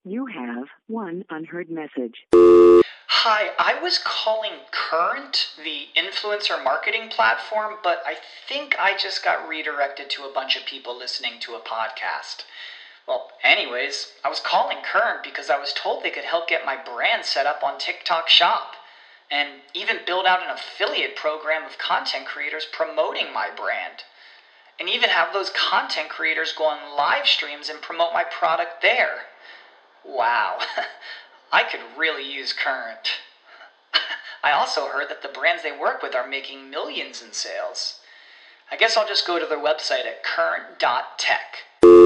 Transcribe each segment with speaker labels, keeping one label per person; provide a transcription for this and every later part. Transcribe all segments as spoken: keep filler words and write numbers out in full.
Speaker 1: You have one unheard message.
Speaker 2: Hi, I was calling Current, the influencer marketing platform, but I think I just got redirected to a bunch of people listening to a podcast. Well, anyways, I was calling Current because I was told they could help get my brand set up on TikTok Shop, and even build out an affiliate program of content creators promoting my brand, and even have those content creators go on live streams and promote my product there. Wow, I could really use Current. I also heard that the brands they work with are making millions in sales. I guess I'll just go to their website at current dot tech.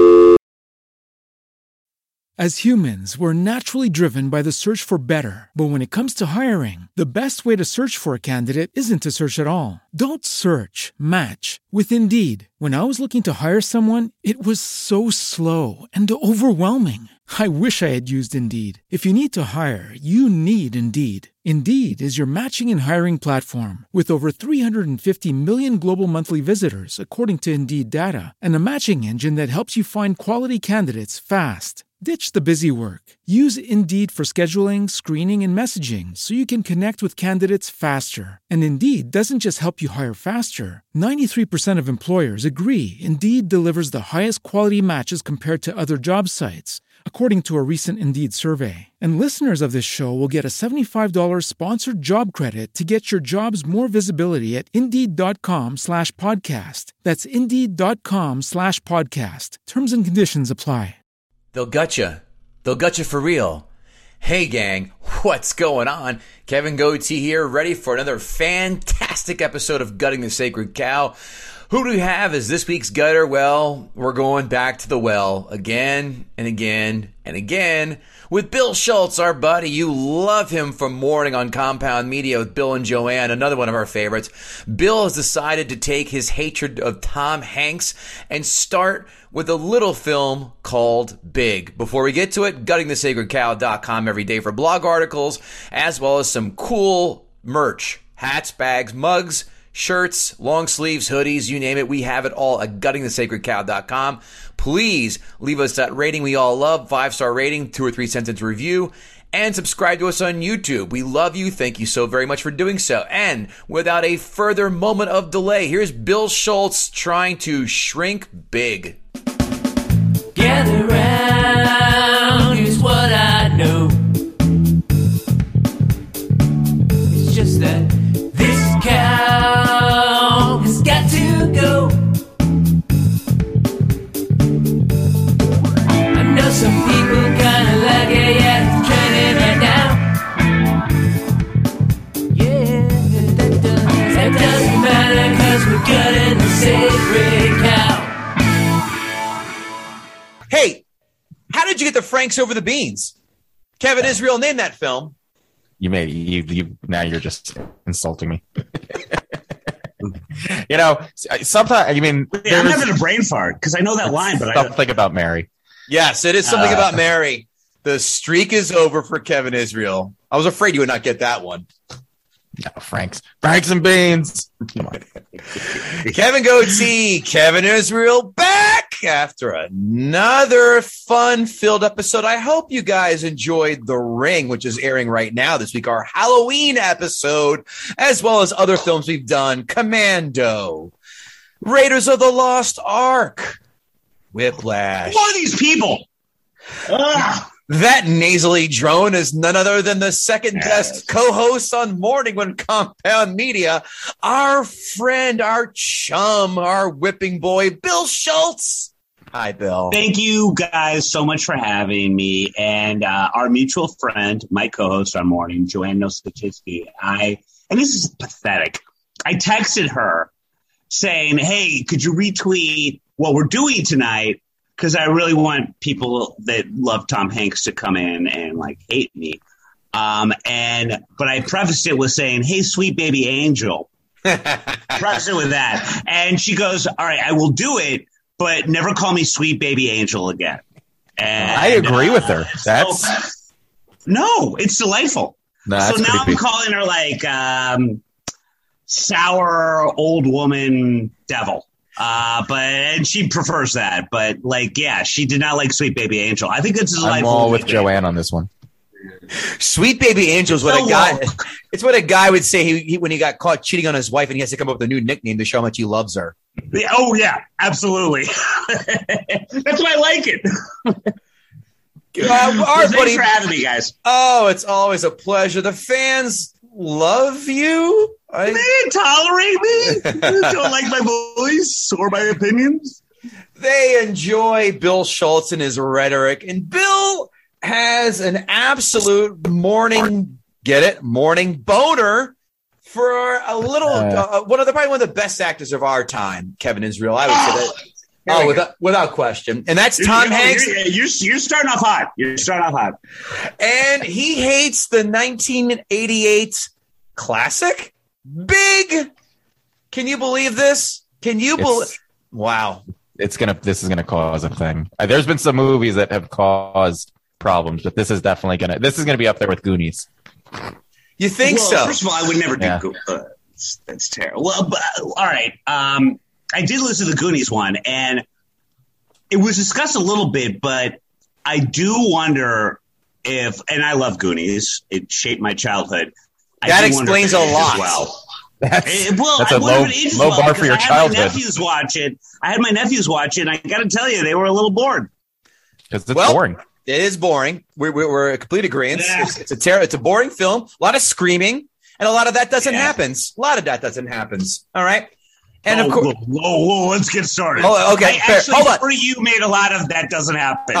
Speaker 3: As humans, we're naturally driven by the search for better. But when it comes to hiring, the best way to search for a candidate isn't to search at all. Don't search, match with Indeed. When I was looking to hire someone, it was so slow and overwhelming. I wish I had used Indeed. If you need to hire, you need Indeed. Indeed is your matching and hiring platform with over three hundred fifty million global monthly visitors, according to Indeed data, and a matching engine that helps you find quality candidates fast. Ditch the busy work. Use Indeed for scheduling, screening, and messaging so you can connect with candidates faster. And Indeed doesn't just help you hire faster. ninety-three percent of employers agree Indeed delivers the highest quality matches compared to other job sites, according to a recent Indeed survey. And listeners of this show will get a seventy-five dollars sponsored job credit to get your jobs more visibility at Indeed.com slash podcast. That's Indeed.com slash podcast. Terms and conditions apply.
Speaker 4: They'll gutcha. They'll gutcha for real. Hey gang, what's going on? Kevin Goatee here, ready for another fantastic episode of Gutting the Sacred Cow. Who do we have as this week's gutter? Well, we're going back to the well again and again and again with Bill Schultz, our buddy. You love him from Morning on Compound Media with Bill and Joanne, another one of our favorites. Bill has decided to take his hatred of Tom Hanks and start with a little film called Big. Before we get to it, gutting the sacred cow dot com every day for blog articles, as well as some cool merch, hats, bags, mugs, shirts, long sleeves, hoodies, you name it. We have it all at gutting the sacred cow dot com. Please leave us that rating we all love, five-star rating, two or three sentence review, and subscribe to us on YouTube. We love you. Thank you so very much for doing so. And without a further moment of delay, here's Bill Schultz trying to shrink big.
Speaker 5: Gather round, here's what I know. It's just that this cow has got to go. I know some people kinda like it, yeah, it's trending right now. Yeah, that, does, that doesn't matter, cause we're gutting the sacred cow.
Speaker 4: Hey, how did you get the Franks over the beans? Kevin Israel named that film.
Speaker 6: You made you, you now you're just insulting me. You know, sometimes I mean,
Speaker 7: Wait, I'm having a brain fart because I know that line, but
Speaker 6: something I don't. about Mary.
Speaker 4: Yes, it is something
Speaker 6: uh,
Speaker 4: about Mary. The streak is over for Kevin Israel. I was afraid you would not get that one.
Speaker 6: No, Franks, Franks and beans. Come on.
Speaker 4: Kevin Goatee, Kevin Israel back after another fun-filled episode. I hope you guys enjoyed The Ring, which is airing right now this week, our Halloween episode, as well as other films we've done. Commando, Raiders of the Lost Ark, Whiplash.
Speaker 7: Who are these people? Ugh.
Speaker 4: That nasally drone is none other than the second best yes. co-host on Morning on Compound Media, our friend, our chum, our whipping boy, Bill Schultz. Hi, Bill.
Speaker 7: Thank you guys so much for having me. And uh, our mutual friend, my co-host on Morning, Joanne Nosachitsky. I and this is pathetic. I texted her saying, hey, could you retweet what we're doing tonight? Because I really want people that love Tom Hanks to come in and like hate me. Um, and but I prefaced it with saying, hey, sweet baby angel. Prefaced it with that. And she goes, all right, I will do it, but never call me sweet baby angel again. And,
Speaker 6: I agree uh, with her. That's
Speaker 7: so, no, it's delightful.
Speaker 6: No,
Speaker 7: so now I'm calling her like um, sour old woman devil. Uh, but and she prefers that. But like, yeah, she did not like Sweet Baby Angel. I think it's a
Speaker 6: I'm all with Joanne on this one.
Speaker 4: Sweet Baby Angel is what
Speaker 7: So
Speaker 4: a guy.
Speaker 7: woke.
Speaker 4: It's what a guy would say he, he, when he got caught cheating on his wife, and he has to come up with a new nickname to show how much he loves her.
Speaker 7: Yeah, oh yeah, absolutely. That's why I like it.
Speaker 4: Uh, our
Speaker 7: Well, thanks
Speaker 4: buddy,
Speaker 7: for having me, guys.
Speaker 4: oh, it's always a pleasure. The fans love you. I,
Speaker 7: They tolerate me. They don't like my voice or my opinions.
Speaker 4: they enjoy Bill Schultz and his rhetoric, and Bill has an absolute morning, get it, morning boner for a little
Speaker 6: Uh,
Speaker 4: uh, one of the probably one of the best actors of our time, Kevin Israel. I would say that. Oh, without, without question. And that's Tom
Speaker 7: You're-
Speaker 4: Hanks.
Speaker 7: You're, you're, you're starting off hot. You're starting off hot.
Speaker 4: And he hates the nineteen eighty-eight classic Big. Can you believe this? Can you believe?
Speaker 6: It's,
Speaker 4: Wow.
Speaker 6: it's gonna. This is gonna cause a thing. Uh, There's been some movies that have caused problems, but this is definitely gonna. This is gonna be up there with Goonies.
Speaker 4: You think
Speaker 7: well,
Speaker 4: so?
Speaker 7: First of all, I would never do
Speaker 6: Yeah.
Speaker 7: Go- uh, that's, that's terrible. Well, but, all right. Um, I did listen to the Goonies one, and it was discussed a little bit, but I do wonder if, and I love Goonies. It shaped my childhood. I
Speaker 4: That
Speaker 7: do wonder if
Speaker 4: explains
Speaker 7: it
Speaker 4: a
Speaker 7: is
Speaker 4: lot.
Speaker 7: as Well,
Speaker 6: That's,
Speaker 7: Eh, well,
Speaker 6: that's
Speaker 7: I
Speaker 6: a
Speaker 7: wonder
Speaker 6: low,
Speaker 7: if it is
Speaker 6: low
Speaker 7: well,
Speaker 6: bar
Speaker 7: because
Speaker 6: for your
Speaker 7: I had
Speaker 6: childhood.
Speaker 7: my nephews watch it. I had my nephews watch it, and I got to tell you, they were a little bored.
Speaker 6: Because it's
Speaker 4: Well,
Speaker 6: boring.
Speaker 4: It is boring. We're, we're, we're a complete agreement.
Speaker 7: Yeah.
Speaker 4: It's, it's a ter- It's a boring film. A lot of screaming, and a lot of that doesn't
Speaker 7: Yeah.
Speaker 4: happen. A lot of that doesn't happen. All right. And
Speaker 7: oh,
Speaker 4: of course,
Speaker 7: whoa, whoa, whoa, let's get started.
Speaker 4: Oh, okay,
Speaker 7: I
Speaker 4: fair.
Speaker 7: actually,
Speaker 4: Hold on.
Speaker 7: for you, made a lot of that doesn't happen.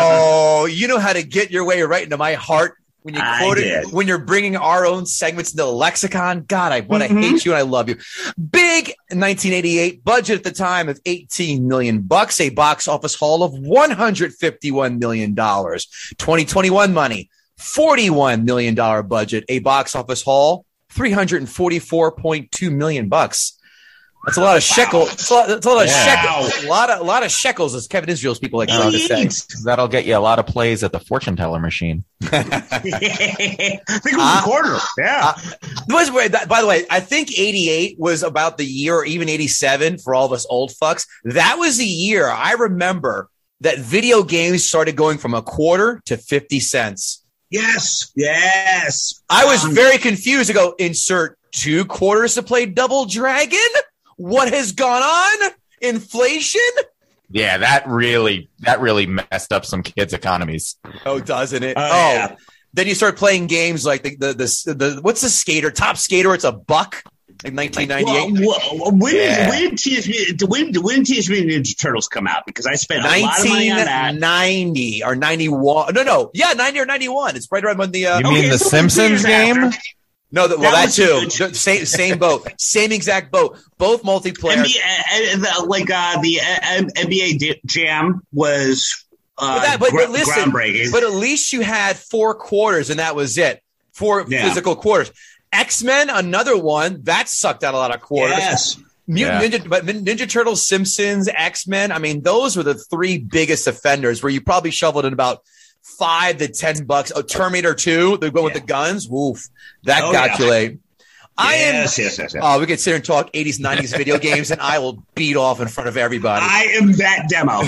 Speaker 4: oh, you know how to get your way right into my heart when you
Speaker 7: I
Speaker 4: quote it,
Speaker 7: did.
Speaker 4: when you're bringing our own segments into the lexicon. God, I want to
Speaker 7: Mhm.
Speaker 4: hate you and I love you. Big nineteen eighty-eight budget at the time of eighteen million bucks, a box office haul of one hundred fifty-one million dollars. twenty twenty-one money, forty-one million dollars budget, a box office haul, three hundred forty-four point two million bucks. That's a lot of shekel. That's a lot, that's a lot of
Speaker 6: Yeah.
Speaker 4: shekel. A lot of, a lot of shekels, as Kevin Israel's people like to say.
Speaker 6: That'll get you a lot of plays at the fortune teller machine.
Speaker 7: I think it was
Speaker 4: Uh,
Speaker 7: a quarter. Yeah.
Speaker 4: uh, Was, by the way, I think eighty-eight was about the year, or even eighty-seven for all of us old fucks. That was the year I remember that video games started going from a quarter to fifty cents.
Speaker 7: yes. Yes.
Speaker 4: I was
Speaker 7: Um,
Speaker 4: very confused to go insert two quarters to play Double Dragon. What has gone on? Inflation?
Speaker 6: Yeah, that really that really messed up some kids' economies.
Speaker 4: Oh, doesn't it?
Speaker 7: Oh,
Speaker 4: oh,
Speaker 7: yeah.
Speaker 4: Then you start playing games like the the the, the what's the skater? Top Skater. It's a buck. Like nineteen ninety-eight.
Speaker 7: Well, well, when,
Speaker 6: Yeah.
Speaker 7: did, when, did Teenage Mutant- when, when did Teenage Mutant Ninja Turtles come out? Because I spent a lot of money on that.
Speaker 4: nineteen ninety or ninety-one. No, no. Yeah, ninety or ninety-one. It's right around when the. Uh,
Speaker 6: You mean
Speaker 7: Okay,
Speaker 6: the
Speaker 7: so
Speaker 6: Simpsons
Speaker 7: years
Speaker 6: game?
Speaker 7: after.
Speaker 4: no, the, well, that,
Speaker 7: that
Speaker 4: too.
Speaker 7: was
Speaker 4: The Same, same boat. Same exact boat. Both multiplayer.
Speaker 7: N B A, uh, the- like uh, the uh, N B A di- Jam was uh,
Speaker 4: But, that, but,
Speaker 7: gra-
Speaker 4: but listen,
Speaker 7: groundbreaking.
Speaker 4: but at least you had four quarters, and that was it. Four
Speaker 7: Yeah.
Speaker 4: physical quarters. X-Men, another one that sucked out a lot of quarters.
Speaker 7: yes.
Speaker 4: Mutant
Speaker 6: Yeah.
Speaker 4: Ninja, but Ninja Turtles, Simpsons, X-Men. I mean, those were the three biggest offenders where you probably shoveled in about five to ten bucks. Oh, Terminator two, they go with
Speaker 7: Yeah.
Speaker 4: the guns. Woof, that
Speaker 7: Oh,
Speaker 4: got
Speaker 7: yeah.
Speaker 4: you late. I am.
Speaker 7: yes, yes, yes, yes.
Speaker 4: Oh, we could sit here and talk eighties, nineties video games, and I will beat off in front of everybody.
Speaker 7: I am that demo.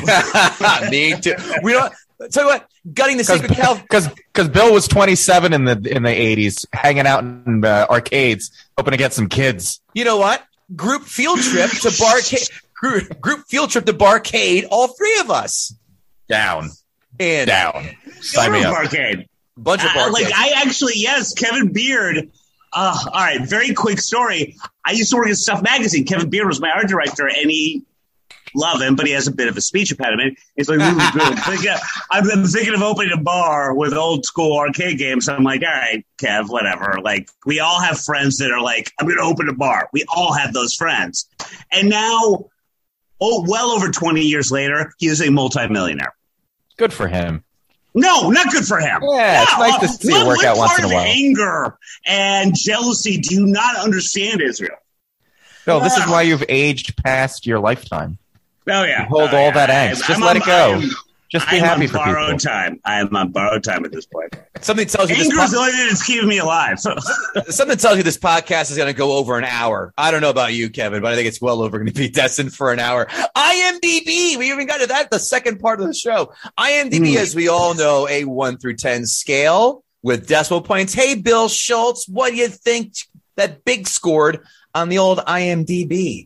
Speaker 4: Me too. We don't. Tell you what, gutting the secret cow.
Speaker 6: Because because Bill was twenty-seven in the in the eighties, hanging out in uh, arcades, hoping to get some kids.
Speaker 4: You know what? Group field trip to Barcade. Group, group field trip to Barcade. All three of us.
Speaker 6: Down,
Speaker 4: And
Speaker 6: down. Sign me up.
Speaker 7: Arcade.
Speaker 4: bunch of
Speaker 7: Uh,
Speaker 4: barcades.
Speaker 7: like I actually, yes, Kevin Beard. Uh, all right, very quick story. I used to work at Stuff Magazine. Kevin Beard was my art director, and he love him, but he has a bit of a speech impediment. He's like, really good. I'm thinking- I've been thinking of opening a bar with old school arcade games. I'm like, all right, Kev, whatever. Like, we all have friends that are like, I'm going to open a bar. We all have those friends. And now, oh, well over twenty years later, he is a multimillionaire.
Speaker 6: Good for him.
Speaker 7: No, not good for him.
Speaker 6: Yeah, it's
Speaker 7: No,
Speaker 6: nice to
Speaker 7: uh,
Speaker 6: see
Speaker 7: what,
Speaker 6: it work
Speaker 7: what
Speaker 6: out once
Speaker 7: part
Speaker 6: in a
Speaker 7: of
Speaker 6: while.
Speaker 7: anger and jealousy do you not understand, Israel?
Speaker 6: Bill, this is
Speaker 7: Wow.
Speaker 6: why you've aged past your lifetime.
Speaker 7: Oh yeah,
Speaker 6: Hold
Speaker 7: Oh,
Speaker 6: all
Speaker 7: yeah.
Speaker 6: that angst. Just
Speaker 7: I'm-
Speaker 6: let it
Speaker 7: I'm-
Speaker 6: go. Just be
Speaker 7: I'm
Speaker 6: happy
Speaker 7: on
Speaker 6: for
Speaker 7: borrowed
Speaker 6: people.
Speaker 7: time. I am on borrowed time at this point.
Speaker 4: Something tells you this
Speaker 7: Anger is
Speaker 4: po-
Speaker 7: the only thing that's keeping me alive.
Speaker 4: something tells you this podcast is going to go over an hour. I don't know about you, Kevin, but I think it's well over going to be destined for an hour. IMDb, we even got to that, the second part of the show. IMDb,
Speaker 7: Mm.
Speaker 4: as we all know, a one through ten scale with decimal points. Hey, Bill Schultz, what do you think that Big scored on the old IMDb?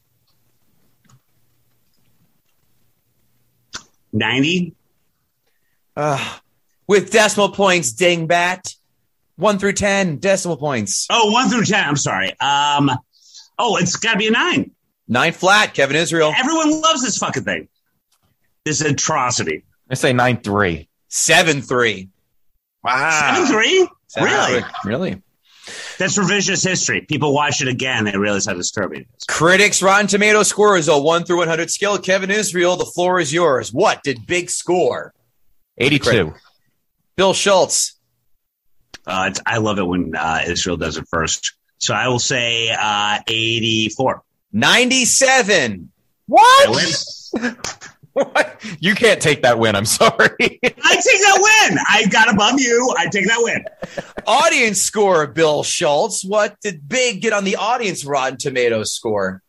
Speaker 7: ninety?
Speaker 4: Uh, with decimal points, dingbat. One through ten, decimal points.
Speaker 7: Oh, one through ten. I'm sorry. Um, oh, it's got to be a nine.
Speaker 4: Nine flat, Kevin Israel.
Speaker 7: Everyone loves this fucking thing. This atrocity.
Speaker 6: I say nine three.
Speaker 4: Seven three. Wow.
Speaker 7: Seven three?
Speaker 4: Seven,
Speaker 7: Really?
Speaker 4: three. Really?
Speaker 7: That's revisionist history. People watch it again, they realize how disturbing it is.
Speaker 4: Critics' Rotten Tomato score is a one through one hundred scale. Kevin Israel, the floor is yours. What did Big score?
Speaker 6: eighty-two.
Speaker 4: Bill Schultz.
Speaker 7: Uh, it's, I love it when uh, Israel does it first. So I will say uh, eighty-four.
Speaker 4: ninety-seven.
Speaker 6: What? What? You can't take that win. I'm sorry.
Speaker 7: I take that win. I got above you. I take that win.
Speaker 4: Audience score, Bill Schultz. What did Big get on the audience Rotten Tomatoes score?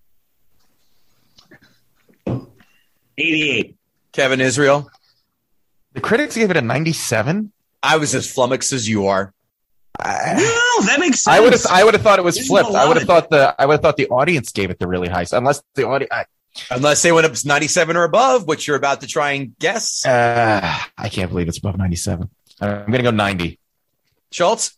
Speaker 7: eighty-eight.
Speaker 4: Kevin Israel.
Speaker 6: The critics gave it a ninety-seven.
Speaker 4: I was as flummoxed as you are.
Speaker 7: No, that makes sense.
Speaker 6: I would have. I would have thought it was
Speaker 7: There's
Speaker 6: flipped.
Speaker 7: a
Speaker 6: I
Speaker 7: lot
Speaker 6: would have
Speaker 7: of-
Speaker 6: thought the. I would have thought the audience gave it the really high. Unless the audience.
Speaker 4: Unless they went up to ninety-seven or above, which you're about to try and guess.
Speaker 6: Uh, I can't believe it's above ninety-seven. I'm going to go ninety.
Speaker 4: Schultz?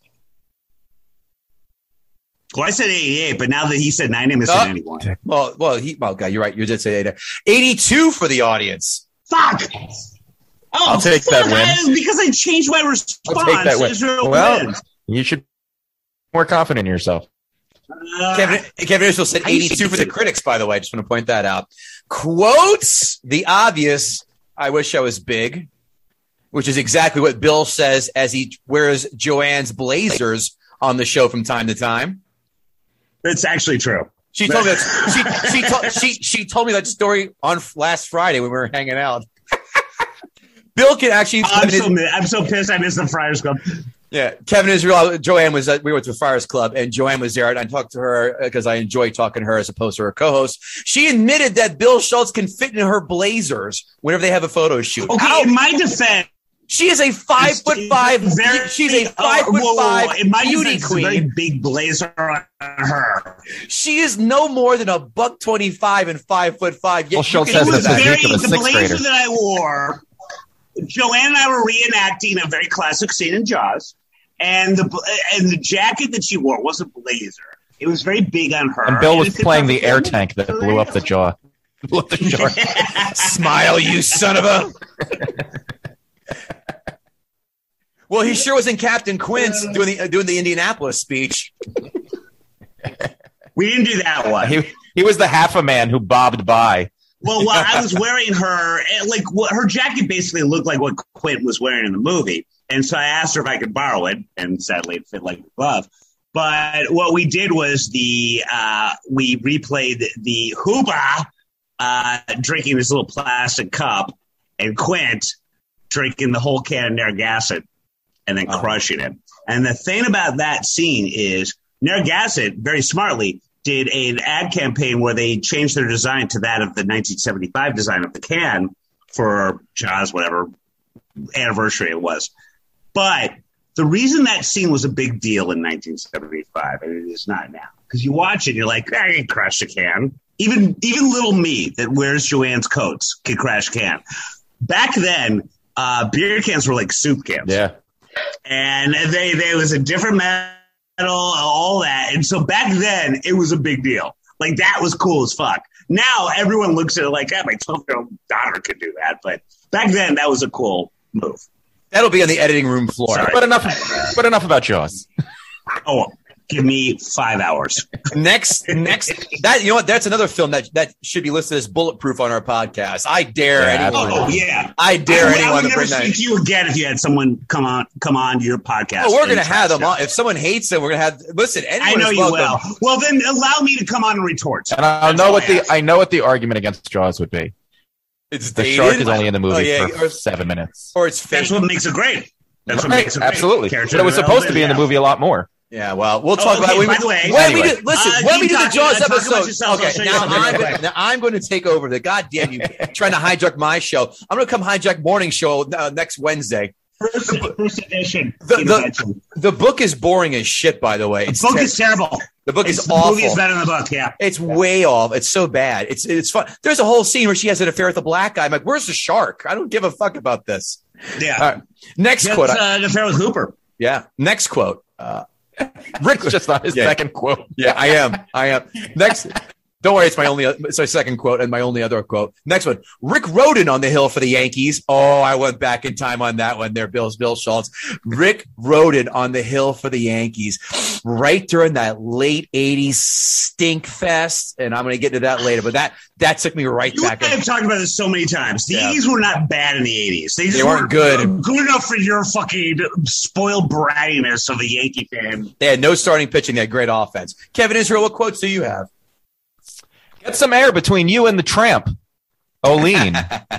Speaker 7: Well, I said eighty-eight, but now that he said ninety, I'm going to
Speaker 4: Oh.
Speaker 7: say ninety-one.
Speaker 4: Well, well, he, well, God, you're right. You did say eighty. eighty-two for the audience.
Speaker 7: Fuck! Oh,
Speaker 6: I'll take that
Speaker 7: fuck,
Speaker 6: win.
Speaker 7: I- because I changed my response.
Speaker 6: I'll take that win.
Speaker 7: Israel
Speaker 6: Well,
Speaker 7: wins.
Speaker 6: you should be more confident in yourself.
Speaker 7: Uh,
Speaker 4: Kevin, Kevin Israel said
Speaker 7: I used to
Speaker 4: eighty-two for the
Speaker 7: consider-
Speaker 4: critics, by the way. I just want to point that out. Quotes the obvious, I wish I was big, which is exactly what Bill says as he wears Joanne's blazers on the show from time to time.
Speaker 7: It's actually true.
Speaker 4: She told me that, she, she, told, she, she told me that story on last Friday when we were hanging out. Bill can actually.
Speaker 7: I'm so, I'm so pissed I missed the Friars Club.
Speaker 4: Yeah, Kevin Israel, Joanne was at, we went to Friars Club, and Joanne was there, and I talked to her because I enjoy talking to her as opposed to her co-host. She admitted that Bill Schultz can fit in her blazers whenever they have a photo shoot.
Speaker 7: Okay,
Speaker 4: How-
Speaker 7: in my defense,
Speaker 4: she is a five
Speaker 7: it's-
Speaker 4: foot
Speaker 7: it's
Speaker 4: five.
Speaker 7: very-
Speaker 4: she's a five
Speaker 7: oh,
Speaker 4: foot
Speaker 7: whoa, whoa,
Speaker 4: five
Speaker 7: whoa. In my
Speaker 4: beauty
Speaker 7: defense, it's a very
Speaker 4: queen.
Speaker 7: big blazer on her.
Speaker 4: She is no more than a buck twenty five and five foot five. Yet
Speaker 6: Well,
Speaker 4: you
Speaker 6: Schultz
Speaker 4: can
Speaker 6: says
Speaker 7: It
Speaker 4: do
Speaker 7: was
Speaker 6: that's
Speaker 4: that.
Speaker 6: a
Speaker 7: very,
Speaker 6: peak of a
Speaker 7: the
Speaker 6: sixth
Speaker 7: blazer
Speaker 6: grader.
Speaker 7: that I wore. Joanne and I were reenacting a very classic scene in Jaws, and the and the jacket that she wore was a blazer. It was very big on her.
Speaker 6: And Bill
Speaker 7: And
Speaker 6: was
Speaker 7: it fit
Speaker 6: playing the air
Speaker 7: perfectly.
Speaker 6: tank that blew up the jaw. Blew up the jaw.
Speaker 4: Smile, you son of a. Well, he sure was in Captain Quince doing the doing the Indianapolis speech.
Speaker 7: We didn't do that one.
Speaker 6: He he was the half a man who bobbed by.
Speaker 7: Well, while I was wearing her, eh, like what, her jacket basically looked like what Quint was wearing in the movie. And so I asked her if I could borrow it, and sadly it fit like a glove. But what we did was the uh, we replayed the Hooba uh, drinking this little plastic cup, and Quint drinking the whole can of Narragansett and then
Speaker 4: Oh.
Speaker 7: crushing it. And the thing about that scene is Narragansett, very smartly, did an ad campaign where they changed their design to that of the nineteen seventy-five design of the can for Jaws, whatever anniversary it was. But the reason that scene was a big deal in nineteen seventy-five, and it is not now, because you watch it and you're like, I can crash a can. Even even little me that wears Joanne's coats can crash a can. Back then, uh, beer cans were like soup cans.
Speaker 6: Yeah.
Speaker 7: And they, they was a different metal, all that. And so back then, it was a big deal. Like, that was cool as fuck. Now, everyone looks at it like, yeah, my twelve-year-old daughter could do that. But back then, that was a cool move.
Speaker 4: That'll be on the editing room floor.
Speaker 7: Sorry.
Speaker 6: But enough. But enough about Jaws.
Speaker 7: Oh, give me five hours.
Speaker 4: Next, next, that you know what? That's another film that that should be listed as bulletproof on our podcast. I dare
Speaker 6: Yeah,
Speaker 4: anyone.
Speaker 7: Oh, yeah.
Speaker 4: I dare
Speaker 7: I would, I
Speaker 4: anyone
Speaker 7: would
Speaker 4: to
Speaker 7: never
Speaker 4: bring that.
Speaker 7: speak to you again if you had someone come on come on your podcast.
Speaker 4: Oh, we're
Speaker 7: and
Speaker 4: gonna have them
Speaker 7: trash
Speaker 4: on. If someone hates it, we're gonna have. Listen,
Speaker 7: I
Speaker 4: anyone
Speaker 7: know
Speaker 4: is
Speaker 7: you
Speaker 4: welcome.
Speaker 7: will. Well, then allow me to come on and retort.
Speaker 6: And I
Speaker 7: That's
Speaker 6: know
Speaker 7: all
Speaker 6: what
Speaker 7: I
Speaker 6: the
Speaker 7: ask.
Speaker 6: I know what the argument against Jaws would be.
Speaker 4: It's
Speaker 6: The
Speaker 4: dated?
Speaker 6: shark is only in the movie
Speaker 4: Oh, yeah,
Speaker 6: for
Speaker 4: or,
Speaker 6: seven minutes.
Speaker 4: or it's fake.
Speaker 7: That's what makes it great. That's what
Speaker 6: Right,
Speaker 7: makes it great.
Speaker 6: absolutely.
Speaker 7: Character
Speaker 6: But it was supposed to be in the
Speaker 7: development,
Speaker 6: movie a lot more.
Speaker 4: Yeah, well, we'll talk
Speaker 7: okay,
Speaker 4: about it.
Speaker 7: by the way-
Speaker 4: when we
Speaker 6: Anyway.
Speaker 4: do, listen,
Speaker 7: Uh,
Speaker 4: when we
Speaker 7: keep
Speaker 4: do the
Speaker 7: talking-
Speaker 4: Jaws
Speaker 7: uh, talk about
Speaker 4: episode,
Speaker 7: yourself, I'll
Speaker 4: okay,
Speaker 7: show you
Speaker 4: now
Speaker 7: something
Speaker 4: I'm,
Speaker 7: real
Speaker 4: gonna,
Speaker 7: quick.
Speaker 4: now I'm going to take over the goddamn you trying to hijack my show. I'm going to come hijack morning show uh, next Wednesday.
Speaker 7: First, first edition.
Speaker 4: The, the,
Speaker 7: intervention.
Speaker 4: the book is boring as shit, by the way.
Speaker 7: The
Speaker 4: It's
Speaker 7: book
Speaker 4: ter-
Speaker 7: is terrible.
Speaker 4: the book is
Speaker 7: It's- the
Speaker 4: awful.
Speaker 7: movie is better than the book, yeah.
Speaker 4: It's way off. It's so bad. It's it's fun. There's a whole scene where she has an affair with a black guy. I'm like, where's the shark? I don't give a fuck about this.
Speaker 7: Yeah.
Speaker 4: All right. Next
Speaker 7: That's,
Speaker 4: quote.
Speaker 7: uh, an affair with Hooper.
Speaker 4: Yeah. Next quote. Uh,
Speaker 6: Rick's just on his
Speaker 4: Yeah.
Speaker 6: second quote.
Speaker 4: yeah, I am. I am. Next. Don't worry, it's my only. It's my second quote and my only other quote. Next one. Rick Rhoden on the hill for the Yankees. Oh, I went back in time on that one. There, Bill's Bill Schultz. Rick Rhoden on the hill for the Yankees, right during that late eighties stink fest, and I'm going to get into that later. But that that took me right
Speaker 7: You
Speaker 4: back.
Speaker 7: and I
Speaker 4: in.
Speaker 7: have talked about this so many times. The
Speaker 4: Yeah.
Speaker 7: eighties were not bad in the eighties. They, just
Speaker 4: They weren't good.
Speaker 7: Good enough for your fucking spoiled brattiness of the Yankee fan.
Speaker 4: They had no starting pitching. They had great offense. Kevin Israel, what quotes do you have?
Speaker 6: Get some air between you and the tramp, Olene.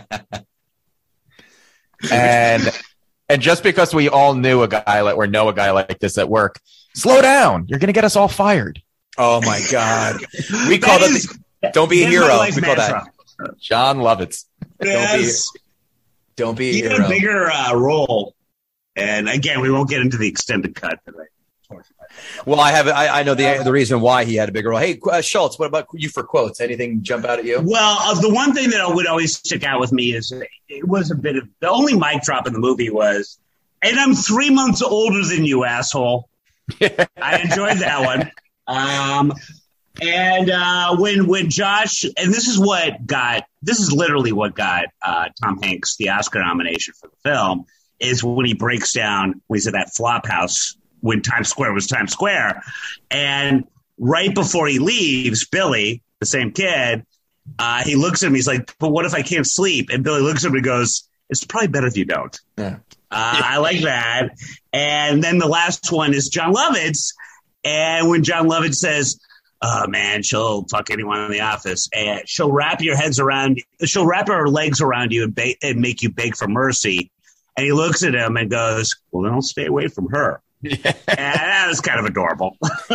Speaker 6: and and just because we all knew a guy like or know a guy like this at work, slow down. You're gonna get us all fired.
Speaker 4: Oh my God, we call
Speaker 7: That
Speaker 4: that.
Speaker 7: is-
Speaker 4: The, don't be a
Speaker 7: That's my
Speaker 4: hero.
Speaker 7: life
Speaker 4: We call that.
Speaker 7: mantra.
Speaker 6: John Lovitz.
Speaker 7: Yes.
Speaker 4: Don't be a
Speaker 7: He had
Speaker 4: hero.
Speaker 7: a bigger uh, role. And again, we won't get into the extended cut today.
Speaker 4: Well, I have. I, I know the the reason why he had a big role. Hey, uh, Schultz, what about you for quotes? Anything jump out at you?
Speaker 7: Well, uh, the one thing that would always stick out with me is it was a bit of the only mic drop in the movie was, and I'm three months older than you, asshole. I enjoyed that one. Um, and uh, when when Josh, and this is what got, this is literally what got uh, Tom Hanks the Oscar nomination for the film, is when he breaks down, when he's at that flop house when Times Square was Times Square. And right before he leaves, Billy, the same kid, uh, he looks at him, he's like, but what if I can't sleep? And Billy looks at him and goes, it's probably better if you don't.
Speaker 4: Yeah.
Speaker 7: Uh, I like that. And then the last one is John Lovitz. And when John Lovitz says, oh man, she'll fuck anyone in the office, and she'll wrap your heads around, she'll wrap her legs around you and, ba- and make you beg for mercy. And he looks at him and goes, well, then I'll stay away from her. Yeah. And that was kind of adorable.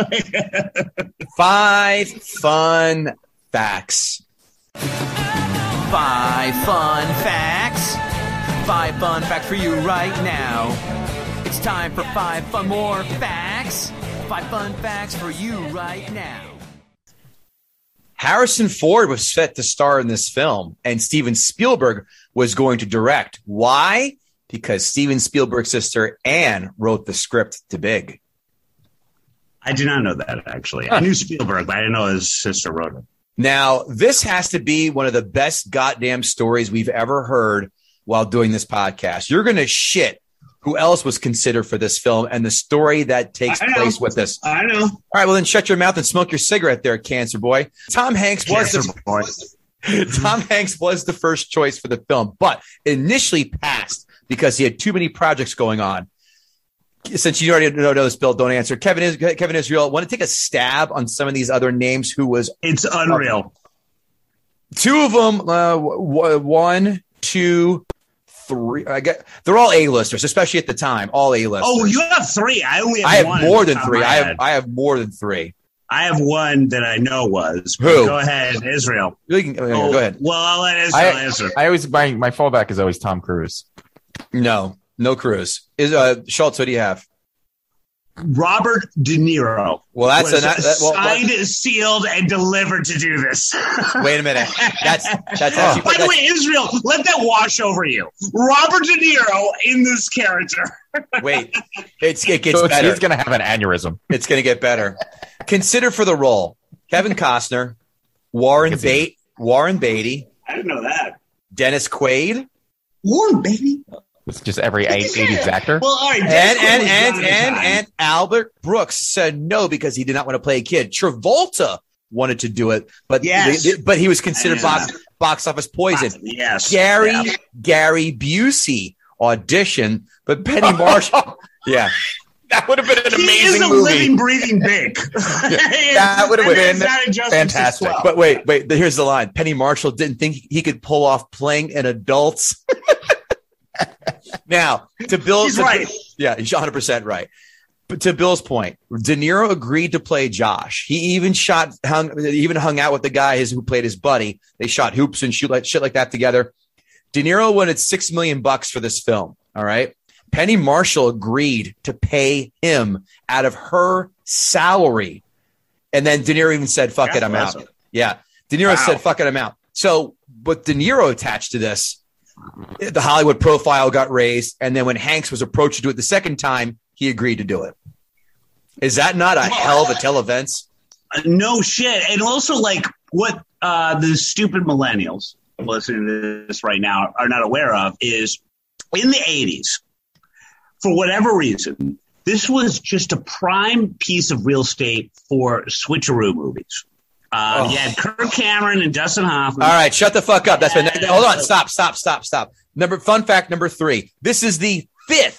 Speaker 4: Five fun facts.
Speaker 5: Five fun facts. Five fun facts for you right now. It's time for five fun more facts. Five fun facts for you right now.
Speaker 4: Harrison Ford was set to star in this film, and Steven Spielberg was going to direct. Why? Because Steven Spielberg's sister Anne wrote the script to Big.
Speaker 7: I do not know that, actually. I knew Spielberg, but I didn't know his sister wrote it.
Speaker 4: Now, this has to be one of the best goddamn stories we've ever heard while doing this podcast. You're going to shit who else was considered for this film and the story that takes
Speaker 7: I know.
Speaker 4: place with this.
Speaker 7: I know.
Speaker 4: All right, well, then shut your mouth and smoke your cigarette there, Cancer Boy. Tom Hanks was
Speaker 7: Cancer
Speaker 4: the,
Speaker 7: boy.
Speaker 4: Tom Hanks was the first choice for the film, but initially passed because he had too many projects going on. Since you already know this, Bill, don't answer. Kevin is Kevin Israel. Want to take a stab on some of these other names? Who was
Speaker 7: It's unreal.
Speaker 4: two of them? Uh, w- one, two, three. I get they're all A-listers, especially at the time. All A-listers.
Speaker 7: Oh, you have three. I only have
Speaker 4: I have
Speaker 7: one.
Speaker 4: more
Speaker 7: off the
Speaker 4: than
Speaker 7: top of
Speaker 4: three.
Speaker 7: my
Speaker 4: I have
Speaker 7: head.
Speaker 4: I have more than three.
Speaker 7: I have one that I know was.
Speaker 4: Who?
Speaker 7: Go ahead, Israel.
Speaker 4: You can, oh,
Speaker 7: Oh,
Speaker 4: go ahead.
Speaker 7: Well, I'll let Israel
Speaker 6: I,
Speaker 7: answer.
Speaker 6: I always my my fallback is always Tom Cruise.
Speaker 4: No, no Cruise. Is uh, Schultz? What do you have?
Speaker 7: Robert De Niro.
Speaker 4: Well, that's
Speaker 7: was
Speaker 4: a that, that, well,
Speaker 7: signed, sealed, and delivered to do this.
Speaker 4: wait a minute. That's that's actually.
Speaker 7: By the
Speaker 4: that's-
Speaker 7: way, Israel, let that wash over you. Robert De Niro in this character.
Speaker 4: wait, it's it gets
Speaker 6: So
Speaker 4: better.
Speaker 6: he's gonna have an aneurysm.
Speaker 4: It's going to get better. Consider for the role Kevin Costner, Warren Beatty, Warren Beatty,
Speaker 7: I didn't know that.
Speaker 4: Dennis Quaid,
Speaker 7: Warren Beatty.
Speaker 6: It's just every eighties actor.
Speaker 7: Well, all right.
Speaker 4: and
Speaker 7: Dennis Quaid
Speaker 4: and
Speaker 7: was
Speaker 4: and
Speaker 7: John at the
Speaker 4: and,
Speaker 7: time.
Speaker 4: and Albert Brooks said no because he did not want to play a kid. Travolta wanted to do it, but
Speaker 7: Yes.
Speaker 4: but he was considered
Speaker 7: I know
Speaker 4: box box office poison.
Speaker 7: Yes.
Speaker 4: Gary
Speaker 7: Yeah.
Speaker 4: Gary Busey auditioned, but Penny Marshall, yeah,
Speaker 6: That would have been an amazing
Speaker 7: he is a
Speaker 6: movie.
Speaker 7: living, breathing Big.
Speaker 6: That would have been fantastic.
Speaker 7: Well.
Speaker 4: But wait, wait. Here's the line. Penny Marshall didn't think he could pull off playing an adult. Now, to Bill's
Speaker 7: He's right.
Speaker 4: Yeah, he's one hundred percent right. But to Bill's point, De Niro agreed to play Josh. He even shot, hung, even hung out with the guy his, who played his buddy. They shot hoops and shoot like shit like that together. De Niro wanted six million bucks for this film. All right. Penny Marshall agreed to pay him out of her salary. And then De Niro even said, fuck
Speaker 7: That's
Speaker 4: it, I'm
Speaker 7: awesome.
Speaker 4: out. Yeah. De Niro
Speaker 7: Wow.
Speaker 4: said, fuck it, I'm out. So, but De Niro attached to this, the Hollywood profile got raised. And then when Hanks was approached to do it the second time, he agreed to do it. Is that not a hell of a tell events?
Speaker 7: No shit. And also, like, what uh, the stupid millennials listening to this right now are not aware of is in the eighties, for whatever reason, this was just a prime piece of real estate for switcheroo movies. Uh,
Speaker 4: Oh.
Speaker 7: You had Kirk Cameron and Dustin Hoffman.
Speaker 4: All right, shut the fuck up. That's been, hold on. Stop, stop, stop, stop. Number fun fact number three. This is the fifth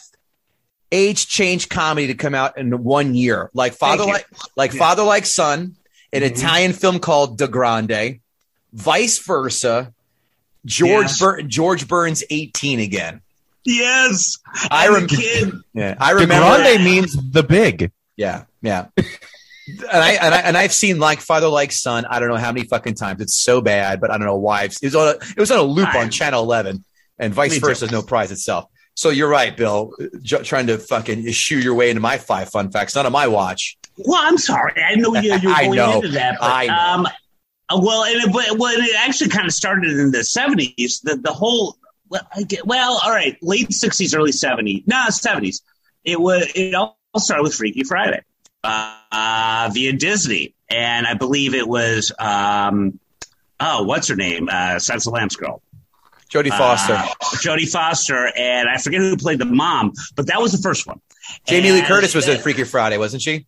Speaker 4: age change comedy to come out in one year. Like Father
Speaker 7: Thank you.
Speaker 4: like like
Speaker 7: Yeah.
Speaker 4: Father Like Son, an
Speaker 7: Mhm.
Speaker 4: Italian film called De Grande, vice versa. George
Speaker 7: Yes.
Speaker 4: Bur- George Burns eighteen again.
Speaker 7: Yes.
Speaker 4: I
Speaker 7: As a
Speaker 4: rem-
Speaker 7: kid.
Speaker 4: Yeah, I
Speaker 6: The
Speaker 4: remember.
Speaker 6: Grande means the big.
Speaker 4: Yeah, yeah. and I and I and I've seen Like Father Like Son. I don't know how many fucking times. It's so bad, but I don't know why. It was on a, it was on a loop
Speaker 7: I-
Speaker 4: on Channel eleven, and vice
Speaker 7: Me
Speaker 4: versa
Speaker 7: too.
Speaker 4: is no prize itself. So you're right, Bill. J- trying to fucking shoo your way into my five fun facts. Not on my watch.
Speaker 7: Well, I'm sorry. I know you, you were
Speaker 4: I
Speaker 7: going
Speaker 4: know.
Speaker 7: into that. But,
Speaker 4: I know.
Speaker 7: Um, uh, well, and it, but- well, it actually kind of started in the seventies. The, the whole, well, I get, well, all right, late sixties, early seventies. No, seventies. It was. It all started with Freaky Friday uh, uh, via Disney. And I believe it was, um, oh, what's her name? Uh, Silence of the Lambs girl.
Speaker 4: Jodie Foster,
Speaker 7: Uh, Jodie Foster, and I forget who played the mom, but that was the first one.
Speaker 4: Jamie Lee
Speaker 7: And-
Speaker 4: Curtis was in Freaky Friday, wasn't she?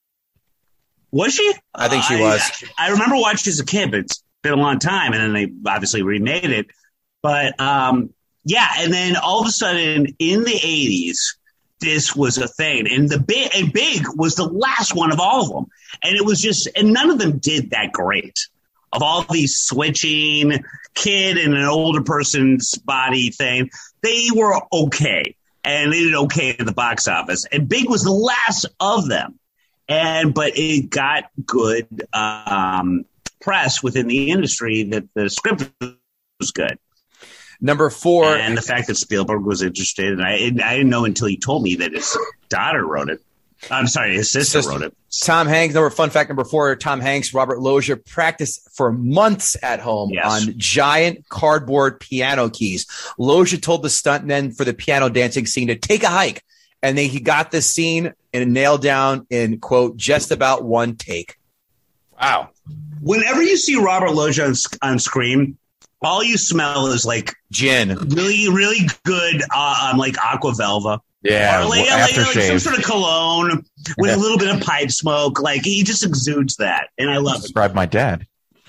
Speaker 7: Was she?
Speaker 4: I think she
Speaker 7: Uh,
Speaker 4: was.
Speaker 7: I, I remember watching it as a kid, but it's been a long time, and then they obviously remade it. But um, yeah, and then all of a sudden in the eighties, this was a thing, and the big and Big was the last one of all of them, and it was just, and none of them did that great. Of all these switching kid and an older person's body thing, they were okay, and they did okay at the box office. And Big was the last of them. And but it got good um, press within the industry that the script was good,
Speaker 4: Number four.
Speaker 7: and the fact that Spielberg was interested. And I, and I didn't know until he told me that his daughter wrote it. I'm sorry, his sister,
Speaker 4: Sister.
Speaker 7: wrote it.
Speaker 4: Tom Hanks, number fun fact number four, Tom Hanks, Robert Loggia practiced for months at home
Speaker 7: Yes.
Speaker 4: on giant cardboard piano keys. Loggia told the stuntmen for the piano dancing scene to take a hike, and they, he got this scene and nailed down in, quote, just about one take.
Speaker 6: Wow.
Speaker 7: Whenever you see Robert Loggia on, sc- on screen, all you smell is like
Speaker 4: Gin.
Speaker 7: really, really good, uh, um, like Aqua Velva.
Speaker 6: Yeah.
Speaker 7: Or like,
Speaker 6: well,
Speaker 7: like, like some
Speaker 6: aftershave.
Speaker 7: sort of cologne with
Speaker 6: Yeah.
Speaker 7: a little bit of pipe smoke. Like he just exudes that, and I love it.
Speaker 6: Describe my dad.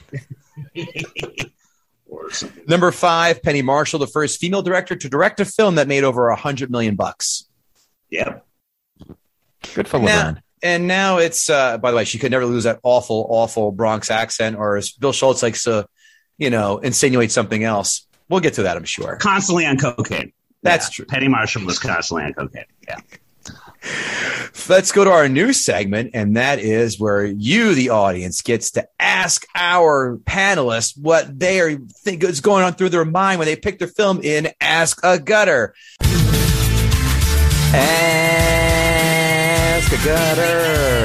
Speaker 7: Or something.
Speaker 4: Number five, Penny Marshall, the first female director to direct a film that made over a hundred million bucks.
Speaker 7: Yep.
Speaker 6: Good for
Speaker 4: Now-
Speaker 6: LeBron.
Speaker 4: And now it's, uh, by the way, she could never lose that awful, awful Bronx accent, or as Bill Schultz likes to, you know, insinuate something else. We'll get to that, I'm sure.
Speaker 7: Constantly on cocaine.
Speaker 4: That's
Speaker 7: Yeah.
Speaker 4: true.
Speaker 7: Penny Marshall was constantly on cocaine. Yeah.
Speaker 4: Let's go to our new segment, and that is where you, the audience, gets to ask our panelists what they are think is going on through their mind when they pick their film in Ask a Gutter. Ask a Gutter.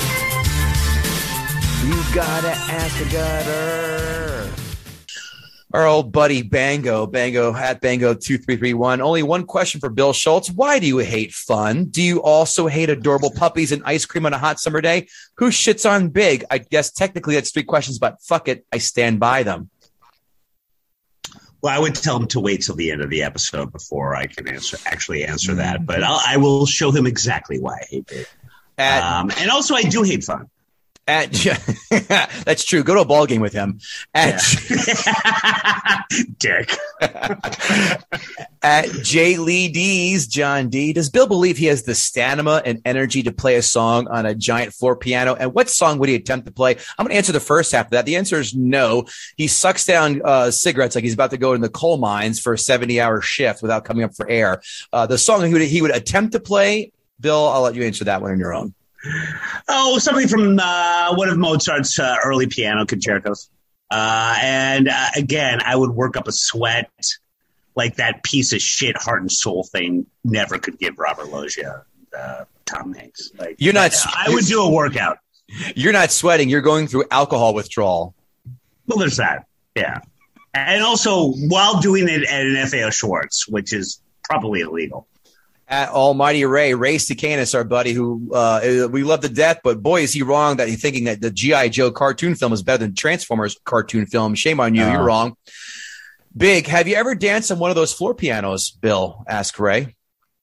Speaker 4: You gotta ask a gutter. Our old buddy Bango, Bango at Bango two three three one. Only one question for Bill Schultz. Why do you hate fun? Do you also hate adorable puppies and ice cream on a hot summer day? Who shits on Big? I guess technically that's three questions, but fuck it. I stand by them.
Speaker 7: Well, I would tell him to wait till the end of the episode before I can answer actually answer that. But I'll, I will show him exactly why I hate it.
Speaker 4: At,
Speaker 7: Um, and also, I do hate fun.
Speaker 4: At that's true. Go to a ball game with him. At
Speaker 7: Yeah. Dick.
Speaker 4: At J. Lee D's, John D. Does Bill believe he has the stamina and energy to play a song on a giant floor piano? And what song would he attempt to play? I'm going to answer the first half of that. The answer is no. He sucks down uh, cigarettes like he's about to go in the coal mines for a seventy hour shift without coming up for air. Uh, the song he would, he would attempt to play, Bill, I'll let you answer that one on your own.
Speaker 7: Oh, something from uh, one of Mozart's uh, early piano concertos. Uh, and uh, again, I would work up a sweat like that piece of shit Heart and Soul thing never could give Robert Loggia, uh, Tom Hanks. Like,
Speaker 4: You're not.
Speaker 7: I, I would do a workout.
Speaker 4: You're not sweating. You're going through alcohol withdrawal.
Speaker 7: Well, there's that. Yeah. And also while doing it at an F A O Schwartz, which is probably illegal.
Speaker 4: At Almighty Ray, Ray Stakanis, our buddy, who uh, we love to death, but boy, is he wrong that he's thinking that the G I. Joe cartoon film is better than Transformers cartoon film. Shame on you. Uh, You're wrong. Big, have you ever danced on one of those floor pianos, Bill? Asked Ray.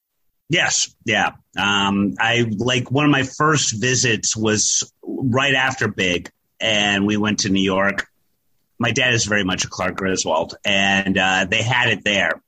Speaker 7: Yes. Yeah. Um, I like one of my first visits was right after Big, and we went to New York. My dad is very much a Clark Griswold, and uh, they had it there.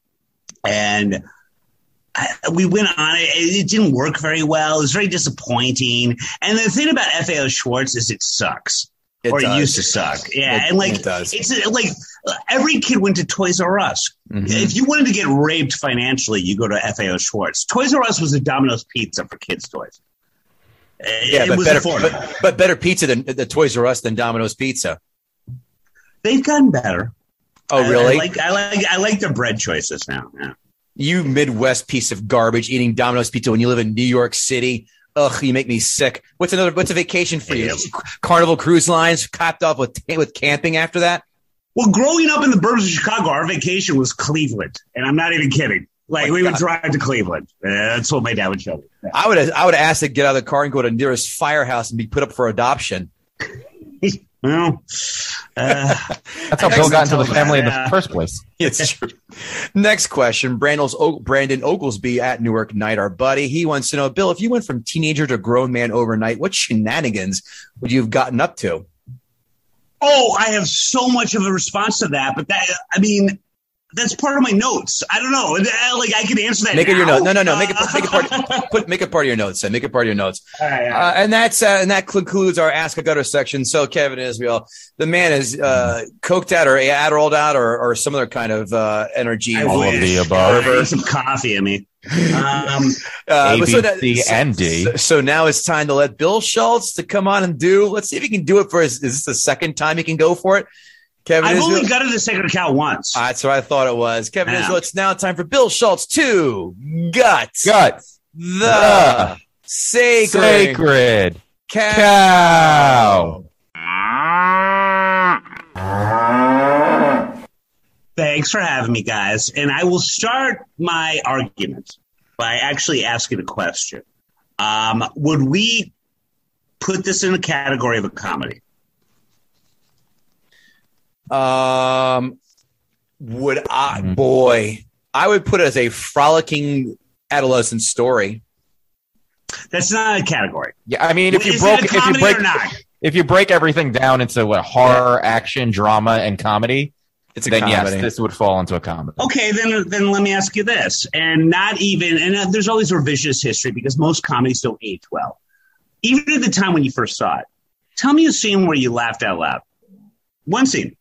Speaker 7: And I, we went on it. It didn't work very well. It was very disappointing. And the thing about F A O Schwartz is it sucks. It or does. It used to suck. Yeah.
Speaker 4: It,
Speaker 7: and like,
Speaker 4: it does.
Speaker 7: It's like every kid went to Toys R Us. Mm-hmm. If you wanted to get raped financially, you go to F A O Schwartz. Toys R Us was a Domino's Pizza for kids' toys.
Speaker 4: Yeah, it but, was better, but, but better pizza than the Toys R Us than Domino's Pizza.
Speaker 7: They've gotten better.
Speaker 4: Oh, really?
Speaker 7: I, I like I like I like their bread choices now. Yeah.
Speaker 4: You Midwest piece of garbage eating Domino's Pizza when you live in New York City. Ugh, you make me sick. What's another? What's a vacation for you? Carnival Cruise Lines, capped off with with camping after that.
Speaker 7: Well, growing up in the burbs of Chicago, our vacation was Cleveland, and I'm not even kidding. Like oh we God. would drive to Cleveland. Uh, that's what my dad would show me. Yeah.
Speaker 4: I would I would ask to get out of the car and go to the nearest firehouse and be put up for adoption.
Speaker 7: Well, uh,
Speaker 6: that's how Bill got into the family in the first place.
Speaker 4: It's true. Next question. Brandon's, Brandon Oglesby at Newark Night, our buddy. He wants to know, Bill, if you went from teenager to grown man overnight, what shenanigans would you have gotten up to?
Speaker 7: Oh, I have so much of a response to that. But that, I mean, that's part of my notes. I don't know. Like I can answer that.
Speaker 4: Make
Speaker 7: now.
Speaker 4: it your note. No, no, no. Make it make it part. Put make it part of your notes. Then make it part of your notes.
Speaker 7: All right, all right.
Speaker 4: Uh, and that's uh, and that concludes our Ask a Gutter section. So Kevin Israel, the man is uh, coked out or Adderalled out or, or some other kind of uh, energy.
Speaker 7: I
Speaker 6: All
Speaker 7: wish.
Speaker 6: of the above.
Speaker 7: I need some coffee. I mean, um,
Speaker 6: uh, A, B,
Speaker 4: so that,
Speaker 6: C, and D.
Speaker 4: So, so now it's time to let Bill Schultz to come on and do. Let's see if he can do it for his. Is this the second time he can go for it? Kevin
Speaker 7: I've
Speaker 4: Israel.
Speaker 7: only gutted the sacred cow once.
Speaker 4: Uh, that's what I thought it was. Kevin
Speaker 7: yeah.
Speaker 4: Israel, it's now time for Bill Schultz to gut,
Speaker 6: gut
Speaker 4: the,
Speaker 6: the
Speaker 4: sacred,
Speaker 6: sacred
Speaker 4: cow.
Speaker 6: cow.
Speaker 7: Thanks for having me, guys. And I will start my argument by actually asking a question. Um, would we put this in the category of a comedy?
Speaker 4: Um, would I, boy, I would put it as a frolicking adolescent story.
Speaker 7: That's not a category.
Speaker 6: Yeah, I mean, if you
Speaker 7: Is
Speaker 6: broke,
Speaker 7: it a
Speaker 6: if you
Speaker 7: comedy
Speaker 6: break,
Speaker 7: or not?
Speaker 6: if you break everything down into what horror, action, drama, and comedy,
Speaker 4: It's a
Speaker 6: then
Speaker 4: comedy.
Speaker 6: yes, this would fall into a comedy.
Speaker 7: Okay, then then let me ask you this. And not even, and uh, there's always revisionist history because most comedies don't age well. Even at the time when you first saw it, tell me a scene where you laughed out loud. One scene.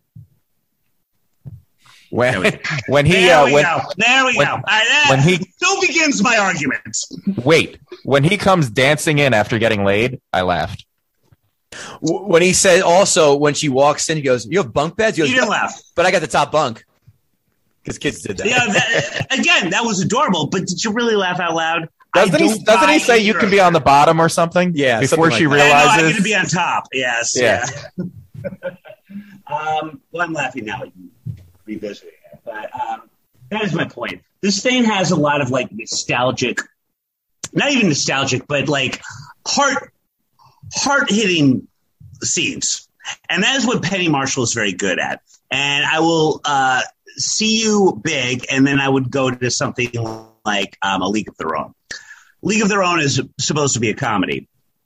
Speaker 6: When when he
Speaker 7: there
Speaker 6: uh,
Speaker 7: we
Speaker 6: when,
Speaker 7: go. There we
Speaker 6: when,
Speaker 7: go. All right,
Speaker 6: when he
Speaker 7: so begins my argument.
Speaker 6: wait when he comes dancing in after getting laid, I laughed.
Speaker 4: When he said also when she walks in, he goes, "You have bunk beds?" He goes,
Speaker 7: You didn't laugh.
Speaker 4: But I got the top bunk because kids did that.
Speaker 7: Yeah, that, again, that was adorable. But did you really laugh out loud?
Speaker 6: Doesn't
Speaker 7: I
Speaker 6: he?
Speaker 7: don't
Speaker 6: Doesn't he
Speaker 7: buy
Speaker 6: say you
Speaker 7: either.
Speaker 6: can be on the bottom or something?
Speaker 4: Yeah,
Speaker 6: before
Speaker 4: something
Speaker 6: she
Speaker 4: like that.
Speaker 7: I know,
Speaker 6: realizes.
Speaker 7: I'm going to be on top. Yes.
Speaker 6: Yeah.
Speaker 7: Yeah. um, well, I'm laughing now. Revisiting it, but um, that is my point. This thing has a lot of like nostalgic, not even nostalgic, but like heart, heart hitting scenes, and that is what Penny Marshall is very good at. And I will uh, see you big, and then I would go to something like um, A League of Their Own. League of Their Own is supposed to be a comedy.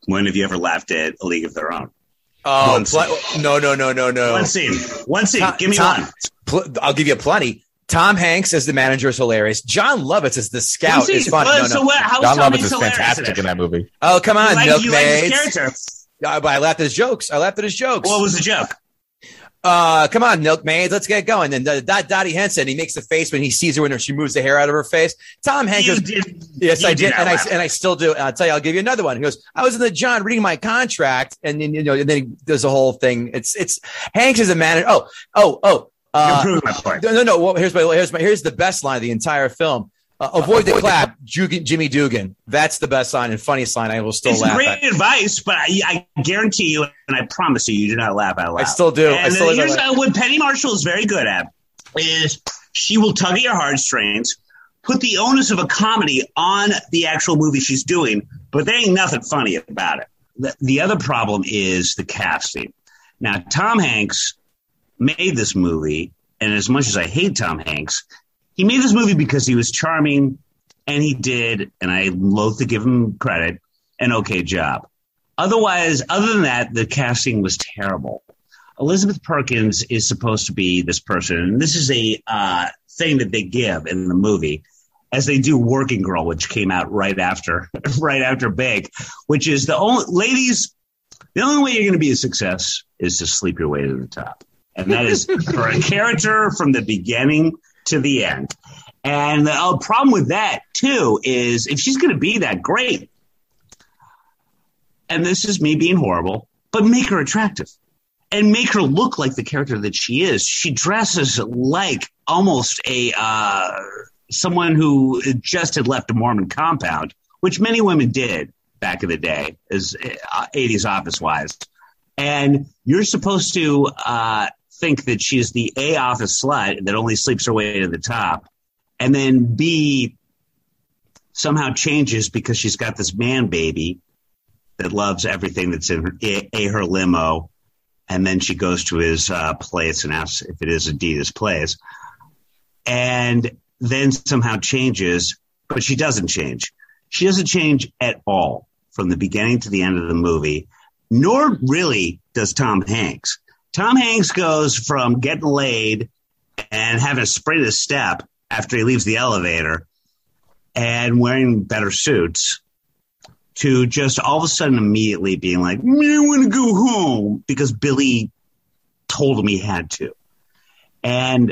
Speaker 7: When have you ever laughed at A League of Their Own?
Speaker 4: Oh,
Speaker 7: One
Speaker 4: pl- no, no, no, no, no.
Speaker 7: One scene. One scene.
Speaker 4: Tom,
Speaker 7: Give me
Speaker 4: Tom,
Speaker 7: one.
Speaker 4: Pl- I'll give you plenty. Tom Hanks as the manager is hilarious. John Lovitz as the scout
Speaker 7: One
Speaker 4: is
Speaker 7: scene.
Speaker 4: funny.
Speaker 7: Well,
Speaker 4: No,
Speaker 7: so
Speaker 4: no.
Speaker 7: what, how
Speaker 6: John
Speaker 7: is Tom
Speaker 6: Lovitz
Speaker 7: Hanks
Speaker 6: is
Speaker 7: hilarious
Speaker 6: fantastic in that movie.
Speaker 4: Oh, come on,
Speaker 7: You like, you like his
Speaker 4: milkmaids.
Speaker 7: character.
Speaker 4: Uh, but I laughed at his jokes. I laughed at his jokes.
Speaker 7: What was the joke?
Speaker 4: Uh, come on, milkmaids, let's get going. And uh, Dot Dottie Henson, he makes the face when he sees her when she moves the hair out of her face. Tom Hanks
Speaker 7: You
Speaker 4: goes,
Speaker 7: did-
Speaker 4: yes,
Speaker 7: you
Speaker 4: I
Speaker 7: did
Speaker 4: did,
Speaker 7: not
Speaker 4: and I
Speaker 7: laugh.
Speaker 4: and I still do. And I'll tell you, I'll give you another one. He goes, I was in the John reading my contract, and then you know, and then he does the whole thing. It's it's Hanks is a manager. Oh, oh, oh.
Speaker 7: You're
Speaker 4: Uh,
Speaker 7: proving my point.
Speaker 4: no, no, no. Well, here's my here's my here's the best line of the entire film. Uh, avoid the clap, Ju- Jimmy Dugan. That's the best line and funniest line. I will still
Speaker 7: It's
Speaker 4: laugh
Speaker 7: great
Speaker 4: at.
Speaker 7: advice, but I, I guarantee you, and I promise you, you do not laugh out loud.
Speaker 4: I still do.
Speaker 7: And
Speaker 4: I still
Speaker 7: here's
Speaker 4: laugh.
Speaker 7: uh, what Penny Marshall is very good at is she will tug at your heartstrings, put the onus of a comedy on the actual movie she's doing, but there ain't nothing funny about it. The, the other problem is the casting. Now, Tom Hanks made this movie, and as much as I hate Tom Hanks, he made this movie because he was charming, and he did, and I loathe to give him credit, an okay job. Otherwise, other than that, the casting was terrible. Elizabeth Perkins is supposed to be this person, and this is a uh, thing that they give in the movie, as they do Working Girl, which came out right after, right after Big, which is the only ladies. The only way you're going to be a success is to sleep your way to the top, and that is for a character from the beginning to the end. And the uh, problem with that, too, is if she's going to be that great, and this is me being horrible, but make her attractive and make her look like the character that she is. She dresses like almost a uh, someone who just had left a Mormon compound, which many women did back in the day, as uh, eighties office wives. And you're supposed to uh, think that she's the A office slut that only sleeps her way to the top, and then B somehow changes because she's got this man baby that loves everything that's in her, A, a her limo, and then she goes to his uh, place and asks if it is indeed his place, and then somehow changes, but she doesn't change. She doesn't change at all from the beginning to the end of the movie, nor really does Tom Hanks. Tom Hanks goes from getting laid and having to sprint his step after he leaves the elevator and wearing better suits to just all of a sudden immediately being like, I want to go home because Billy told him he had to. And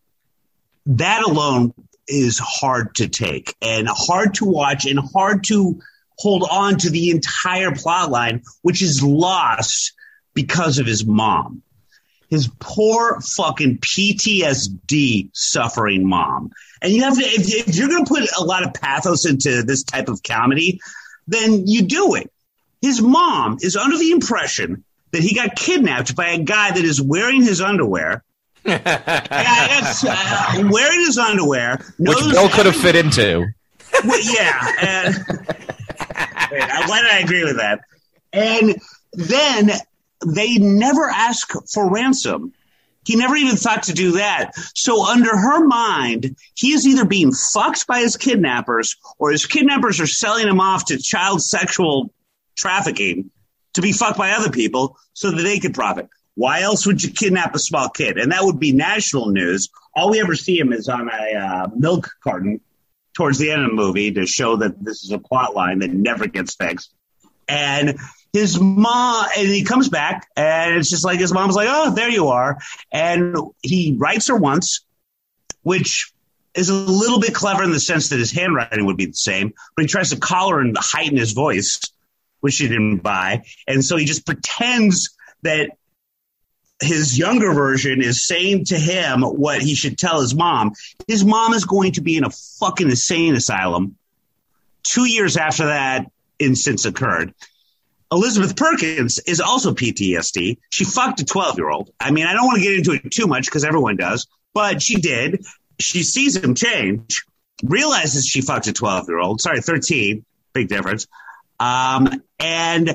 Speaker 7: that alone is hard to take and hard to watch and hard to hold on to the entire plot line, which is lost because of his mom. His poor fucking P T S D suffering mom. And you have to, if, if you're going to put a lot of pathos into this type of comedy, then you do it. His mom is under the impression that he got kidnapped by a guy that is wearing his underwear. a guy that's uh, wearing his underwear.
Speaker 6: Which Bill could have fit into.
Speaker 7: Well, yeah. And, wait, why did I agree with that? And then they never ask for ransom. He never even thought to do that. So under her mind, he is either being fucked by his kidnappers or his kidnappers are selling him off to child sexual trafficking to be fucked by other people so that they could profit. Why else would you kidnap a small kid? And that would be national news. All we ever see him is on a uh, milk carton towards the end of the movie to show that this is a plot line that never gets fixed. And his mom, and he comes back, and it's just like his mom's like, oh, there you are. And he writes her once, which is a little bit clever in the sense that his handwriting would be the same, but he tries to call her and heighten his voice, which she didn't buy. And so he just pretends that his younger version is saying to him what he should tell his mom. His mom is going to be in a fucking insane asylum two years after that instance occurred. Elizabeth Perkins is also P T S D. She fucked a twelve-year-old. I mean, I don't want to get into it too much because everyone does, but she did. She sees him change, realizes she fucked a twelve-year-old. Sorry, thirteen. Big difference. Um, and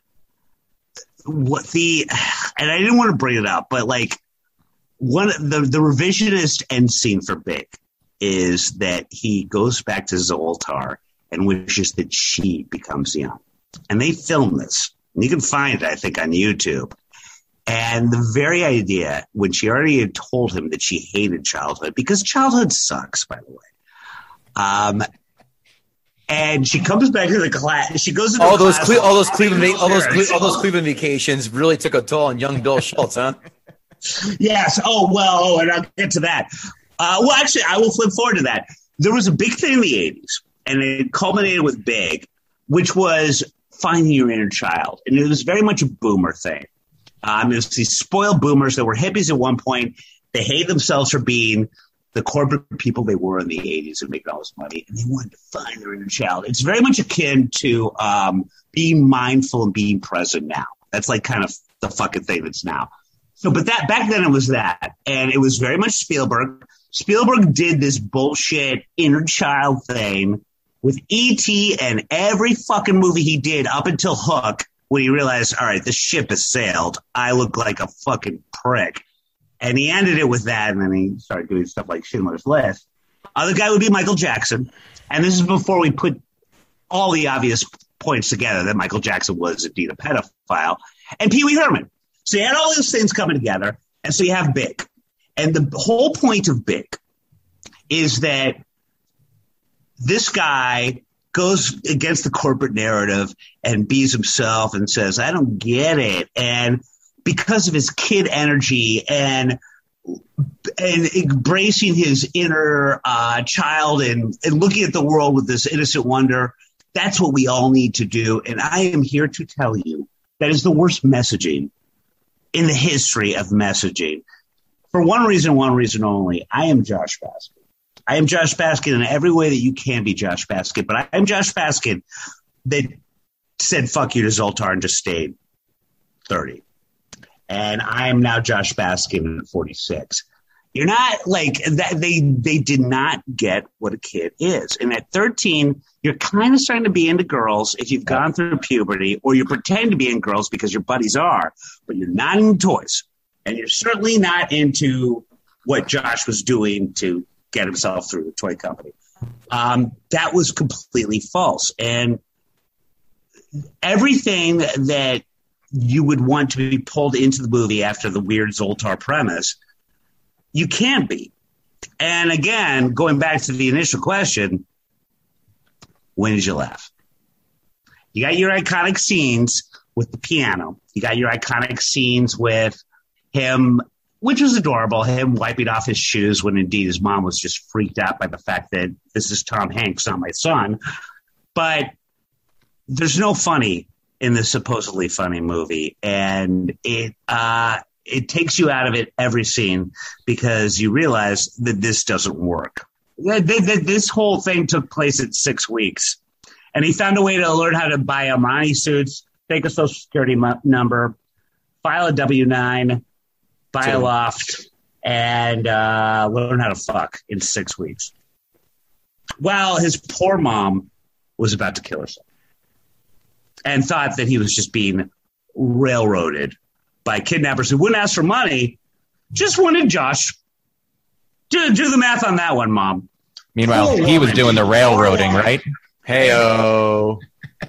Speaker 7: what the, and I didn't want to bring it up, but like one the the revisionist end scene for Big is that he goes back to Zoltar and wishes that she becomes young. And they filmed this. And you can find it, I think, on YouTube. And the very idea, when she already had told him that she hated childhood, because childhood sucks, by the way. Um, and she comes back to the class. She goes into
Speaker 4: all those
Speaker 7: class,
Speaker 4: Cle- all those Cleveland va- all those Cle- all those Cleveland vacations really took a toll on young Bill Schultz, huh?
Speaker 7: Yes. Oh well. Oh, and I'll get to that. Uh, well, actually, I will flip forward to that. There was a big thing in the eighties, and it culminated with Big, which was finding your inner child, and it was very much a boomer thing. Um, there's these spoiled boomers that were hippies at one point. They hate themselves for being the corporate people they were in the eighties and making all this money, and they wanted to find their inner child. It's very much akin to um, being mindful and being present now. That's like kind of the fucking thing that's now. So, but that back then it was that, and it was very much Spielberg. Spielberg did this bullshit inner child thing with E T and every fucking movie he did up until Hook, when he realized, all right, this ship has sailed. I look like a fucking prick. And he ended it with that, and then he started doing stuff like Schindler's List. Other guy would be Michael Jackson. And this is before we put all the obvious points together that Michael Jackson was indeed a pedophile. And Pee Wee Herman. So you had all those things coming together, and so you have Big. And the whole point of Big is that this guy goes against the corporate narrative and bees himself and says, I don't get it. And because of his kid energy and and embracing his inner uh, child and, and looking at the world with this innocent wonder, that's what we all need to do. And I am here to tell you that is the worst messaging in the history of messaging. For one reason, one reason only, I am Josh Baskin. I am Josh Baskin in every way that you can be Josh Baskin, but I am Josh Baskin that said fuck you to Zoltar and just stayed thirty. And I am now Josh Baskin at forty-six. You're not like that. They, they did not get what a kid is. And at thirteen, you're kind of starting to be into girls if you've gone through puberty, or you pretend to be in girls because your buddies are, but you're not into toys. And you're certainly not into what Josh was doing to get himself through the toy company. Um, that was completely false. And everything that you would want to be pulled into the movie after the weird Zoltar premise, you can't be. And again, going back to the initial question, when did you laugh? You got your iconic scenes with the piano. You got your iconic scenes with him, which was adorable, him wiping off his shoes when indeed his mom was just freaked out by the fact that this is Tom Hanks, not my son. But there's no funny in this supposedly funny movie. And it uh, it takes you out of it every scene because you realize that this doesn't work. This whole thing took place in six weeks. And he found a way to learn how to buy Armani suits, take a social security m- number, file a W nine, buy a loft, and uh, learn how to fuck in six weeks. While his poor mom was about to kill herself and thought that he was just being railroaded by kidnappers who wouldn't ask for money, just wanted Josh. Do, do the math on that one, Mom.
Speaker 6: Meanwhile, poor he woman. was doing the railroading, right?
Speaker 4: Hey-oh.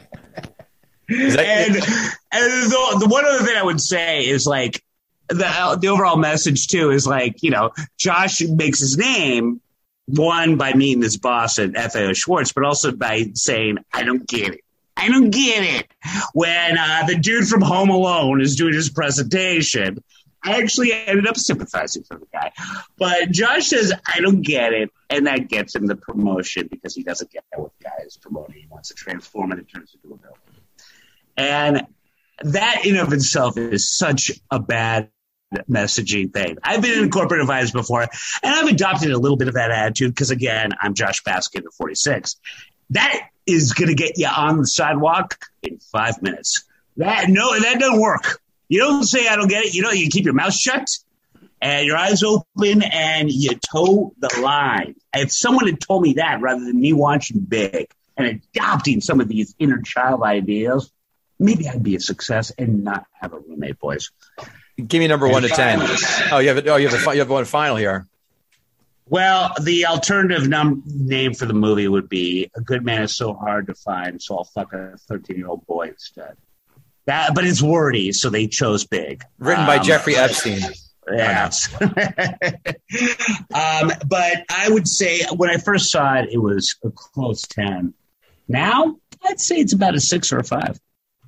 Speaker 7: and and the, the one other thing I would say is like, The, the overall message, too, is like, you know, Josh makes his name, one, by meeting his boss at F A O Schwartz, but also by saying, I don't get it. I don't get it. When uh, the dude from Home Alone is doing his presentation, I actually ended up sympathizing for the guy. But Josh says, I don't get it. And that gets him the promotion because he doesn't get what the guy is promoting. He wants to transform it and turns it into a villain. And that in of itself is such a bad messaging thing. I've been in corporate advice before, and I've adopted a little bit of that attitude because, again, I'm Josh Baskin at forty-six. That is going to get you on the sidewalk in five minutes. That no, that doesn't work. You don't say I don't get it. You know, you keep your mouth shut and your eyes open and you toe the line. If someone had told me that rather than me watching Big and adopting some of these inner child ideas, maybe I'd be a success and not have a roommate, boys.
Speaker 4: Give me number one to ten. Oh, you have it. Oh, you have a, you have one final here.
Speaker 7: Well, the alternative num- name for the movie would be "A Good Man Is So Hard to Find, So I'll Fuck a thirteen-Year-Old Boy Instead." That, but it's wordy, so they chose big.
Speaker 4: Written by
Speaker 7: Um,
Speaker 4: Jeffrey Epstein.
Speaker 7: Yes. um, but I would say when I first saw it, it was a close ten. Now, I'd say it's about a six or a five.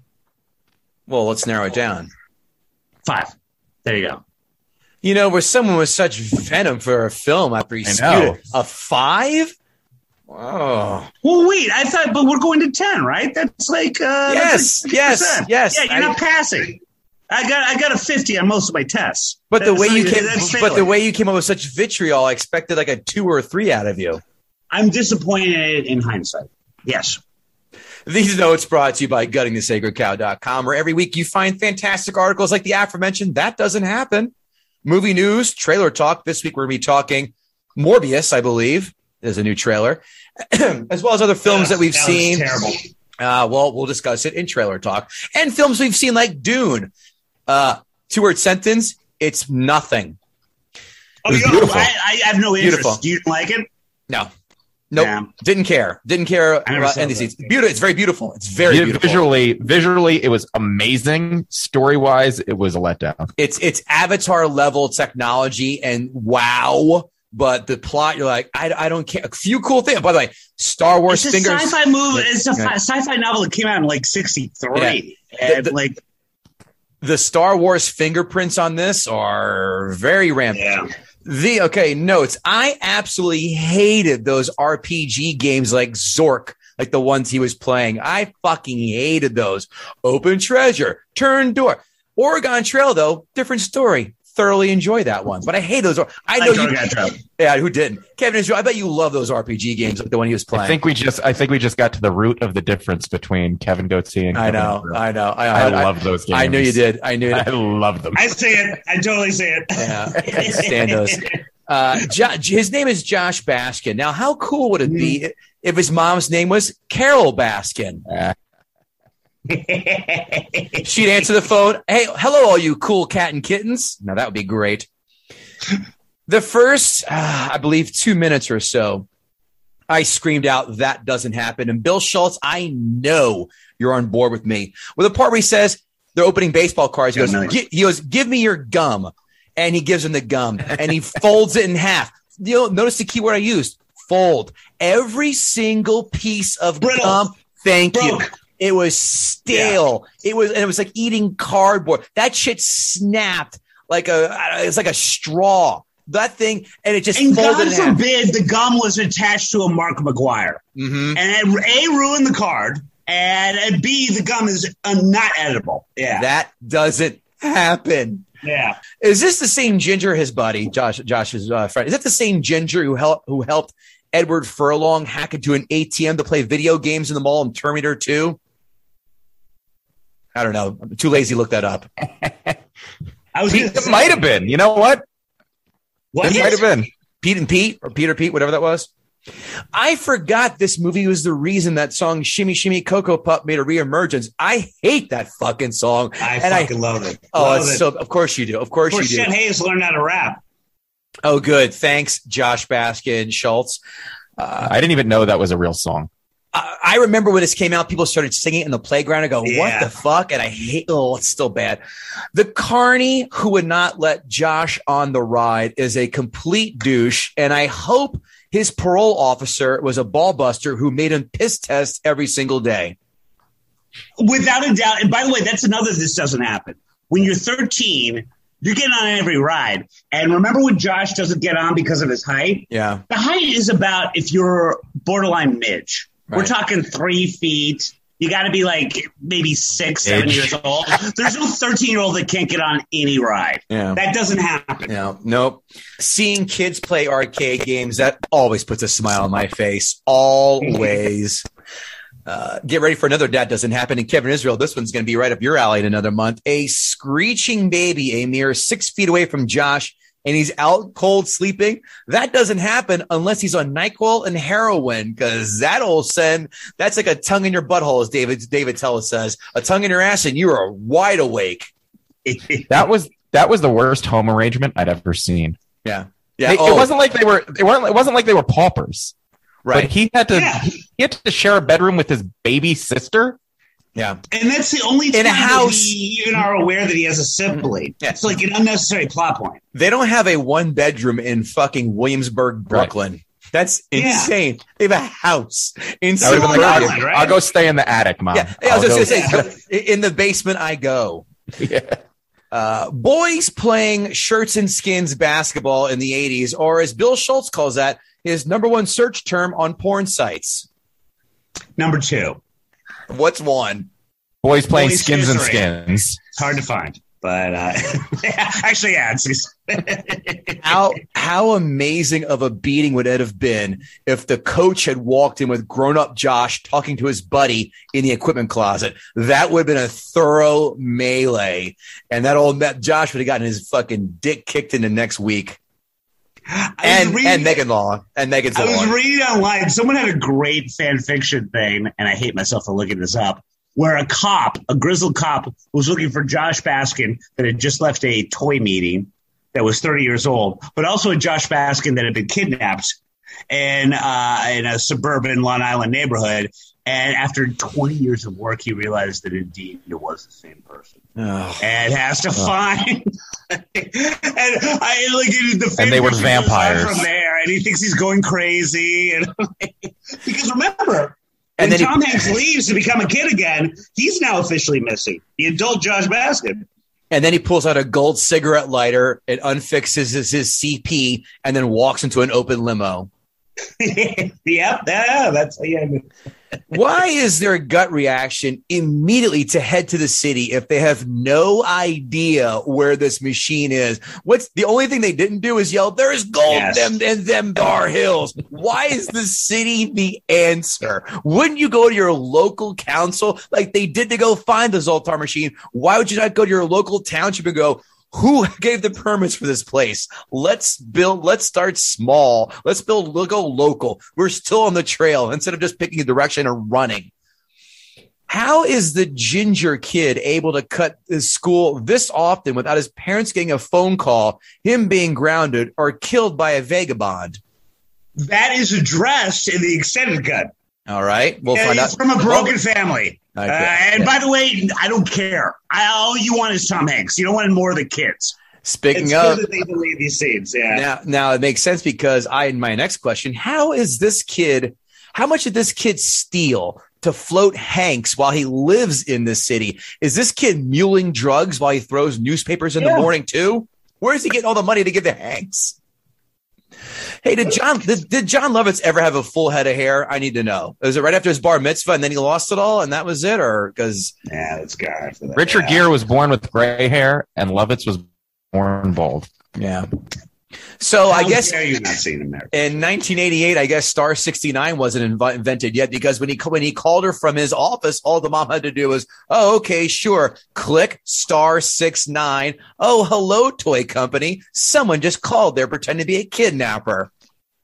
Speaker 4: Well, let's narrow it down.
Speaker 7: Five. There you go.
Speaker 4: You know, where someone with such venom for a film after he
Speaker 6: I
Speaker 4: spewed
Speaker 6: know.
Speaker 4: it. A five? Oh.
Speaker 7: Well, wait, I thought, but we're going to ten, right? That's like, uh,
Speaker 4: Yes,
Speaker 7: that's like
Speaker 4: yes,
Speaker 7: fifty percent.
Speaker 4: yes.
Speaker 7: Yeah, you're
Speaker 4: I-
Speaker 7: not passing. I got, I got a fifty on most of my tests.
Speaker 4: But the
Speaker 7: That's
Speaker 4: way you
Speaker 7: like-
Speaker 4: came,
Speaker 7: that's
Speaker 4: but the
Speaker 7: failing.
Speaker 4: way you came up with such vitriol, I expected like a two or a three out of you.
Speaker 7: I'm disappointed in hindsight. Yes.
Speaker 4: These notes brought to you by gutting the sacred cow dot com, where every week you find fantastic articles like the aforementioned That Doesn't Happen. Movie news, trailer talk. This week we're going to be talking Morbius, I believe. There's a new trailer, as well as other films that we've
Speaker 7: That was
Speaker 4: seen.
Speaker 7: terrible.
Speaker 4: Uh, well, we'll discuss it in trailer talk. And films we've seen like Dune. Uh, two-word sentence, it's nothing.
Speaker 7: Oh,
Speaker 4: was
Speaker 7: you know,
Speaker 4: beautiful.
Speaker 7: I, I have no interest.
Speaker 4: Beautiful.
Speaker 7: Do you like it?
Speaker 4: No. Nope.
Speaker 7: Yeah.
Speaker 4: Didn't care. Didn't care
Speaker 7: I never
Speaker 4: about
Speaker 7: saw
Speaker 4: any
Speaker 7: that.
Speaker 4: scenes. Beautiful. It's very beautiful. It's very
Speaker 6: Yeah,
Speaker 4: beautiful.
Speaker 6: Visually, visually, it was amazing. Story wise, it was a letdown.
Speaker 4: It's it's Avatar level technology and wow. But the plot, you're like, I, I don't care. A few cool things. By the way, Star Wars
Speaker 7: It's a
Speaker 4: fingers.
Speaker 7: sci-fi movie. It's a
Speaker 4: Yeah.
Speaker 7: fi- sci-fi novel that came out in like sixty-three. And
Speaker 4: The- the-
Speaker 7: like,
Speaker 4: The Star Wars fingerprints on this are very rampant.
Speaker 7: yeah.
Speaker 4: The okay notes. I absolutely hated those R P G games like Zork, like the ones he was playing. I fucking hated those. Open treasure, turn door, Oregon Trail though, different story. Thoroughly enjoy that one, but I hate those. I know
Speaker 7: Like
Speaker 4: you.
Speaker 7: Oregon Trail.
Speaker 4: Yeah, who didn't? Kevin, Israel, I bet you love those R P G games like the one he was playing.
Speaker 6: I think we just, I think we just got to the root of the difference between Kevin Goatee and
Speaker 4: I
Speaker 6: Kevin
Speaker 4: know,
Speaker 6: Israel.
Speaker 4: I know. I,
Speaker 6: I,
Speaker 4: I,
Speaker 6: love those games.
Speaker 4: I knew you did. I knew
Speaker 6: I
Speaker 4: it.
Speaker 6: love them.
Speaker 7: I see it. I totally see it.
Speaker 4: Yeah, I can't stand those. Uh, jo- his name is Josh Baskin. Now, how cool would it be if his mom's name was Carol Baskin?
Speaker 6: Uh,
Speaker 4: She'd answer the phone. Hey, hello, all you cool cat and kittens. Now, that would be great. The first, uh, I believe, two minutes or so, I screamed out, that doesn't happen. And Bill Schultz, I know you're on board with me. With the part where he says they're opening baseball cards, he goes,
Speaker 7: Yeah, nice.
Speaker 4: "Gi- he goes, give me your gum. And he gives him the gum and he folds it in half. You know, notice the key word I used, fold. Every single piece of
Speaker 7: Brittle.
Speaker 4: gum. Thank you.
Speaker 7: Broke.
Speaker 4: It was stale. It was, and it was like eating cardboard. That shit snapped like a, it's like a straw. That thing, and it just
Speaker 7: And
Speaker 4: folded
Speaker 7: God
Speaker 4: in half.
Speaker 7: forbid the gum was attached to a Mark McGuire.
Speaker 4: Mhm.
Speaker 7: And it, A, ruined the card, and uh, B, the gum is uh, not edible. Yeah.
Speaker 4: That doesn't happen.
Speaker 7: yeah.
Speaker 4: Is this the same ginger, his buddy, Josh, Josh's uh, friend? Is that the same ginger who helped who helped Edward Furlong hack into an A T M to play video games in the mall in Terminator two? I don't know. I'm too lazy to look that up.
Speaker 7: I was
Speaker 6: Pete,
Speaker 7: gonna
Speaker 6: it
Speaker 7: say,
Speaker 6: might have been. You know what?
Speaker 7: what?
Speaker 6: It might have been.
Speaker 4: Pete and Pete or Peter Pete, whatever that was. I forgot this movie was the reason that song Shimmy Shimmy Cocoa Pup made a reemergence. I hate that fucking song.
Speaker 7: I
Speaker 4: and
Speaker 7: fucking love it.
Speaker 4: Oh,
Speaker 7: love
Speaker 4: it's
Speaker 7: it.
Speaker 4: so, of course you do. Of course
Speaker 7: Poor
Speaker 4: you do.
Speaker 7: Chet Hayes learned how to rap.
Speaker 4: Oh, good. Thanks, Josh Baskin Schultz. Uh,
Speaker 6: I didn't even know that was a real song.
Speaker 4: I, I remember when this came out, people started singing it in the playground. I go, what
Speaker 7: Yeah.
Speaker 4: the fuck? And I hate, oh, it's still bad. The carny who would not let Josh on the ride is a complete douche. And I hope his parole officer was a ball buster who made him piss test every single day.
Speaker 7: Without a doubt. And by the way, that's another this doesn't happen. When you're thirteen, you're getting on every ride. And remember when Josh doesn't get on because of his height?
Speaker 4: Yeah.
Speaker 7: The height is about if you're borderline midge. We're
Speaker 4: Right.
Speaker 7: talking three feet. You got to be like maybe six, seven
Speaker 6: Midge.
Speaker 7: years old. There's no thirteen-year-old that can't get on any ride.
Speaker 4: Yeah.
Speaker 7: That doesn't happen.
Speaker 4: No, nope. Seeing kids play arcade games, that always puts a smile on my face. Always. Uh, get ready for another That Doesn't Happen. And Kevin Israel, this one's going to be right up your alley in another month. A screeching baby, a mere six feet away from Josh, and he's out cold sleeping. That doesn't happen unless he's on NyQuil and heroin, because that'll send, that's like a tongue in your butthole, as David, David Tella says. A tongue in your ass, and you are wide awake.
Speaker 6: That was that was the worst home arrangement I'd ever seen.
Speaker 4: Yeah. Yeah,
Speaker 6: They-
Speaker 4: oh,
Speaker 6: It wasn't like they were. It weren't. It wasn't like they were paupers.
Speaker 4: right.
Speaker 6: But he had to.
Speaker 7: Yeah.
Speaker 6: He had to share a bedroom with his baby sister.
Speaker 4: Yeah.
Speaker 7: And that's the only
Speaker 4: In
Speaker 7: time
Speaker 4: a
Speaker 7: that
Speaker 4: house.
Speaker 7: we even are aware that he has a sibling.
Speaker 4: Yeah.
Speaker 7: It's like an unnecessary plot point.
Speaker 4: They don't have a one bedroom in fucking Williamsburg, Brooklyn. That's
Speaker 7: Yeah.
Speaker 4: insane. They have a house in
Speaker 6: I would have been like,
Speaker 7: Long
Speaker 6: I'll,
Speaker 7: Island, right?
Speaker 6: I'll go stay in the attic, mom.
Speaker 4: Yeah, I was
Speaker 6: I'll
Speaker 4: just
Speaker 6: go-
Speaker 4: gonna say, go- in the basement I go.
Speaker 6: Yeah.
Speaker 4: Uh, boys playing shirts and skins basketball in the eighties, or as Bill Schultz calls that, his number one search term on porn sites.
Speaker 7: Number two.
Speaker 4: What's one?
Speaker 6: Boys playing
Speaker 7: Boys
Speaker 6: skins and
Speaker 7: history.
Speaker 6: skins.
Speaker 7: It's hard to find. But uh, actually, yeah. It's,
Speaker 4: How how amazing of a beating would it have been if the coach had walked in with grown-up Josh talking to his buddy in the equipment closet? That would have been a thorough melee, and that old that Josh would have gotten his fucking dick kicked in the next week.
Speaker 7: I was
Speaker 4: And
Speaker 7: reading-
Speaker 4: and Megan Law and Megan's
Speaker 7: I was
Speaker 4: Law.
Speaker 7: reading online. Someone had a great fan fiction thing, and I hate myself for looking this up, where a cop, a grizzled cop, was looking for Josh Baskin that had just left a toy meeting that was thirty years old, but also a Josh Baskin that had been kidnapped in, uh, in a suburban Long Island neighborhood. And after twenty years of work, he realized that indeed it was the same person.
Speaker 4: Oh.
Speaker 7: And has to find, and I like the
Speaker 6: And they were
Speaker 7: fan fiction goes on
Speaker 6: vampires.
Speaker 7: from there, and he thinks he's going crazy. And because remember,
Speaker 4: And
Speaker 7: when
Speaker 4: then he-
Speaker 7: Tom Hanks leaves to become a kid again, he's now officially missing. The adult Josh Baskin.
Speaker 4: And then he pulls out a gold cigarette lighter, it unfixes his, his C P, and then walks into an open limo.
Speaker 7: Yep, yeah, that's yeah.
Speaker 4: Why is there a gut reaction immediately to head to the city if they have no idea where this machine is? What's the only thing they didn't do is yell, "There's gold
Speaker 7: Yes.
Speaker 4: in them in them Dar Hills." Why is the city the answer? Wouldn't you go to your local council like they did to go find the Zoltar machine? Why would you not go to your local township and go, who gave the permits for this place? Let's build, let's start small. Let's build, we'll go local. We're still on the trail instead of just picking a direction and running. How is the ginger kid able to cut his school this often without his parents getting a phone call, him being grounded or killed by a vagabond?
Speaker 7: That is addressed in the extended cut.
Speaker 4: All right. We'll
Speaker 7: And
Speaker 4: find
Speaker 7: it's
Speaker 4: out.
Speaker 7: from a broken family.
Speaker 4: Okay.
Speaker 7: Uh, and
Speaker 4: Yeah.
Speaker 7: by the way, I don't care. I, all you want is Tom Hanks. You don't want more of the kids.
Speaker 4: Speaking
Speaker 7: It's
Speaker 4: of,
Speaker 7: good that they delete these scenes. Yeah.
Speaker 4: Now, now it makes sense because I, in my next question, how is this kid, how much did this kid steal to float Hanks while he lives in this city? Is this kid muling drugs while he throws newspapers in
Speaker 7: Yeah.
Speaker 4: the morning too? Where is he getting all the money to give to Hanks? Hey, did John, did, did John Lovitz ever have a full head of hair? I need to know. Was it right after his bar mitzvah and then he lost it all and that was it? Or because
Speaker 7: Yeah, that's good. After that.
Speaker 6: Richard
Speaker 7: yeah.
Speaker 6: Gere was born with gray hair, and Lovitz was born bald.
Speaker 4: yeah. So I
Speaker 7: How
Speaker 4: guess
Speaker 7: dare you not seen him there?
Speaker 4: in nineteen eighty-eight, I guess Star sixty-nine wasn't inv- invented yet because when he when he called her from his office, all the mom had to do was, "Oh, okay, sure, click star six nine. Oh, hello, toy company. Someone just called. They're pretending to be a kidnapper."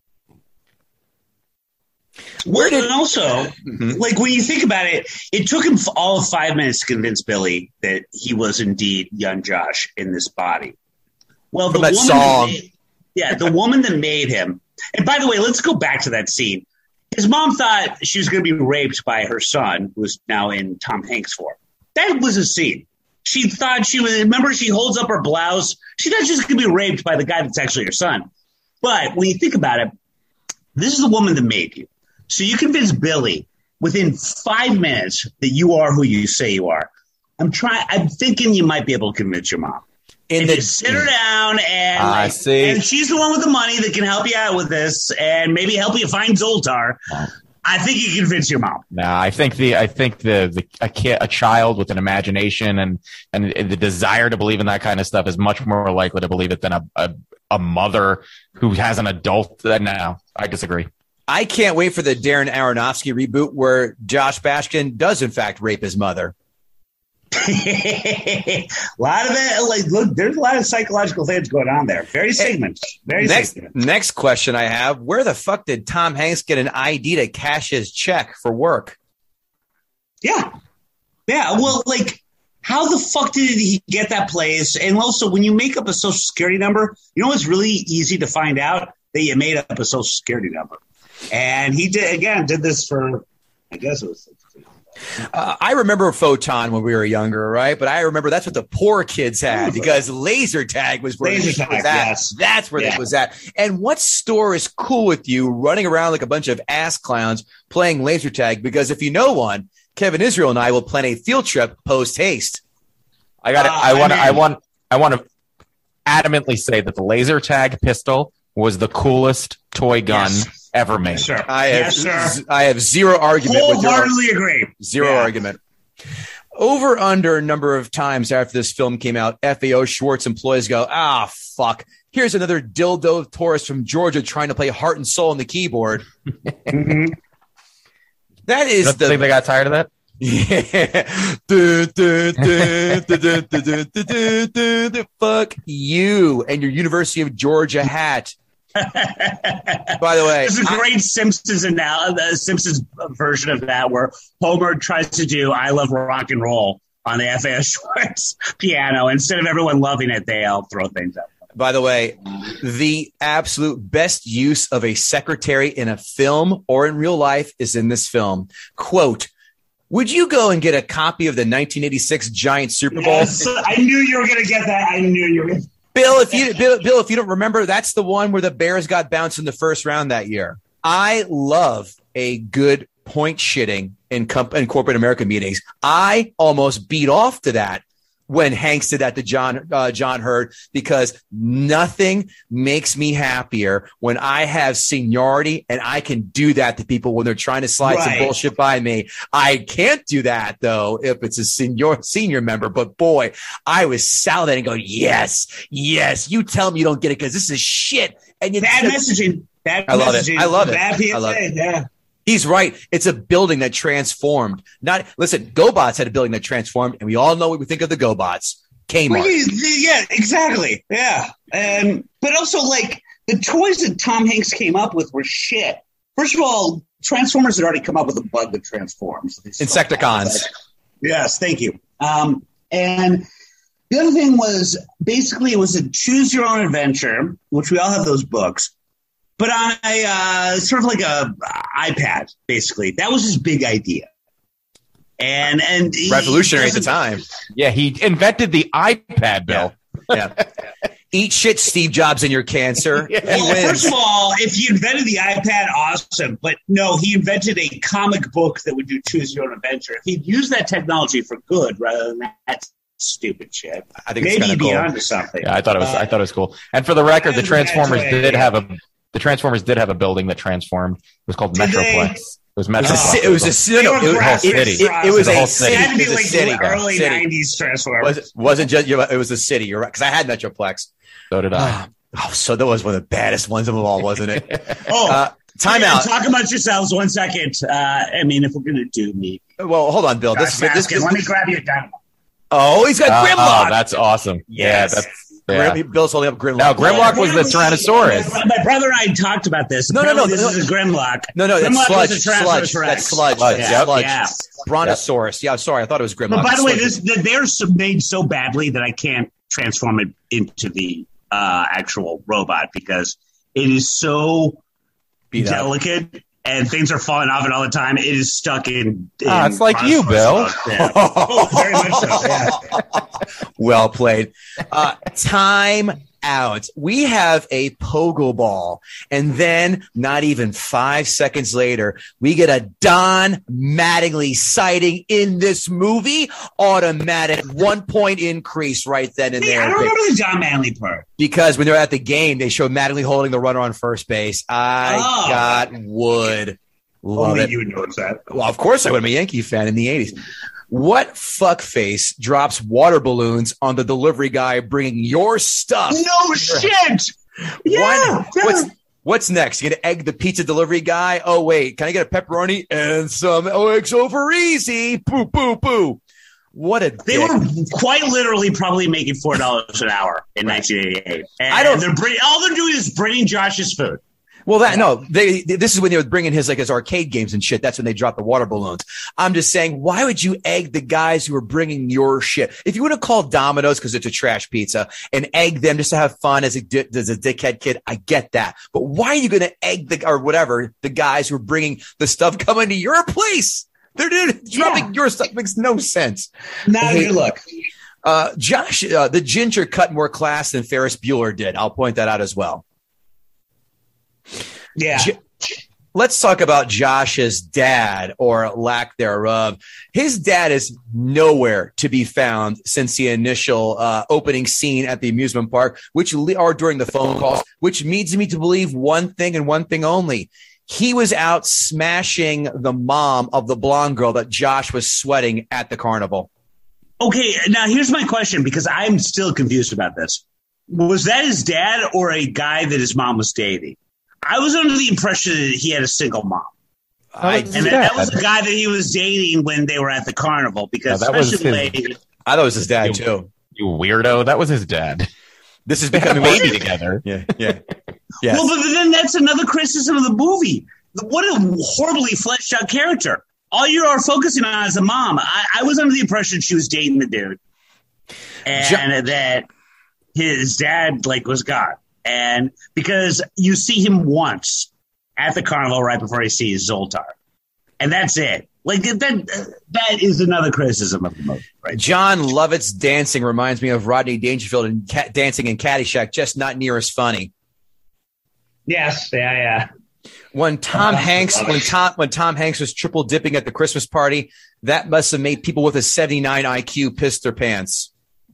Speaker 7: Well,
Speaker 4: did-
Speaker 7: and also,
Speaker 4: Mhm.
Speaker 7: like when you think about it, it took him f- all of five minutes to convince Billy that he was indeed young Josh in this body. Well,
Speaker 4: From
Speaker 7: the
Speaker 4: that
Speaker 7: woman
Speaker 4: song.
Speaker 7: made- yeah, the woman that made him. And by the way, let's go back to that scene. His mom thought she was going to be raped by her son, who is now in Tom Hanks' form. That was a scene. She thought she was. Remember, she holds up her blouse. She thought she was going to be raped by the guy that's actually her son. But when you think about it, this is the woman that made you. So you convince Billy within five minutes that you are who you say you are. I'm trying. I'm thinking you might be able to convince your mom.
Speaker 4: In
Speaker 7: If
Speaker 4: the
Speaker 7: you sit her down and,
Speaker 6: I
Speaker 7: like,
Speaker 6: see.
Speaker 7: and she's the one with the money that can help you out with this and maybe help you find Zoltar. I think you convince your mom.
Speaker 6: No, I think the I think the the a kid, a child with an imagination and and the desire to believe in that kind of stuff is much more likely to believe it than a a, a mother who has an adult. That no, I disagree.
Speaker 4: I can't wait for the Darren Aronofsky reboot where Josh Bashkin does in fact rape his mother.
Speaker 7: A lot of it, like, look, there's a lot of psychological things going on there. Very segment. Very
Speaker 4: Next,
Speaker 7: segment.
Speaker 4: next question I have: where the fuck did Tom Hanks get an I D to cash his check for work?
Speaker 7: Yeah. Yeah. Well, like, how the fuck did he get that place? And also, when you make up a social security number, you know it's really easy to find out that you made up a social security number. And he did again did this for, I guess it was sixteen.
Speaker 4: Uh, I remember Photon when we were younger, right? But I remember that's what the poor kids had because laser tag was where
Speaker 7: Laser
Speaker 4: it
Speaker 7: tag,
Speaker 4: was at.
Speaker 7: yes.
Speaker 4: That's where
Speaker 7: Yeah.
Speaker 4: it was at. And what store is cool with you running around like a bunch of ass clowns playing laser tag? Because if you know one, Kevin Israel and I will plan a field trip post haste.
Speaker 6: I got.
Speaker 7: Uh,
Speaker 6: I want.
Speaker 7: I
Speaker 6: I
Speaker 7: mean-
Speaker 6: want. I want to adamantly say that the laser tag pistol was the coolest toy gun
Speaker 7: Yes.
Speaker 6: ever made.
Speaker 7: Yes, sir.
Speaker 4: I have,
Speaker 7: yes, sir.
Speaker 4: z- I have zero argument with your
Speaker 7: Wholeheartedly agree.
Speaker 4: Zero
Speaker 7: Yeah.
Speaker 4: argument. Over under number of times after this film came out, F A O Schwartz employees go, ah, fuck. Here's another dildo tourist from Georgia trying to play Heart and Soul on the keyboard.
Speaker 7: Mhm.
Speaker 4: That
Speaker 6: You
Speaker 4: is
Speaker 6: don't think
Speaker 4: the
Speaker 6: they got tired of that?
Speaker 4: yeah. Du- du- du- du- du- du- du- du- du- du- du- Fuck you and your University of Georgia hat. By the way,
Speaker 7: There's a
Speaker 4: I-
Speaker 7: great Simpsons now, the Simpsons version of that where Homer tries to do "I Love Rock and Roll" on the F A O Schwartz piano. Instead of everyone loving it, they all throw things up.
Speaker 4: By the way, the absolute best use of a secretary in a film or in real life is in this film. Quote, would you go and get a copy of the nineteen eighty-six Giant Super Bowl?
Speaker 7: Yes, I knew you were going to get that. I knew you were going to.
Speaker 4: Bill, if you Bill, Bill, if you don't remember, that's the one where the Bears got bounced in the first round that year. I love a good point shitting in, comp- in corporate America meetings. I almost beat off to that when Hanks did that to John uh, John Hurd, because nothing makes me happier when I have seniority and I can do that to people when they're trying to slide some
Speaker 7: Right.
Speaker 4: bullshit by me. I can't do that though if it's a senior senior member. But boy, I was salivating, going, yes, yes. You tell me you don't get it because this is shit. And you
Speaker 7: Bad messaging. Bad
Speaker 4: I love it.
Speaker 7: messaging.
Speaker 4: I love it.
Speaker 7: Bad P S A.
Speaker 4: I love it.
Speaker 7: Yeah.
Speaker 4: He's right. It's a building that transformed. Not listen, GoBots had a building that transformed, and we all know what we think of the GoBots. Kmart.
Speaker 7: Well, yeah, yeah, exactly. Yeah. And but also like the toys that Tom Hanks came up with were shit. First of all, Transformers had already come up with a bug that transforms.
Speaker 4: Insecticons.
Speaker 7: Yes, thank you. Um, and the other thing was basically it was a choose your own adventure, which we all have those books, but on a uh, sort of like a iPad, basically. That was his big idea. And and he
Speaker 4: Revolutionary at the
Speaker 7: doesn't-
Speaker 4: time.
Speaker 6: Yeah, he invented the iPad, Bill.
Speaker 4: Yeah. Eat shit, Steve Jobs, and your cancer. He
Speaker 7: Well,
Speaker 4: wins.
Speaker 7: first of all, if he invented the iPad, awesome. But no, he invented a comic book that would do choose your own adventure. If he'd used that technology for good rather than that stupid shit,
Speaker 4: I think it's
Speaker 7: maybe
Speaker 4: kinda
Speaker 7: he'd be
Speaker 4: cool.
Speaker 7: onto something.
Speaker 6: Yeah, I thought it was.
Speaker 7: Uh,
Speaker 6: I thought it was cool. And for the record, the
Speaker 7: That's
Speaker 6: Transformers
Speaker 7: right,
Speaker 6: did
Speaker 7: yeah.
Speaker 6: have a. The Transformers did have a building that transformed. It was called
Speaker 7: Did they?
Speaker 6: Metroplex. It was
Speaker 4: It was a,
Speaker 6: Metroplex.
Speaker 4: ci- it was a ci- no, no,
Speaker 7: They
Speaker 4: it
Speaker 7: were
Speaker 4: was,
Speaker 7: graphic
Speaker 4: it, it, it, it was
Speaker 6: The
Speaker 4: a
Speaker 6: whole
Speaker 4: city.
Speaker 6: city.
Speaker 7: It had to
Speaker 4: It
Speaker 7: be
Speaker 4: was a
Speaker 7: like
Speaker 4: city.
Speaker 7: the early
Speaker 4: City.
Speaker 7: nineties Transformers.
Speaker 4: Was, wasn't just it was a city. You're right, because I had Metroplex.
Speaker 6: So did I.
Speaker 4: Oh, so that was one of the baddest ones of them all, wasn't it?
Speaker 7: oh,
Speaker 4: Uh, time
Speaker 7: yeah,
Speaker 4: out.
Speaker 7: Talk about yourselves one second. Uh, I mean, if we're going to do me,
Speaker 4: Well, hold on, Bill. This,
Speaker 7: Josh
Speaker 4: this,
Speaker 7: Baskin,
Speaker 4: this,
Speaker 7: let me grab you a dynamite.
Speaker 4: oh, he's got
Speaker 6: Uh,
Speaker 4: Grimlock.
Speaker 6: oh, that's awesome.
Speaker 4: Yes.
Speaker 6: Yeah, that's yeah.
Speaker 4: Grim, Bill's holding up Grimlock.
Speaker 6: No, Grimlock was the Tyrannosaurus.
Speaker 7: My, my brother and I talked about this.
Speaker 4: No, no, no,
Speaker 7: Apparently
Speaker 4: no.
Speaker 7: This is a Grimlock.
Speaker 4: No, no, that's
Speaker 7: Grimlock
Speaker 4: sludge.
Speaker 7: was a Tyrannosaurus
Speaker 4: Sludge.
Speaker 7: Rex.
Speaker 4: That's sludge.
Speaker 6: Sludge,
Speaker 4: That's
Speaker 6: yep.
Speaker 4: sludge.
Speaker 7: Yeah.
Speaker 4: Brontosaurus. Yeah, I'm sorry. I thought it was Grimlock.
Speaker 7: But by the way,
Speaker 4: Sludge.
Speaker 7: this, they're so- made so badly that I can't transform it into the uh, actual robot because it is so
Speaker 4: Beat up.
Speaker 7: delicate and things are falling off it all the time. It is stuck in. in
Speaker 6: Ah, it's like you, Bill.
Speaker 7: Yeah. Oh, very much so. Yeah.
Speaker 4: Well played. Uh, time out. We have a pogo ball, and then not even five seconds later, we get a Don Mattingly sighting in this movie. Automatic one point increase right then and
Speaker 7: See, I
Speaker 4: there.
Speaker 7: don't remember the John Manley part.
Speaker 4: Because when they're at the game, they show Mattingly holding the runner on first base. I
Speaker 7: Oh.
Speaker 4: got wood. Love
Speaker 7: Only
Speaker 4: it.
Speaker 7: you notice that.
Speaker 4: Well, of course I would. I'm a Yankee fan in the eighties. What fuckface drops water balloons on the delivery guy bringing your stuff?
Speaker 7: No shit. Yeah.
Speaker 4: Why- What's What's next? You gonna egg the pizza delivery guy? Oh wait, can I get a pepperoni and some O X O for easy? Boo boo boo. What a
Speaker 7: They
Speaker 4: dick.
Speaker 7: were quite literally probably making four dollars an hour in nineteen eighty-eight. And
Speaker 4: I don't-
Speaker 7: They're bring, all they're doing is bringing Josh's food.
Speaker 4: Well, that no, they, this is when they were bringing his like his arcade games and shit. That's when they dropped the water balloons. I'm just saying, why would you egg the guys who are bringing your shit? If you would have called Domino's because it's a trash pizza and egg them just to have fun as a as a dickhead kid, I get that. But why are you going to egg the or whatever the guys who are bringing the stuff coming to your place? They're doing dropping yeah. your stuff. Makes no sense.
Speaker 7: Not a good look.
Speaker 4: Uh, Josh, uh, the ginger cut more class than Ferris Bueller did. I'll point that out as well.
Speaker 7: Yeah.
Speaker 4: J- Let's talk about Josh's dad, or lack thereof. His dad is nowhere to be found since the initial uh, opening scene at the amusement park, which or during the phone calls, which leads me to believe one thing and one thing only. He was out smashing the mom of the blonde girl that Josh was sweating at the carnival.
Speaker 7: Okay, now here's my question, because I'm still confused about this. Was that his dad or a guy that his mom was dating? I was under the impression that he had a single mom.
Speaker 4: I,
Speaker 7: and that, that was the guy that he was dating when they were at the carnival, because
Speaker 6: no, that was his,
Speaker 7: lady,
Speaker 4: I thought it was his dad, too.
Speaker 6: You weirdo. That was his dad.
Speaker 4: This is becoming
Speaker 6: a baby together.
Speaker 4: Yeah, yeah. Yes.
Speaker 7: Well, but then that's another criticism of the movie. What a horribly fleshed out character. All you are focusing on is the mom. I, I was under the impression she was dating the dude, and jo- that his dad like was gone. And because you see him once at the carnival right before he sees Zoltar, and that's it. Like that, that is another criticism of the movie. Right?
Speaker 4: John Lovett's dancing reminds me of Rodney Dangerfield and Ca- dancing in Caddyshack, just not near as funny.
Speaker 7: Yes, yeah, yeah.
Speaker 4: When Tom uh, Hanks, when Tom, when Tom Hanks was triple dipping at the Christmas party, that must have made people with a seventy-nine I Q piss their pants.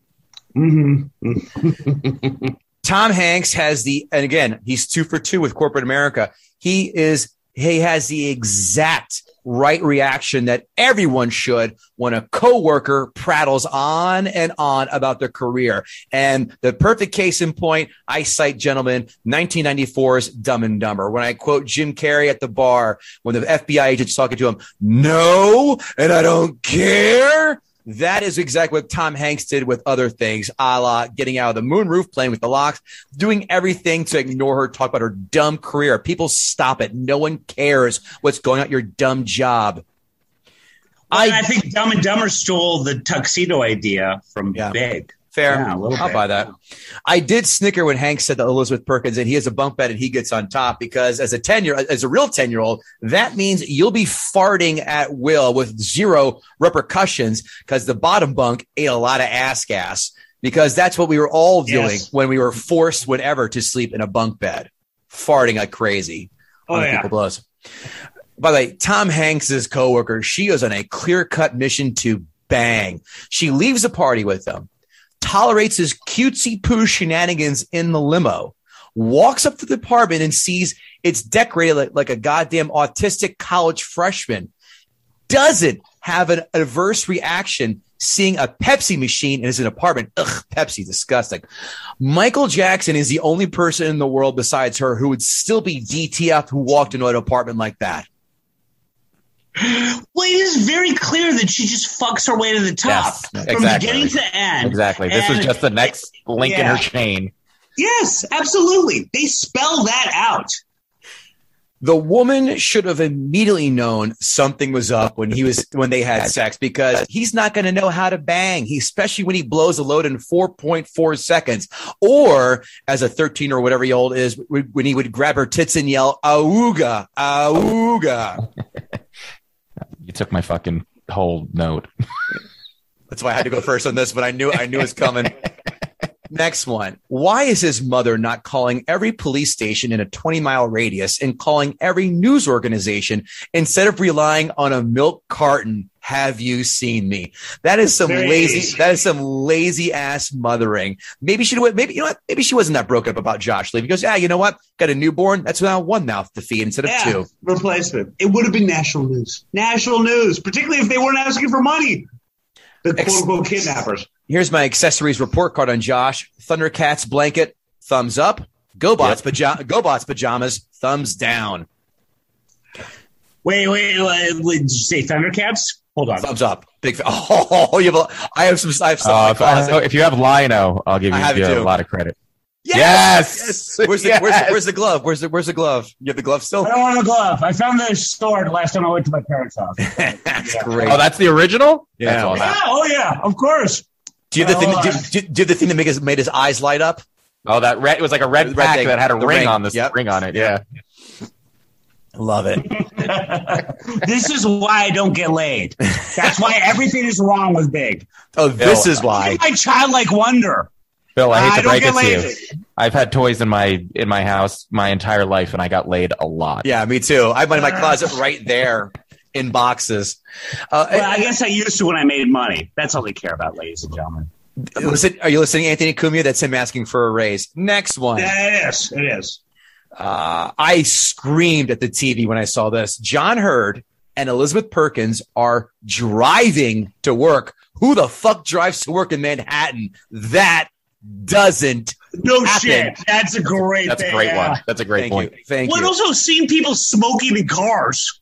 Speaker 7: Mm-hmm.
Speaker 4: Tom Hanks has the, and again, he's two for two with corporate America. He is, he has the exact right reaction that everyone should when a coworker prattles on and on about their career. And the perfect case in point, I cite, gentlemen, nineteen ninety-four's Dumb and Dumber, when I quote Jim Carrey at the bar when the F B I agent's talking to him, "No, and I don't care." That is exactly what Tom Hanks did with other things, a la getting out of the moonroof, playing with the locks, doing everything to ignore her, talk about her dumb career. People, stop it. No one cares what's going on at your dumb job.
Speaker 7: Well, I, I think Dumb and Dumber stole the tuxedo idea from
Speaker 4: yeah.
Speaker 7: Big.
Speaker 4: Fair.
Speaker 7: Yeah,
Speaker 4: I'll
Speaker 7: bit.
Speaker 4: buy that. I did snicker when Hank said to Elizabeth Perkins that he has a bunk bed and he gets on top, because as a ten year, as a real ten year old, that means you'll be farting at will with zero repercussions, because the bottom bunk ate a lot of ass gas, because that's what we were all doing
Speaker 7: yes.
Speaker 4: when we were forced whenever to sleep in a bunk bed, farting like crazy.
Speaker 7: Oh, yeah.
Speaker 4: People blows. By the way, Tom Hanks's coworker, she goes on a clear cut mission to bang. She leaves the party with them, tolerates his cutesy poo shenanigans in the limo, walks up to the apartment and sees it's decorated like, like a goddamn autistic college freshman, doesn't have an adverse reaction seeing a Pepsi machine in his apartment. Ugh, Pepsi, disgusting. Michael Jackson is the only person in the world besides her who would still be D T F who walked into an apartment like that.
Speaker 7: Well, it is very clear that she just fucks her way to the top
Speaker 6: yes,
Speaker 7: from
Speaker 6: exactly.
Speaker 7: beginning to end.
Speaker 6: Exactly. This
Speaker 7: and
Speaker 6: is just the next link yeah. in her chain.
Speaker 7: Yes, absolutely. They spell that out.
Speaker 4: The woman should have immediately known something was up when he was when they had sex, because he's not going to know how to bang, he, especially when he blows a load in four point four seconds. Or as a thirteen or whatever year old is, when he would grab her tits and yell, "Auga, auga."
Speaker 6: You took my fucking whole note.
Speaker 4: That's why I had to go first on this, but I knew I knew it was coming. Next one. Why is his mother not calling every police station in a twenty mile radius and calling every news organization instead of relying on a milk carton? Have you seen me? That is some Very lazy, easy. that is some lazy ass mothering. Maybe she, maybe, you know what? Maybe she wasn't that broken up about Josh Lee. He goes, yeah, you know what? Got a newborn. That's now one mouth to feed instead of
Speaker 7: yeah,
Speaker 4: two.
Speaker 7: Replacement. It would have been national news. National news, particularly if they weren't asking for money. The quote unquote kidnappers.
Speaker 4: Here's my accessories report card on Josh. Thundercats blanket, thumbs up. GoBots, yep. paja- GoBots pajamas, thumbs down.
Speaker 7: Wait, wait, wait, wait, did you say Thundercats? Hold on.
Speaker 4: Thumbs up. Big. Fa- oh, you have a, I have some. I have some.
Speaker 6: Uh,
Speaker 4: in my
Speaker 6: if, if you have Lino, I'll give you,
Speaker 4: I have
Speaker 6: you
Speaker 4: it
Speaker 6: a
Speaker 4: too.
Speaker 6: lot of credit. Yes.
Speaker 4: yes. Where's the
Speaker 6: Yes.
Speaker 4: where's the, where's the glove? Where's the where's the glove? You have the glove still?
Speaker 7: I don't want a glove. I found the sword last time I went to my parents' house.
Speaker 4: That's
Speaker 7: Yeah.
Speaker 4: great.
Speaker 6: Oh, that's the original?
Speaker 4: Yeah.
Speaker 6: That's awesome.
Speaker 7: Yeah, oh yeah, of course.
Speaker 4: do you have the
Speaker 7: Oh,
Speaker 4: thing? Do, do, do you have the thing that made his made his eyes light up?
Speaker 6: Oh, that red, it was like a red,
Speaker 4: The red
Speaker 6: pack
Speaker 4: thing.
Speaker 6: that had a
Speaker 4: The
Speaker 6: ring,
Speaker 4: ring.
Speaker 6: on this
Speaker 4: Yep.
Speaker 6: ring on it. Yeah.
Speaker 4: Love it.
Speaker 7: This is why I don't get laid. That's why everything is wrong with Big.
Speaker 4: Oh, this
Speaker 6: Bill,
Speaker 4: is why.
Speaker 7: My childlike wonder.
Speaker 6: Bill, I hate
Speaker 7: I
Speaker 6: to
Speaker 7: don't
Speaker 6: break
Speaker 7: get
Speaker 6: it to you.
Speaker 7: laid.
Speaker 6: I've had toys in my in my house my entire life, and I got laid a lot.
Speaker 4: Yeah, me too. I have one in my closet right there in boxes. Uh,
Speaker 7: Well, I guess I used to when I made money. That's all they care about, ladies and gentlemen.
Speaker 4: listen, are you listening, Anthony Cumia? That's him asking for a raise. Next one.
Speaker 7: Yeah, it is. It is.
Speaker 4: Uh, I screamed at the T V when I saw this. John Hurd and Elizabeth Perkins are driving to work. Who the fuck drives to work in Manhattan? That doesn't
Speaker 7: No
Speaker 4: happen.
Speaker 7: shit. That's a great
Speaker 6: That's a
Speaker 7: thing.
Speaker 6: great
Speaker 7: yeah.
Speaker 6: one. That's a great
Speaker 4: Thank
Speaker 6: point.
Speaker 4: you. Thank
Speaker 7: Well,
Speaker 4: you.
Speaker 7: and also seeing people smoking in cars.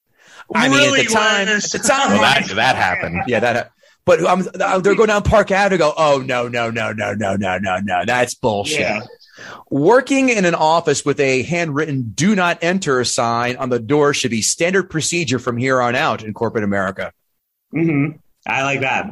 Speaker 4: I mean,
Speaker 7: Really
Speaker 4: at the time,
Speaker 7: was-
Speaker 4: at the time,
Speaker 6: Well, that that happened.
Speaker 4: yeah, that. But um, they're going down Park Avenue. Go, oh no, no, no, no, no, no, no, no. That's bullshit.
Speaker 7: Yeah.
Speaker 4: Working in an office with a handwritten "Do Not Enter" sign on the door should be standard procedure from here on out in corporate America.
Speaker 7: Mm-hmm. I like that.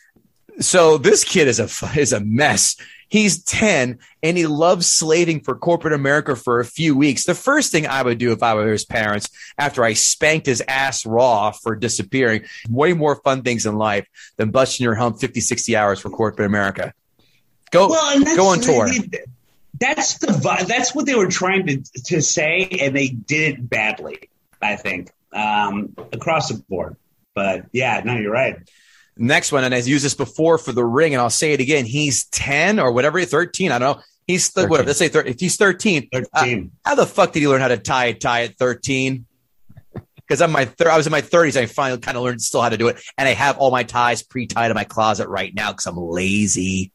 Speaker 4: So this kid is a is a mess. He's ten and he loves slaving for corporate America for a few weeks. The first thing I would do if I were his parents, after I spanked his ass raw for disappearing, way more fun things in life than busting your hump fifty, sixty hours for corporate America. Go,
Speaker 7: Well, and that's,
Speaker 4: go on tour.
Speaker 7: That's the vi- that's what they were trying to to say, and they did it badly. I think um, across the board. But yeah, no, you're right.
Speaker 4: Next one, and I've used this before for the ring, and I'll say it again. He's ten or whatever, thirteen. I don't know. He's th- whatever. Let's say thirteen. If he's thirteen,
Speaker 7: Thirteen.
Speaker 4: uh, how the fuck did he learn how to tie a tie at thirteen? Because I'm my thir- I was in my thirties. I finally kind of learned still how to do it, and I have all my ties pre-tied in my closet right now because I'm lazy.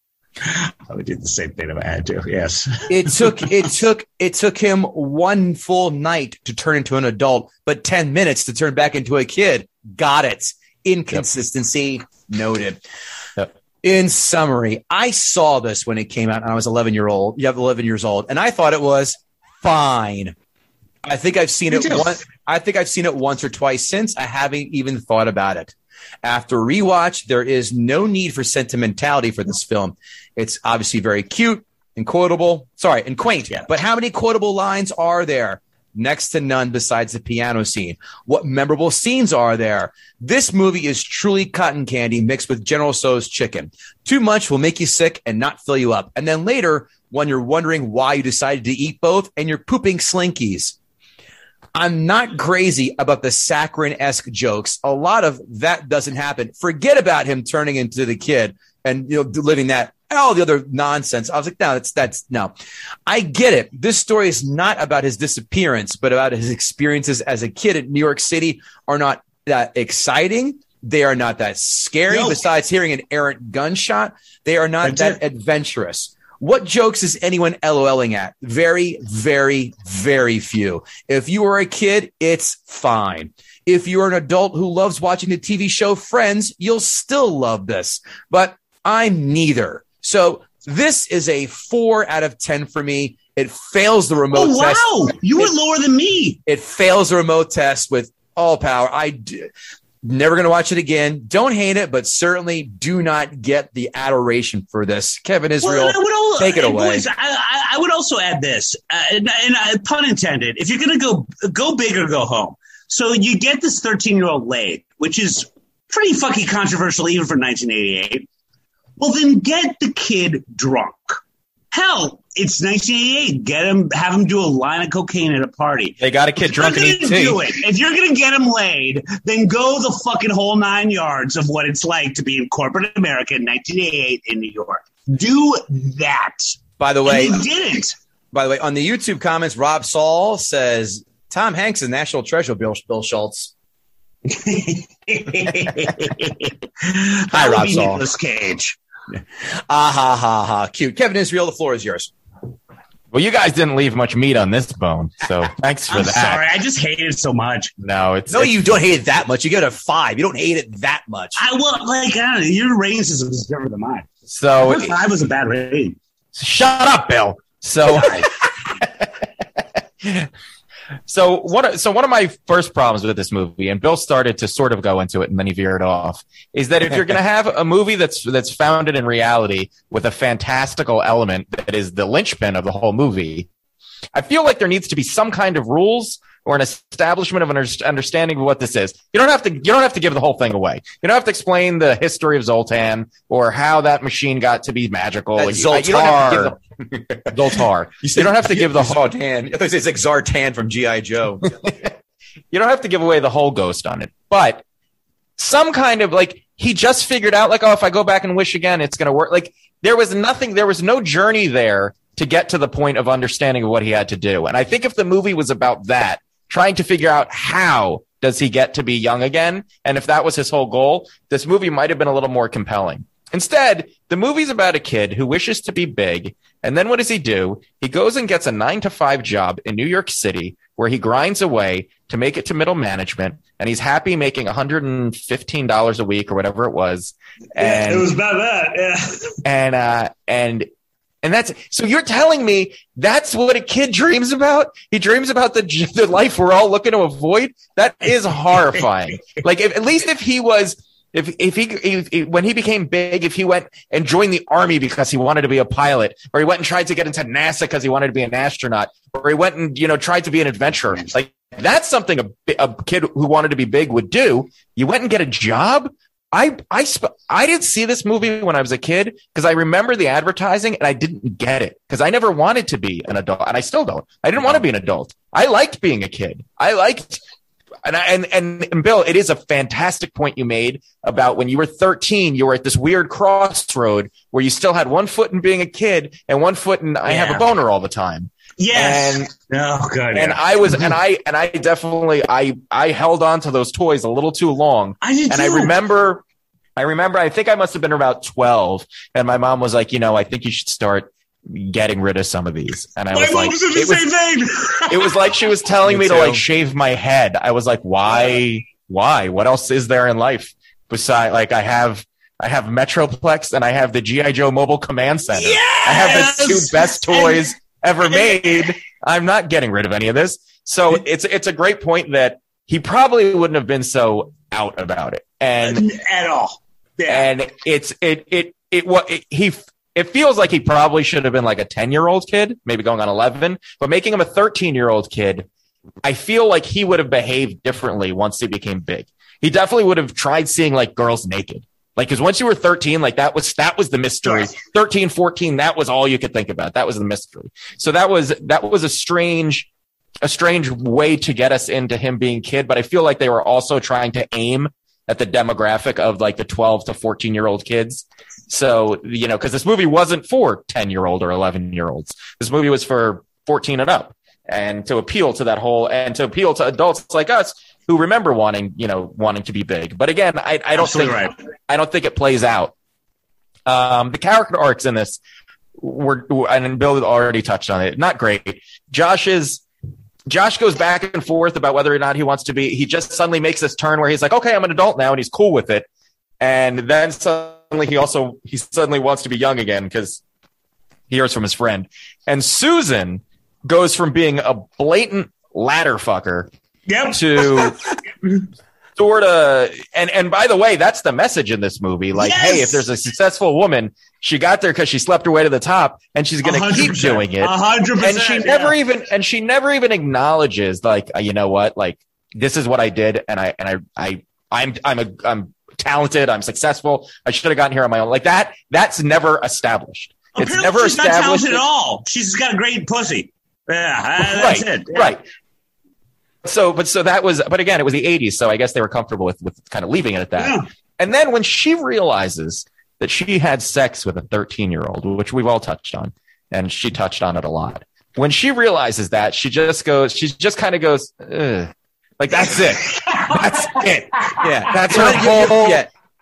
Speaker 7: I would do the same thing if I had to. Yes.
Speaker 4: It took it took it took him one full night to turn into an adult, but ten minutes to turn back into a kid. Got it. Inconsistency noted.
Speaker 6: Yep.
Speaker 4: In summary, I saw this when it came out and I was eleven year old. You have eleven years old, and I thought it was fine. I think I've seen
Speaker 7: Me
Speaker 4: it
Speaker 7: too.
Speaker 4: once. I think I've seen it once or twice since. I haven't even thought about it. After rewatch, there is no need for sentimentality for this film. It's obviously very cute and quotable. Sorry, and quaint.
Speaker 7: Yeah.
Speaker 4: But how many quotable lines are there? Next to none besides the piano scene. What memorable scenes are there? This movie is truly cotton candy mixed with General Tso's chicken. Too much will make you sick and not fill you up. And then later, when you're wondering why you decided to eat both and you're pooping Slinkies. I'm not crazy about the saccharine-esque jokes. A lot of that doesn't happen. Forget about him turning into the kid and, you know, living that, all the other nonsense. I was like, no, that's, that's, no. I get it. This story is not about his disappearance, but about his experiences as a kid in New York City are not that exciting. They are not that scary.
Speaker 7: No.
Speaker 4: Besides hearing an errant gunshot, they are not
Speaker 7: That's
Speaker 4: that adventurous. What jokes is anyone LOLing at? Very, very, very few. If you were a kid, it's fine. If you're an adult who loves watching the T V show Friends, you'll still love this. But I'm neither. So this is a four out of ten for me. It fails the remote
Speaker 7: Oh
Speaker 4: test.
Speaker 7: wow, you were lower than me.
Speaker 4: It fails the remote test with all power. I d- never going to watch it again. Don't hate it, but certainly do not get the adoration for this. Kevin Israel,
Speaker 7: Well, I would al-
Speaker 4: take it
Speaker 7: and
Speaker 4: away.
Speaker 7: boys, I, I, I would also add this, uh, and, and uh, pun intended. If you're going to go go big or go home, so you get this thirteen year old laid, which is pretty fucking controversial even for nineteen eighty-eight. Well, then get the kid drunk. Hell, it's nineteen eighty-eight. Get him, have him do a line of cocaine at a party.
Speaker 6: They got a kid drunk and
Speaker 7: If
Speaker 6: eat
Speaker 7: you're gonna do
Speaker 6: tea.
Speaker 7: it, if you're going to get him laid, then go the fucking whole nine yards of what it's like to be in corporate America in nineteen eighty-eight in New York. Do that.
Speaker 4: By the way,
Speaker 7: And they didn't.
Speaker 4: by the way, on the YouTube comments, Rob Saul says Tom Hanks is national treasure. Bill, Bill Schultz.
Speaker 7: Hi,
Speaker 4: Rob Saul.
Speaker 7: Nicolas Cage.
Speaker 4: Ah ha ha ha. Cute. Kevin Israel, the floor is yours.
Speaker 6: Well, you guys didn't leave much meat on this bone, so thanks for
Speaker 7: I'm
Speaker 6: that.
Speaker 7: sorry. I just hate it so much.
Speaker 6: No, it's
Speaker 4: No,
Speaker 6: it's-
Speaker 4: you don't hate it that much. You give it a five. You don't hate it that much.
Speaker 7: I well, like I don't know, your rating system is different than mine.
Speaker 6: so
Speaker 7: Five was a bad rating.
Speaker 6: Shut up, Bill. So, so what? So one of my first problems with this movie, and Bill started to sort of go into it, and then he veered off, is that if you're going to have a movie that's that's founded in reality with a fantastical element that is the linchpin of the whole movie, I feel like there needs to be some kind of rules or an establishment of an understanding of what this is. You don't have to. You don't have to give the whole thing away. You don't have to explain the history of Zoltan or how that machine got to be magical.
Speaker 4: That
Speaker 6: Like,
Speaker 4: Zoltar.
Speaker 6: You don't have to give the, Zoltar. You, you don't have to give the whole.
Speaker 4: Zartan. I thought it's like Zartan from G I Joe.
Speaker 6: You don't have to give away the whole ghost on it, but some kind of like he just figured out like, oh, if I go back and wish again, it's going to work. Like there was nothing. There was no journey there to get to the point of understanding of what he had to do. And I think if the movie was about that, trying to figure out how does he get to be young again, and if that was his whole goal, this movie might have been a little more compelling. Instead, the movie's about a kid who wishes to be big, and then what does he do? He goes and gets a nine to five job in New York City where he grinds away to make it to middle management, and he's happy making one hundred fifteen dollars a week or whatever it was. And,
Speaker 7: yeah, it was about that, yeah.
Speaker 6: And, uh, and, And that's so you're telling me that's what a kid dreams about? He dreams about the the life we're all looking to avoid? That is horrifying. Like if, at least if he was if if he if, when he became big, if he went and joined the army because he wanted to be a pilot, or he went and tried to get into NASA because he wanted to be an astronaut, or he went and you know tried to be an adventurer. Like that's something a, a kid who wanted to be big would do. You went and get a job? I I sp- I didn't see this movie when I was a kid because I remember the advertising and I didn't get it because I never wanted to be an adult and I still don't. I didn't want to be an adult. I liked being a kid. I liked and I, and, and and Bill, it is a fantastic point you made about when you were thirteen, you were at this weird crossroad where you still had one foot in being a kid and one foot in I
Speaker 7: Yeah.
Speaker 6: have a boner all the time.
Speaker 7: Yes.
Speaker 6: And
Speaker 7: oh god.
Speaker 6: and
Speaker 7: yeah.
Speaker 6: I was and I and I definitely I I held on to those toys a little too long.
Speaker 7: I did
Speaker 6: And
Speaker 7: too.
Speaker 6: I remember I remember I think I must have been about twelve and my mom was like, you know, I think you should start getting rid of some of these. And I
Speaker 7: My
Speaker 6: was
Speaker 7: mom
Speaker 6: like
Speaker 7: was in the
Speaker 6: it was,
Speaker 7: same vein.
Speaker 6: it was like she was telling
Speaker 4: Me
Speaker 6: me to
Speaker 4: too.
Speaker 6: like shave my head. I was like, why why? What else is there in life besides like I have I have Metroplex and I have the G I Joe Mobile Command Center. I have the two
Speaker 7: Yes!
Speaker 6: best toys ever made. I'm not getting rid of any of this. So it's it's a great point that he probably wouldn't have been so out about it. And
Speaker 7: At all. Yeah.
Speaker 6: and it's it it it what it, he it feels like he probably should have been like a ten-year-old kid, maybe going on eleven, but making him a thirteen-year-old kid, I feel like he would have behaved differently once he became big. He definitely would have tried seeing like girls naked. Like, because once you were thirteen, like that was that was the mystery.
Speaker 7: Yes.
Speaker 6: thirteen, fourteen, that was all you could think about. That was the mystery. So that was that was a strange, a strange way to get us into him being kid. But I feel like they were also trying to aim at the demographic of like the twelve to fourteen year old kids. So, you know, because this movie wasn't for ten year old or eleven year olds. This movie was for fourteen and up, and to appeal to that whole and to appeal to adults like us who remember wanting, you know, wanting to be big. But again, I, I don't
Speaker 7: Absolutely
Speaker 6: think
Speaker 7: right.
Speaker 6: I don't think it plays out. Um, the character arcs in this were, and Bill already touched on it, not great. Josh is, Josh goes back and forth about whether or not he wants to be, he just suddenly makes this turn where he's like, okay, I'm an adult now, and he's cool with it. And then suddenly he also, he suddenly wants to be young again because he hears from his friend. And Susan goes from being a blatant ladder fucker
Speaker 7: Yep.
Speaker 6: to sort of, and and by the way, that's the message in this movie. Like,
Speaker 7: Yes!
Speaker 6: hey, if there's a successful woman, she got there because she slept her way to the top, and she's going to keep doing it.
Speaker 7: A hundred
Speaker 6: And
Speaker 7: percent.
Speaker 6: she
Speaker 7: yeah.
Speaker 6: never even, and she never even acknowledges, like, uh, you know what, like, this is what I did, and I and I I I'm I'm a I'm talented, I'm successful. I should have gotten here on my own. Like that, that's never established. It's
Speaker 7: Apparently
Speaker 6: never
Speaker 7: she's not
Speaker 6: established.
Speaker 7: talented at all. She's got a great pussy. Yeah, uh, that's
Speaker 6: right,
Speaker 7: it. Yeah.
Speaker 6: right. So, but so that was, but again, it was the eighties, so I guess they were comfortable with with kind of leaving it at that.
Speaker 7: Yeah.
Speaker 6: And then when she realizes that she had sex with a thirteen year old, which we've all touched on, and she touched on it a lot. When she realizes that, she just goes, she just kind of goes, ugh. Like that's it, that's it.
Speaker 4: Yeah,
Speaker 6: That's
Speaker 4: You know,
Speaker 6: her
Speaker 4: you- you-
Speaker 6: whole.
Speaker 4: Yeah,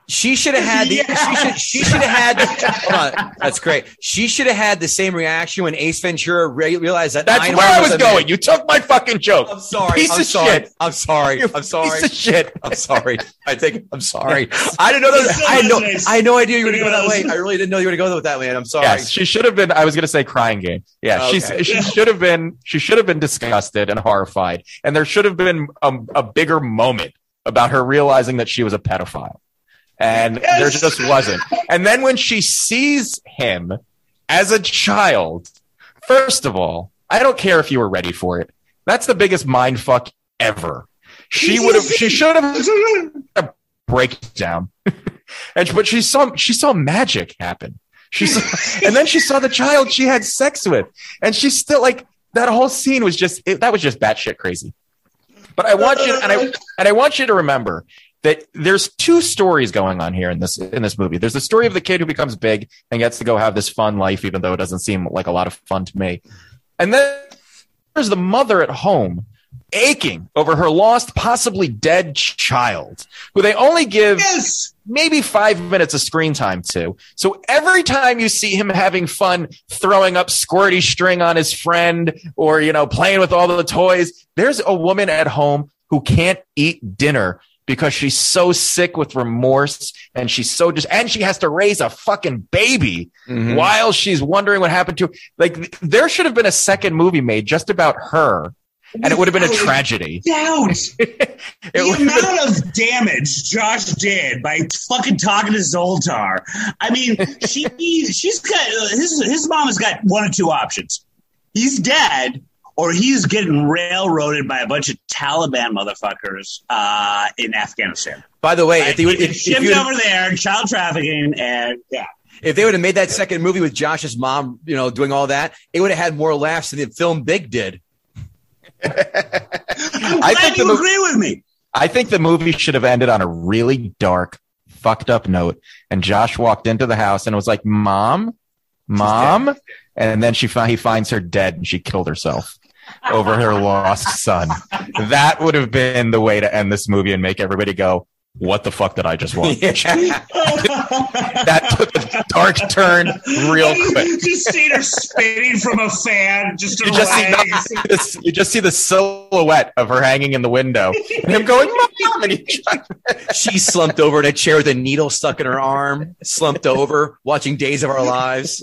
Speaker 4: She should have had the.
Speaker 7: Yeah.
Speaker 4: She should. She should have had. Hold on, that's great. She should have had the same reaction when Ace Ventura re- realized that.
Speaker 6: That's
Speaker 4: Einhorn
Speaker 6: where I was
Speaker 4: a
Speaker 6: going.
Speaker 4: man.
Speaker 6: You took my fucking joke.
Speaker 4: I'm sorry.
Speaker 6: Piece
Speaker 4: I'm
Speaker 6: of
Speaker 4: sorry.
Speaker 6: shit.
Speaker 4: I'm sorry.
Speaker 6: You
Speaker 4: I'm sorry.
Speaker 6: Piece of shit.
Speaker 4: I'm sorry. I think. I'm sorry. I didn't know that. I had no. I had no idea you were going to go that way. I really didn't know you were going to go that way. And I'm sorry.
Speaker 6: Yes, she should have been. I was going to say crying game. Yeah,
Speaker 4: Okay.
Speaker 6: she's she should have been. She should have been disgusted and horrified, and there should have been a, a bigger moment about her realizing that she was a pedophile. And
Speaker 7: Yes.
Speaker 6: there just wasn't. And then when she sees him as a child, first of all, I don't care if you were ready for it. That's the biggest mind fuck ever. She would have. She should have a breakdown. And but she saw she saw magic happen. She saw, and then she saw the child she had sex with, and she's still like that whole scene was just it, that was just batshit crazy. But I want you and I and I want you to remember that there's two stories going on here in this in this movie. There's the story of the kid who becomes big and gets to go have this fun life, even though it doesn't seem like a lot of fun to me. And then there's the mother at home aching over her lost, possibly dead child, who they only give
Speaker 7: Yes.
Speaker 6: maybe five minutes of screen time to. So every time you see him having fun throwing up squirty string on his friend or, you know, playing with all the toys, there's a woman at home who can't eat dinner because she's so sick with remorse and she's so just, and she has to raise a fucking baby
Speaker 4: Mhm.
Speaker 6: while she's wondering what happened to her. Like, there should have been a second movie made just about her, and it would have been a tragedy.
Speaker 7: Doubt.
Speaker 6: It
Speaker 7: The
Speaker 6: would have been-
Speaker 7: amount of damage Josh did by fucking talking to Zoltar. I mean, she she's got his his mom has got one or two options. He's dead, or he's getting railroaded by a bunch of Taliban motherfuckers uh, in Afghanistan.
Speaker 4: By the way, if they would,
Speaker 7: Like,
Speaker 4: if, if,
Speaker 7: shipped
Speaker 4: you
Speaker 7: over there, child trafficking, and yeah.
Speaker 4: if they would have made that second movie with Josh's mom, you know, doing all that, it would have had more laughs than the film Big did.
Speaker 7: I'm
Speaker 6: I
Speaker 7: glad
Speaker 6: think the
Speaker 7: you
Speaker 6: mo-
Speaker 7: agree with me.
Speaker 6: I think the movie should have ended on a really dark, fucked up note. And Josh walked into the house and was like, "Mom, Mom," and then she fi- he finds her dead and she killed herself over her lost son. That would have been the way to end this movie and make everybody go, "What the fuck did I just watch?" That took a dark turn real quick.
Speaker 7: Just seen her spinning from a fan, just her
Speaker 6: You just, see
Speaker 7: legs.
Speaker 6: the, this, you just see the silhouette of her hanging in the window and him going, "Mom," and he
Speaker 4: She slumped over in a chair with a needle stuck in her arm, slumped over, watching Days of Our Lives.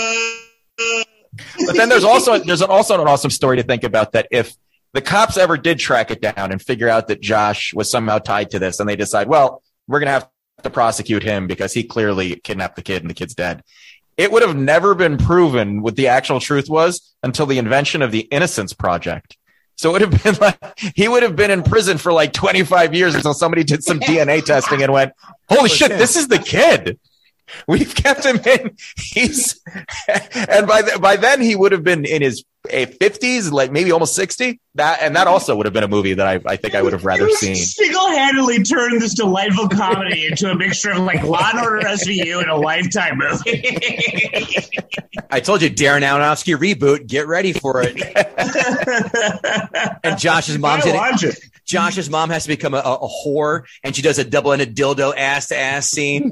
Speaker 6: But then there's also there's also an awesome story to think about, that if the cops ever did track it down and figure out that Josh was somehow tied to this, and they decide, well, we're going to have to prosecute him because he clearly kidnapped the kid and the kid's dead, it would have never been proven what the actual truth was until the invention of the Innocence Project. So it would have been like he would have been in prison for like twenty-five years until somebody did some D N A testing and went, "Holy shit, this is the kid. We've kept him in." He's and by the, by then he would have been in his fifties, like maybe almost sixty. That and that also would have been a movie that I I think I would have rather
Speaker 7: You
Speaker 6: seen.
Speaker 7: single-handedly turned this delightful comedy into a mixture of like Law and Order S V U and a Lifetime movie.
Speaker 4: I told you, Darren Aronofsky reboot. Get ready for it. And Josh's mom's in it.
Speaker 7: watch it.
Speaker 4: Josh's mom has to become a, a, a whore, and she does a double-ended dildo ass-to-ass scene.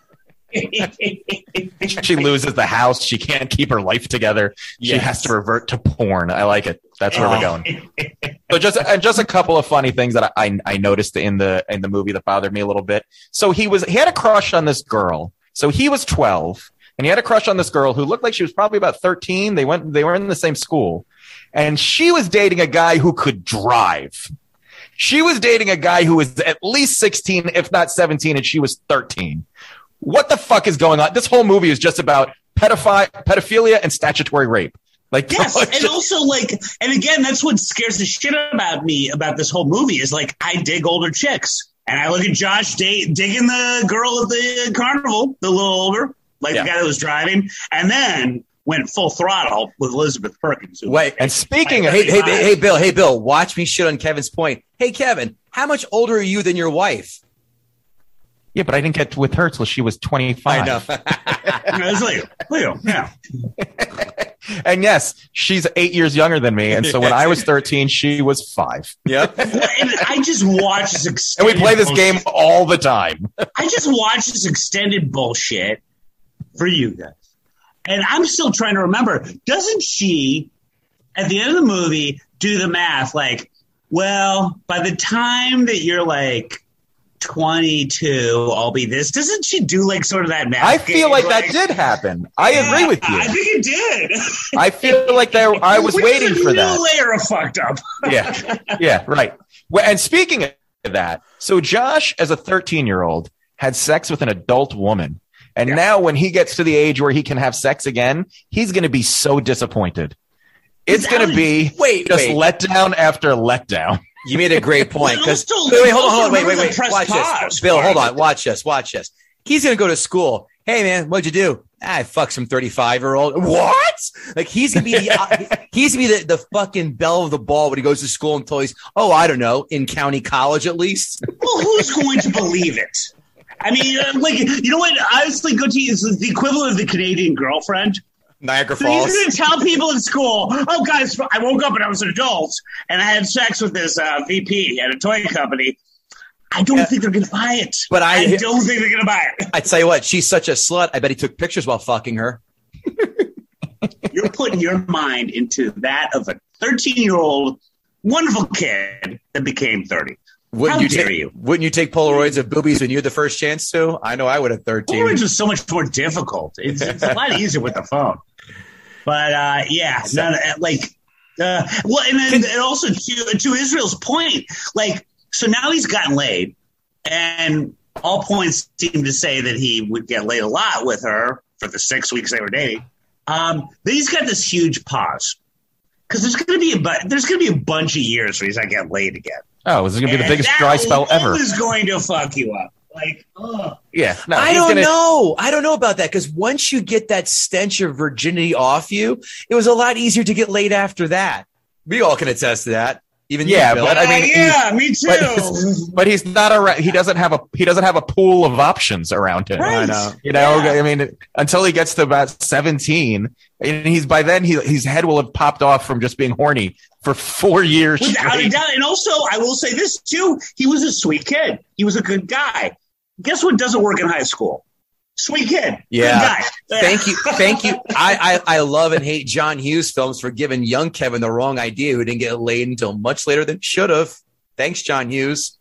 Speaker 6: She loses the house. She can't keep her life together. She
Speaker 4: Yes.
Speaker 6: has to revert to porn. I like it. That's where we're going. So just and just a couple of funny things that I I noticed in the in the movie that bothered me a little bit. So he was he had a crush on this girl. So he was twelve, and he had a crush on this girl who looked like she was probably about thirteen. They went they were in the same school, and she was dating a guy who could drive. She was dating a guy who was at least sixteen, if not seventeen, and she was thirteen. What the fuck is going on? This whole movie is just about pedophi- pedophilia and statutory rape. Like,
Speaker 7: Yes,
Speaker 6: it's
Speaker 7: and
Speaker 6: just-
Speaker 7: also like, and again, that's what scares the shit about me about this whole movie is like, I dig older chicks, and I look at Josh da- digging the girl at the carnival, the little older, like
Speaker 6: Yeah.
Speaker 7: the guy that was driving, and then went full throttle with Elizabeth Perkins. who-
Speaker 4: Wait,
Speaker 6: and speaking of,
Speaker 4: Hey, hey, hey, hey, Bill. Hey, Bill. Watch me shit on Kevin's point. Hey, Kevin, how much older are you than your wife?
Speaker 6: yeah, but I didn't get with her till she was twenty-five.
Speaker 4: I know.
Speaker 7: It's Leo, Leo, yeah.
Speaker 6: And yes, she's eight years younger than me. And so when I was thirteen, she was five.
Speaker 4: Yep.
Speaker 7: And I just watch this
Speaker 6: And
Speaker 7: extended
Speaker 6: we play this
Speaker 7: bullshit.
Speaker 6: game all the time.
Speaker 7: I just watch this extended bullshit for you guys. And I'm still trying to remember, doesn't she, at the end of the movie, do the math like, well, by the time that you're like twenty-two, I'll be this. Doesn't she do like sort of that math?
Speaker 6: I feel
Speaker 7: game,
Speaker 6: like that did happen. I
Speaker 7: Yeah,
Speaker 6: agree with you.
Speaker 7: I think it did.
Speaker 6: I feel like there, I was
Speaker 7: Which
Speaker 6: waiting
Speaker 7: is a
Speaker 6: for
Speaker 7: new
Speaker 6: that.
Speaker 7: layer of fucked up.
Speaker 6: Yeah. Yeah, right. Well, and speaking of that, so Josh, as a thirteen-year-old, had sex with an adult woman. And
Speaker 7: Yeah.
Speaker 6: now when he gets to the age where he can have sex again, he's going to be so disappointed. It's
Speaker 7: It's
Speaker 6: going to
Speaker 7: out-
Speaker 6: be
Speaker 4: Wait,
Speaker 6: just
Speaker 4: wait.
Speaker 6: letdown after letdown.
Speaker 4: You made a great point. Because
Speaker 7: But also-
Speaker 4: wait, wait, hold on,
Speaker 7: also
Speaker 4: hold on, wait, wait,
Speaker 7: remember
Speaker 4: wait.
Speaker 7: to press
Speaker 4: Watch
Speaker 7: pause
Speaker 4: this, Bill.
Speaker 7: part.
Speaker 4: Hold on, watch this, watch this. He's gonna go to school. Hey, man, what'd you do? Ah, I fucked some thirty-five-year-old. What? Like he's gonna be the he's gonna be the, the fucking belle of the ball when he goes to school until he's oh I don't know in county college at least.
Speaker 7: Well, who's going to believe it? I mean, uh, like, you know what? Honestly, Goatee is the equivalent of the Canadian girlfriend.
Speaker 4: Niagara
Speaker 7: So
Speaker 4: Falls.
Speaker 7: he's going to tell people in school, oh, guys, I woke up and I was an adult and I had sex with this uh, V P at a toy company. I don't
Speaker 4: Yeah.
Speaker 7: think they're going to buy it.
Speaker 4: But I-
Speaker 7: I don't think they're going to buy it.
Speaker 4: I tell you what, she's such a slut. I bet he took pictures while fucking her.
Speaker 7: You're putting your mind into that of a thirteen-year-old wonderful kid that became thirty.
Speaker 4: Wouldn't
Speaker 7: How
Speaker 4: you
Speaker 7: dare
Speaker 4: take,
Speaker 7: you?
Speaker 4: Wouldn't you take Polaroids of boobies when you had the first chance to? I know I would have thirteen.
Speaker 7: Polaroids was so much more difficult. It's, it's a lot easier with the phone. But uh, yeah, none of, like, uh, well, and then and also to, to Israel's point, like, so now he's gotten laid, and all points seem to say that he would get laid a lot with her for the six weeks they were dating. Um, then he's got this huge pause because there's going to be a bu- there's going to be a bunch of years where he's not getting laid again.
Speaker 6: Oh, this is going to be the
Speaker 7: And
Speaker 6: biggest
Speaker 7: that
Speaker 6: dry spell ever.
Speaker 7: is going to fuck you up. Like, ugh.
Speaker 6: Yeah. No,
Speaker 4: I
Speaker 6: he's
Speaker 4: don't
Speaker 6: gonna-
Speaker 4: know. I don't know about that because once you get that stench of virginity off you, it was a lot easier to get laid after that. We all can attest to that. Even
Speaker 6: Yeah,
Speaker 4: you, Bill.
Speaker 6: but I mean,
Speaker 7: yeah, me too.
Speaker 6: But he's, but he's not a he doesn't have a he doesn't have a pool of options around him.
Speaker 7: Right.
Speaker 4: I know.
Speaker 6: You know,
Speaker 7: Yeah.
Speaker 6: I mean, until he gets to about seventeen, and he's by then he, his head will have popped off from just being horny for four years.
Speaker 7: Without a
Speaker 6: straight.
Speaker 7: doubt. And also, I will say this too: he was a sweet kid. He was a good guy. Guess what doesn't work in high school? Sweet kid.
Speaker 4: Yeah.
Speaker 7: Good guy.
Speaker 4: Thank you. Thank you. I, I, I love and hate John Hughes films for giving young Kevin the wrong idea who didn't get laid until much later than should have. Thanks, John Hughes.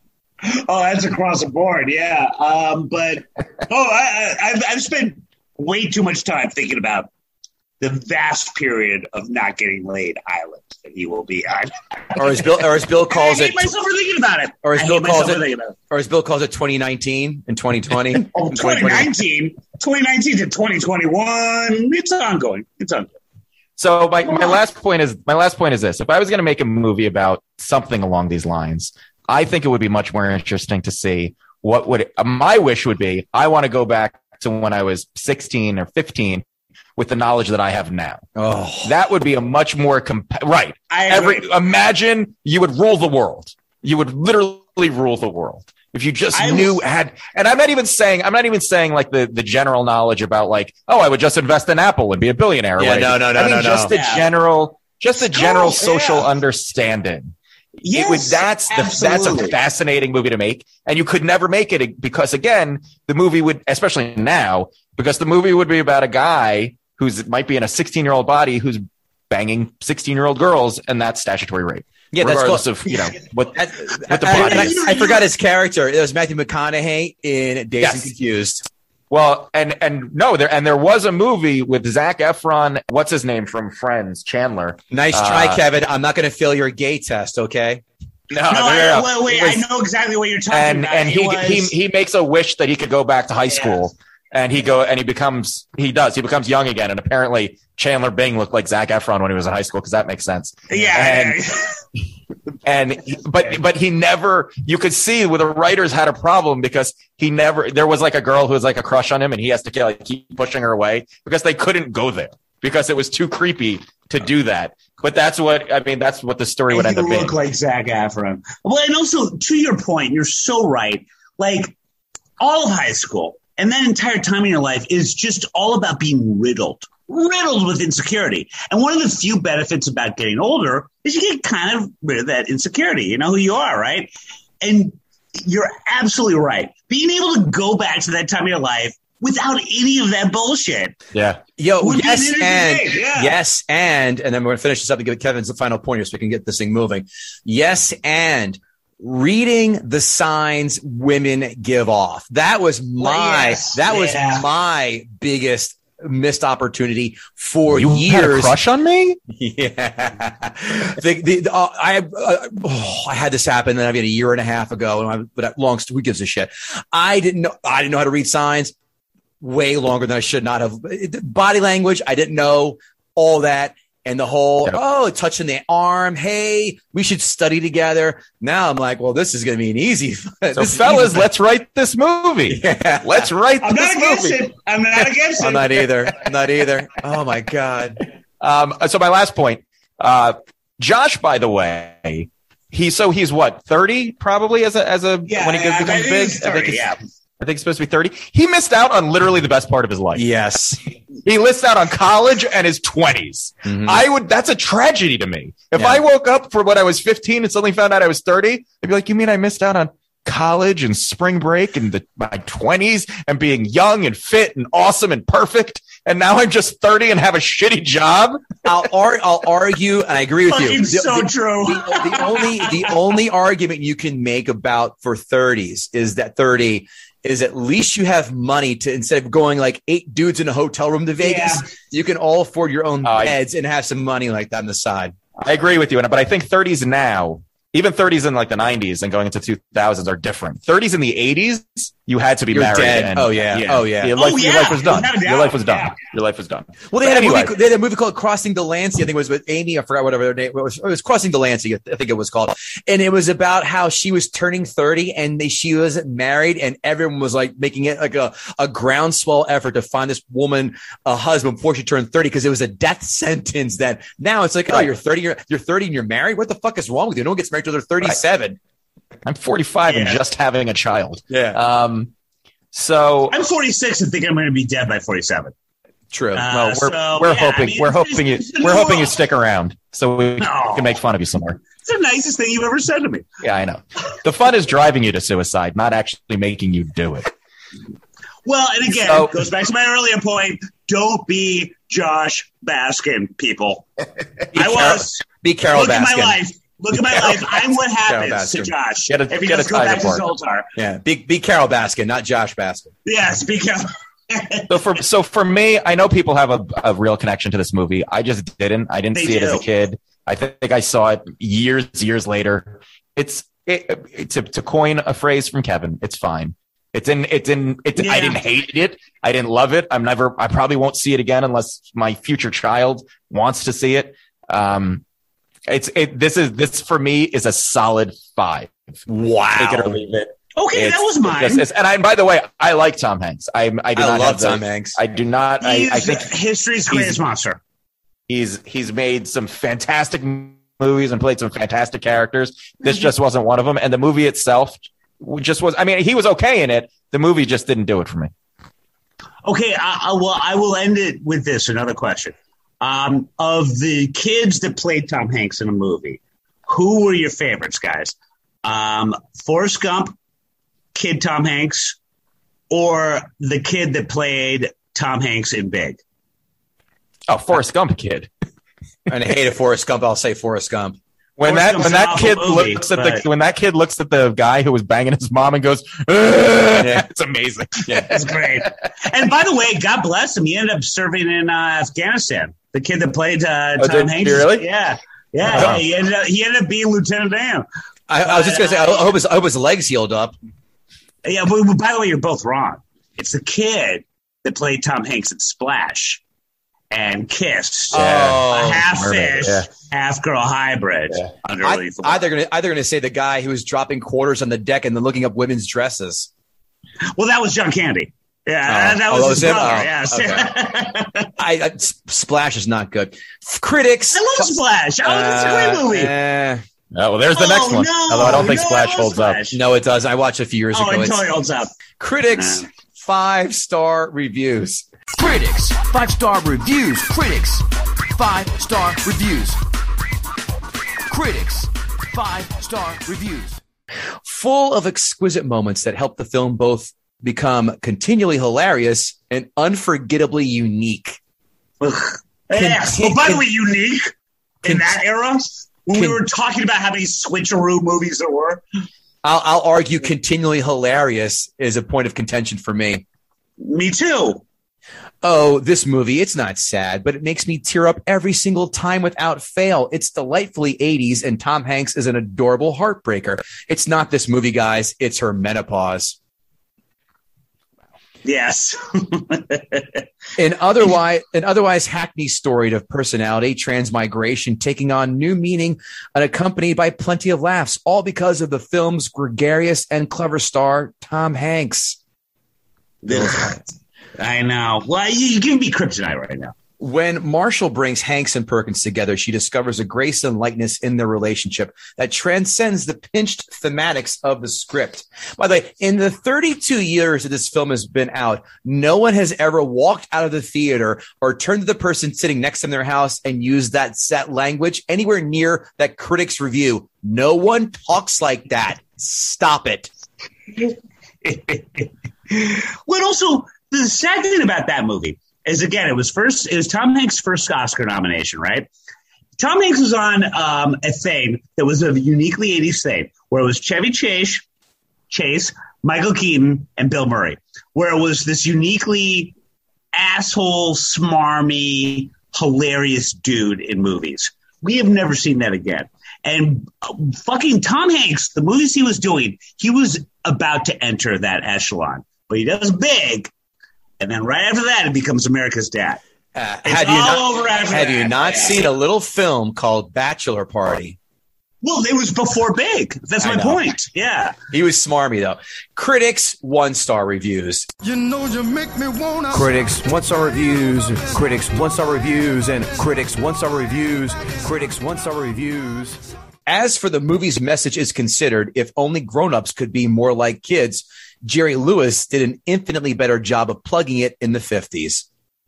Speaker 7: Oh, that's across the board. Yeah. Um, but oh, I, I, I've, I've spent way too much time thinking about the vast period of not getting laid island that he will be on.
Speaker 4: Or as Bill, or as Bill calls
Speaker 7: I
Speaker 4: it,
Speaker 7: hate myself for thinking about it.
Speaker 4: or as
Speaker 7: I
Speaker 4: Bill
Speaker 7: hate myself
Speaker 4: calls
Speaker 7: for
Speaker 4: it,
Speaker 7: thinking about it.
Speaker 4: or as Bill calls it, twenty nineteen and twenty twenty.
Speaker 7: Oh,
Speaker 4: and
Speaker 7: twenty nineteen, twenty nineteen to twenty twenty-one. It's ongoing. It's ongoing.
Speaker 6: So my, my last point is my last point is this: if I was going to make a movie about something along these lines, I think it would be much more interesting to see what would my wish would be. I want to go back to when I was sixteen or fifteen with the knowledge that I have now.
Speaker 4: Oh,
Speaker 6: That would be a much more comp- right.
Speaker 7: I
Speaker 6: Every
Speaker 7: agree.
Speaker 6: imagine you would rule the world. You would literally rule the world if you just
Speaker 7: I
Speaker 6: knew
Speaker 7: was-
Speaker 6: had. And I'm not even saying I'm not even saying like the the general knowledge about like oh I would just invest in Apple and be a billionaire. or
Speaker 4: Yeah,
Speaker 6: whatever.
Speaker 4: no, no, no,
Speaker 6: I mean,
Speaker 4: no,
Speaker 6: just
Speaker 4: no.
Speaker 6: the
Speaker 7: Yeah.
Speaker 6: general, just the
Speaker 7: Scope,
Speaker 6: general social
Speaker 7: yeah.
Speaker 6: understanding.
Speaker 7: Yes,
Speaker 6: it would, that's the, that's a
Speaker 7: absolutely.
Speaker 6: fascinating movie to make, and you could never make it because again, the movie would, especially now, because the movie would be about a guy who's might be in a sixteen year old body who's banging sixteen year old girls, and that's statutory rape.
Speaker 4: yeah, that's
Speaker 6: regardless
Speaker 4: cool.
Speaker 6: of you know what
Speaker 4: I,
Speaker 6: what the
Speaker 4: I-
Speaker 6: plot
Speaker 4: I-
Speaker 6: is.
Speaker 4: I forgot his character. It was Matthew McConaughey in Dazed
Speaker 6: Yes.
Speaker 4: and Confused.
Speaker 6: Well, and and no, there and there was a movie with Zac Efron. What's his name from Friends? Chandler.
Speaker 4: Nice try,
Speaker 6: Uh,
Speaker 4: Kevin. I'm not going to fail your gay test, okay?
Speaker 6: No,
Speaker 7: No,
Speaker 6: no,
Speaker 7: I,
Speaker 6: no, no.
Speaker 7: wait, wait,
Speaker 6: It was-
Speaker 7: I know exactly what you're talking
Speaker 6: and
Speaker 7: about.
Speaker 6: and
Speaker 7: It
Speaker 6: he,
Speaker 7: was-
Speaker 6: he he makes a wish that he could go back to high school, and he go and he becomes he does he becomes young again, and apparently Chandler Bing looked like Zac Efron when he was in high school because that makes sense.
Speaker 7: yeah.
Speaker 6: and- And but but he never you could see where the writers had a problem because he never there was like a girl who was like a crush on him, and he has to like keep pushing her away because they couldn't go there because it was too creepy to do that. But that's what I mean. That's what the story would
Speaker 7: And
Speaker 6: end
Speaker 7: you
Speaker 6: up being.
Speaker 7: look like Zac Efron. Well, and also to your point, you're so right. Like all of high school and that entire time in your life is just all about being riddled riddled with insecurity. And one of the few benefits about getting older is you get kind of rid of that insecurity. You know who you are, right? And you're absolutely right. Being able to go back to that time of your life without any of that bullshit.
Speaker 6: Yeah.
Speaker 4: Yo,
Speaker 7: Would be
Speaker 4: yes,
Speaker 7: an
Speaker 4: and
Speaker 7: interesting day, yeah.
Speaker 4: yes, and and then we're gonna finish this up and give Kevin's the final point here so we can get this thing moving. Yes, and reading the signs women give off. That was my
Speaker 7: yes,
Speaker 4: that was
Speaker 7: yeah.
Speaker 4: my biggest missed opportunity for
Speaker 6: You
Speaker 4: years.
Speaker 6: had a crush on me?
Speaker 4: Yeah, the, the, the, uh, I uh, oh, I had this happen. Then I mean a year and a half ago, and I, but long who gives a shit? I didn't know. I didn't know how to read signs. Way longer than I should not have. Body language, I didn't know all that. And the whole,
Speaker 6: Yep.
Speaker 4: oh, touching the arm. Hey, we should study together. Now I'm like, well, this is going to be an easy.
Speaker 6: So,
Speaker 4: this
Speaker 6: fellas,
Speaker 4: easy.
Speaker 6: let's write this movie.
Speaker 4: Yeah.
Speaker 6: Let's write
Speaker 7: I'm
Speaker 6: this
Speaker 7: not against
Speaker 6: movie.
Speaker 7: it. I'm not against it.
Speaker 4: I'm not either. I'm not either. Oh my God.
Speaker 6: Um, so my last point, uh, Josh, by the way, he so he's what thirty probably as a as a
Speaker 7: Yeah,
Speaker 6: when he
Speaker 7: I- I
Speaker 6: becomes
Speaker 7: think
Speaker 6: big.
Speaker 7: he's
Speaker 6: I think
Speaker 7: thirty,
Speaker 6: he's,
Speaker 7: yeah.
Speaker 6: I think he's supposed to be thirty. He missed out on literally the best part of his life.
Speaker 4: Yes.
Speaker 6: He missed out on college and his twenties.
Speaker 4: Mhm.
Speaker 6: I would. That's a tragedy to me. If
Speaker 4: Yeah.
Speaker 6: I woke up for when I was fifteen and suddenly found out I was thirty, I'd be like, "You mean I missed out on college and spring break and the, my twenties and being young and fit and awesome and perfect? And now I'm just thirty and have a shitty job."
Speaker 4: I'll ar- I'll argue, and I agree with you.
Speaker 7: Fucking so true.
Speaker 4: The, the only the only argument you can make about for thirties is that thirty is at least you have money to, instead of going like eight dudes in a hotel room to Vegas,
Speaker 7: Yeah.
Speaker 4: you can all afford your own
Speaker 6: Uh,
Speaker 4: beds and have some money like that on the side.
Speaker 6: I agree with you, but I think thirties now, even thirties in like the nineties and going into two thousands are different. thirties in the eighties, you had to be
Speaker 4: You're
Speaker 6: married.
Speaker 4: dead.
Speaker 6: And,
Speaker 4: Oh, yeah. Oh, yeah.
Speaker 6: Your life,
Speaker 7: Oh,
Speaker 6: your
Speaker 7: yeah.
Speaker 6: life was done.
Speaker 7: Without a
Speaker 6: Your life
Speaker 7: doubt.
Speaker 6: was done.
Speaker 7: Yeah.
Speaker 6: Your life was done.
Speaker 4: Well, they
Speaker 6: But
Speaker 4: had
Speaker 6: anyway.
Speaker 4: a movie. They had a movie called Crossing Delancey. I think it was with Amy. I forgot whatever their name it was. It was Crossing Delancey. I think it was called, and it was about how she was turning thirty and they, she wasn't married, and everyone was like making it like a a groundswell effort to find this woman a husband before she turned thirty because it was a death sentence. Then now it's like, oh,
Speaker 6: Right.
Speaker 4: you're thirty. You're, you're thirty and you're married. What the fuck is wrong with you? No one gets married till they're thirty-seven.
Speaker 6: I'm forty-five and
Speaker 7: Yeah.
Speaker 6: just having a child.
Speaker 4: Yeah,
Speaker 6: Um, so
Speaker 7: I'm forty-six and think I'm going to be dead by forty-seven.
Speaker 4: true.
Speaker 7: Uh,
Speaker 6: well, we're
Speaker 7: so,
Speaker 6: we're
Speaker 7: yeah,
Speaker 6: hoping
Speaker 7: I mean,
Speaker 6: we're
Speaker 7: it's-
Speaker 6: hoping you
Speaker 7: it's a
Speaker 6: we're
Speaker 7: new
Speaker 6: hoping you
Speaker 7: world.
Speaker 6: stick around so we
Speaker 7: No.
Speaker 6: can make fun of you some more.
Speaker 7: It's the nicest thing you've ever said to me.
Speaker 6: Yeah, I know. The fun is driving you to suicide, not actually making you do it.
Speaker 7: Well, and again,
Speaker 6: So-
Speaker 7: goes back to my earlier point. Don't be Josh Baskin, people. I was.
Speaker 4: Be Carol
Speaker 7: Look at
Speaker 4: Baskin.
Speaker 7: my life. Look at my
Speaker 4: Carol
Speaker 7: life. I'm what
Speaker 4: Carol
Speaker 7: happens to
Speaker 4: Baskin.
Speaker 7: Josh.
Speaker 6: Get a-
Speaker 7: if he
Speaker 6: get a
Speaker 7: does go back to
Speaker 6: Tiger Park.
Speaker 7: Zoltar.
Speaker 4: Yeah, be be Carol Baskin, not Josh Baskin.
Speaker 7: Yeah, speak up.
Speaker 6: So for so for me, I know people have a, a real connection to this movie. I just didn't. I didn't
Speaker 7: They
Speaker 6: see it as a
Speaker 7: do.
Speaker 6: kid. I think I saw it years years later. It's it, it, to to coin a phrase from Kevin. It's fine. It's in. It's in. It's.
Speaker 7: Yeah.
Speaker 6: I didn't hate it. I didn't love it. I'm never. I probably won't see it again unless my future child wants to see it. Um, it's it. This is this for me is a solid five.
Speaker 4: Wow.
Speaker 6: Take it or leave it.
Speaker 7: Okay,
Speaker 6: It's-
Speaker 7: that was mine.
Speaker 6: it's- it's- and I, by the way, I like Tom Hanks. I, I do
Speaker 4: I
Speaker 6: not
Speaker 4: love
Speaker 6: have the-
Speaker 4: Tom Hanks.
Speaker 6: I do not. I,
Speaker 7: He's
Speaker 6: I think
Speaker 7: history's
Speaker 6: he's-
Speaker 7: greatest monster.
Speaker 6: he's he's made some fantastic movies and played some fantastic characters. This just wasn't one of them. And the movie itself just was. I mean, he was okay in it. The movie just didn't do it for me.
Speaker 7: Okay, I, I, well, I will end it with this. Another question. Um, of the kids that played Tom Hanks in a movie, who were your favorites, guys? Um, Forrest Gump, kid Tom Hanks, or the kid that played Tom Hanks in Big?
Speaker 6: Oh, Forrest Gump kid.
Speaker 4: And I hated Forrest Gump. I'll say Forrest Gump.
Speaker 6: When
Speaker 7: Forrest
Speaker 6: that
Speaker 7: Gump's
Speaker 6: when
Speaker 7: an
Speaker 6: that
Speaker 7: awful
Speaker 6: kid
Speaker 7: movie,
Speaker 6: looks at
Speaker 7: but-
Speaker 6: the when that kid looks at the guy who was banging his mom and goes,
Speaker 4: Yeah.
Speaker 6: it's amazing.
Speaker 7: That's great. And by the way, God bless him. He ended up serving in uh, Afghanistan. The kid that played uh,
Speaker 6: Oh,
Speaker 7: Tom
Speaker 6: did he
Speaker 7: Hanks.
Speaker 6: really?
Speaker 7: Yeah. Yeah,
Speaker 6: Wow.
Speaker 7: yeah. He ended up he ended up being Lieutenant Dan.
Speaker 4: I, I was just gonna say. I hope his, I hope his legs healed up.
Speaker 7: Yeah, but, but by the way, you're both wrong. It's the kid that played Tom Hanks in Splash and Kiss.
Speaker 4: Oh,
Speaker 7: a half
Speaker 6: mermaid,
Speaker 7: fish,
Speaker 6: yeah.
Speaker 7: half girl hybrid.
Speaker 6: Yeah.
Speaker 7: Under
Speaker 4: I,
Speaker 7: lethal.
Speaker 4: either gonna either gonna say the guy who was dropping quarters on the deck and then looking up women's dresses.
Speaker 7: Well, that was John Candy. Yeah,
Speaker 4: Oh.
Speaker 7: that
Speaker 4: Oh,
Speaker 7: was
Speaker 4: that
Speaker 7: his
Speaker 4: was him?
Speaker 7: brother.
Speaker 4: Oh,
Speaker 7: Yes.
Speaker 4: I, I S- Splash is not good. F- Critics.
Speaker 7: I love Splash. Oh, that's a
Speaker 4: Uh,
Speaker 7: great movie.
Speaker 4: eh,
Speaker 6: Oh, well, there's the
Speaker 7: Oh,
Speaker 6: next one.
Speaker 7: no,
Speaker 6: Although I don't think
Speaker 7: no, I
Speaker 6: Splash
Speaker 7: love
Speaker 6: holds
Speaker 7: Splash.
Speaker 4: no, it does. I watched it a few years
Speaker 7: Oh,
Speaker 4: ago.
Speaker 7: it
Speaker 4: It's
Speaker 7: totally holds up.
Speaker 4: critics
Speaker 7: Uh.
Speaker 4: five star reviews.
Speaker 5: Critics, five-star reviews. Critics, five-star reviews. Critics, five-star reviews.
Speaker 4: Full of exquisite moments that help the film both become continually hilarious and unforgettably unique.
Speaker 7: Ugh. Yeah. Well, by the way, unique in that era when
Speaker 4: can,
Speaker 7: we were talking about how many switcheroo movies there were.
Speaker 4: I'll, I'll argue continually hilarious is a point of contention for me.
Speaker 7: Me too.
Speaker 4: Oh, this movie, it's not sad, but it makes me tear up every single time without fail. It's delightfully eighties, and Tom Hanks is an adorable heartbreaker. It's not this movie, guys. It's her menopause.
Speaker 7: Yes.
Speaker 4: an otherwise an otherwise hackney story of personality, transmigration, taking on new meaning, and accompanied by plenty of laughs, all because of the film's gregarious and clever star, Tom Hanks.
Speaker 7: I know. Well, you, you give me kryptonite right now.
Speaker 4: When Marshall brings Hanks and Perkins together, she discovers a grace and lightness in their relationship that transcends the pinched thematics of the script. By the way, in the thirty-two years that this film has been out, no one has ever walked out of the theater or turned to the person sitting next to them in their house and used that set language anywhere near that critic's review. No one talks like that. Stop it.
Speaker 7: Well, also, the sad thing about that movie is, again, it was first, it was Tom Hanks' first Oscar nomination, right? Tom Hanks was on um, a thing that was a uniquely eighties thing, where it was Chevy Chase, Chase, Michael Keaton, and Bill Murray, where it was this uniquely asshole, smarmy, hilarious dude in movies. We have never seen that again. And uh, fucking Tom Hanks, the movies he was doing, he was about to enter that echelon. But he does big. And then right after that, it becomes America's Dad.
Speaker 4: Uh, have you not, have that. you not seen a little film called Bachelor Party?
Speaker 7: Well, it was before Big. That's my point. Yeah.
Speaker 4: He was smarmy, though. Critics, one-star reviews.
Speaker 8: You know you make me wanna...
Speaker 5: Critics, one-star reviews. Critics, one-star reviews. And critics, one-star reviews. Critics, one-star reviews.
Speaker 4: As for the movie's message is considered, if only grown-ups could be more like kids, Jerry Lewis did an infinitely better job of plugging it in the fifties.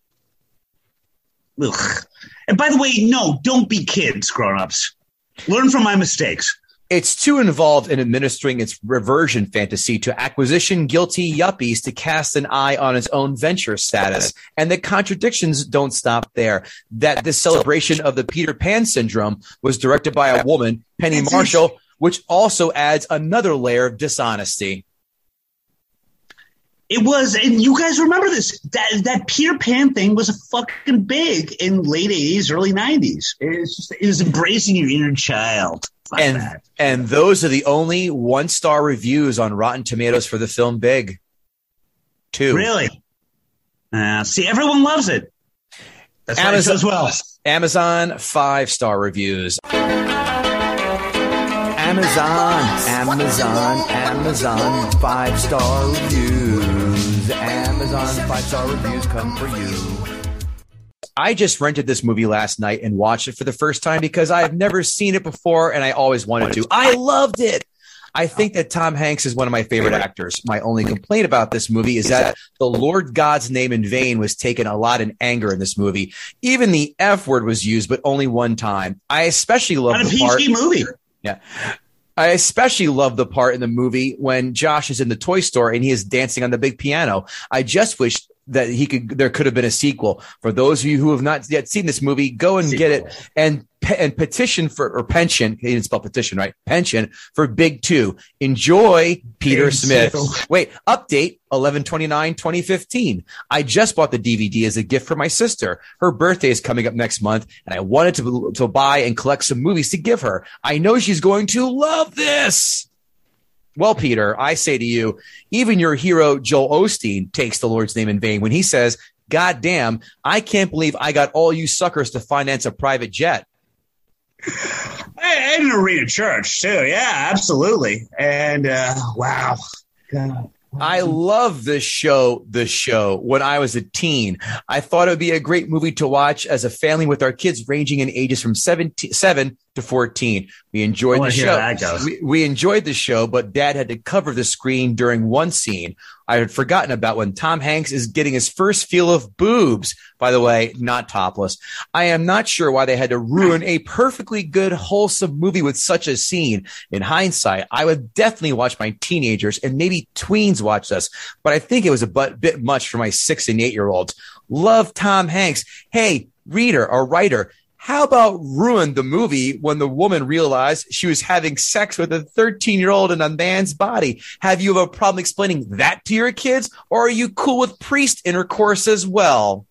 Speaker 7: Ugh. And by the way, no, don't be kids, grown-ups. Learn from my mistakes.
Speaker 4: It's too involved in administering its reversion fantasy to acquisition guilty yuppies to cast an eye on its own venture status. And the contradictions don't stop there. That this celebration of the Peter Pan syndrome was directed by a woman, Penny Marshall, which also adds another layer of dishonesty.
Speaker 7: It was, and you guys remember this, that that Peter Pan thing was a fucking big in late eighties, early nineties. It was, just, it was embracing your inner child. Fuck
Speaker 4: and
Speaker 7: that.
Speaker 4: and those are the only one-star reviews on Rotten Tomatoes for the film Big. Two.
Speaker 7: Really? Uh, see, everyone loves it. That's why
Speaker 4: Amazon,
Speaker 7: it does well.
Speaker 4: Amazon, five-star reviews.
Speaker 5: Amazon, Amazon, Amazon, five-star reviews. Amazon, five-star reviews come for you.
Speaker 4: I just rented this movie last night and watched it for the first time because I've never seen it before and I always wanted to. I loved it. I think that Tom Hanks is one of my favorite actors. My only complaint about this movie is that the Lord God's name in vain was taken a lot in anger in this movie. Even the F word was used, but only one time. I especially love
Speaker 7: Not
Speaker 4: the
Speaker 7: a
Speaker 4: part.
Speaker 7: P G movie.
Speaker 4: Yeah. I especially love the part in the movie when Josh is in the toy store and he is dancing on the big piano. I just wish that he could, there could have been a sequel. For those of you who have not yet seen this movie, go and
Speaker 7: Sequel.
Speaker 4: get it and and petition for, or pension. He didn't spell petition, right? Pension for Big Two. Enjoy Peter
Speaker 7: Big
Speaker 4: Smith.
Speaker 7: Two.
Speaker 4: Wait, update eleven twenty-nine twenty fifteen. I just bought the D V D as a gift for my sister. Her birthday is coming up next month and I wanted to, to buy and collect some movies to give her. I know she's going to love this. Well, Peter, I say to you, even your hero, Joel Osteen, takes the Lord's name in vain when he says, God damn, I can't believe I got all you suckers to finance a private jet.
Speaker 7: And an arena church, too. Yeah, absolutely. And, uh, wow. God.
Speaker 4: I love this show, this show, when I was a teen. I thought it would be a great movie to watch as a family with our kids ranging in ages from seven, seven to fourteen. We enjoyed
Speaker 7: I
Speaker 4: the
Speaker 7: wanna hear
Speaker 4: show.
Speaker 7: how that goes.
Speaker 4: We, we enjoyed the show, but Dad had to cover the screen during one scene. I had forgotten about when Tom Hanks is getting his first feel of boobs. By the way, not topless. I am not sure why they had to ruin a perfectly good, wholesome movie with such a scene. In hindsight, I would definitely watch my teenagers and maybe tweens watch this, but I think it was a bit, bit much for my six and eight year olds. Love Tom Hanks. Hey, reader or writer, how about ruin the movie when the woman realized she was having sex with a thirteen-year-old in a man's body? Have you a problem explaining that to your kids, or are you cool with priest intercourse as well?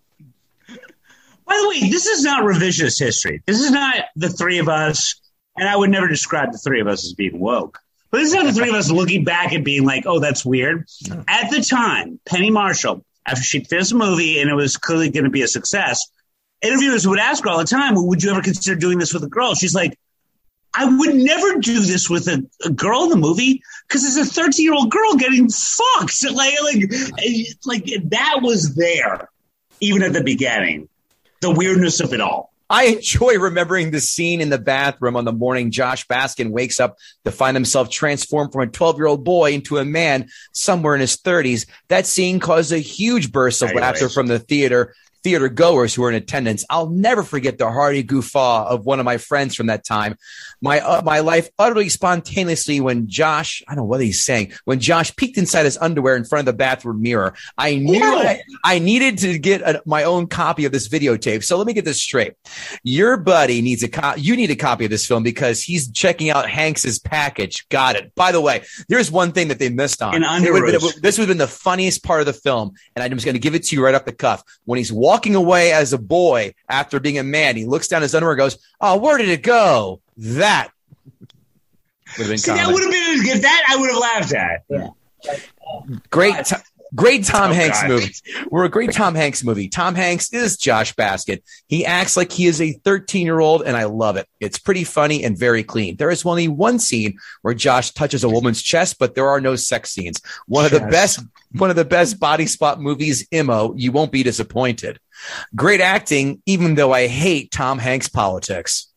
Speaker 7: By the way, this is not revisionist history. This is not the three of us, and I would never describe the three of us as being woke. But this is not the three of us looking back and being like, oh, that's weird. No. At the time, Penny Marshall, after she finished the movie and it was clearly going to be a success, interviewers would ask her all the time, well, would you ever consider doing this with a girl? She's like, I would never do this with a, a girl in the movie because it's a thirteen-year-old girl getting fucked. Like, like, like that was there even at the beginning, the weirdness of it all.
Speaker 4: I enjoy remembering the scene in the bathroom on the morning Josh Baskin wakes up to find himself transformed from a twelve-year-old boy into a man somewhere in his thirties. That scene caused a huge burst of
Speaker 7: Anyways.
Speaker 4: laughter from the theater. Theater goers who were in attendance. I'll never forget the hearty guffaw of one of my friends from that time. My uh, my life utterly spontaneously when Josh, I don't know what he's saying, when Josh peeked inside his underwear in front of the bathroom mirror. I knew I, I needed to get a, my own copy of this videotape. So let me get this straight. Your buddy needs a copy. You need a copy of this film because he's checking out Hanks's package. Got it. By the way, there's one thing that they missed on. It would have been, this would have been the funniest part of the film, and I'm just going to give it to you right off the cuff. When he's walking away as a boy after being a man, he looks down his underwear and goes, oh, where did it go? That would have been
Speaker 7: See, that would have been, if that I would have laughed at. Yeah.
Speaker 4: Great, to, great Tom
Speaker 7: oh,
Speaker 4: Hanks
Speaker 7: God.
Speaker 4: movie. We're a great Tom Hanks movie. Tom Hanks is Josh Baskin. He acts like he is a thirteen-year-old, and I love it. It's pretty funny and very clean. There is only one scene where Josh touches a woman's chest, but there are no sex scenes. One of the best, one of the best body spot movies, Immo. You won't be disappointed. Great acting, even though I hate Tom Hanks politics.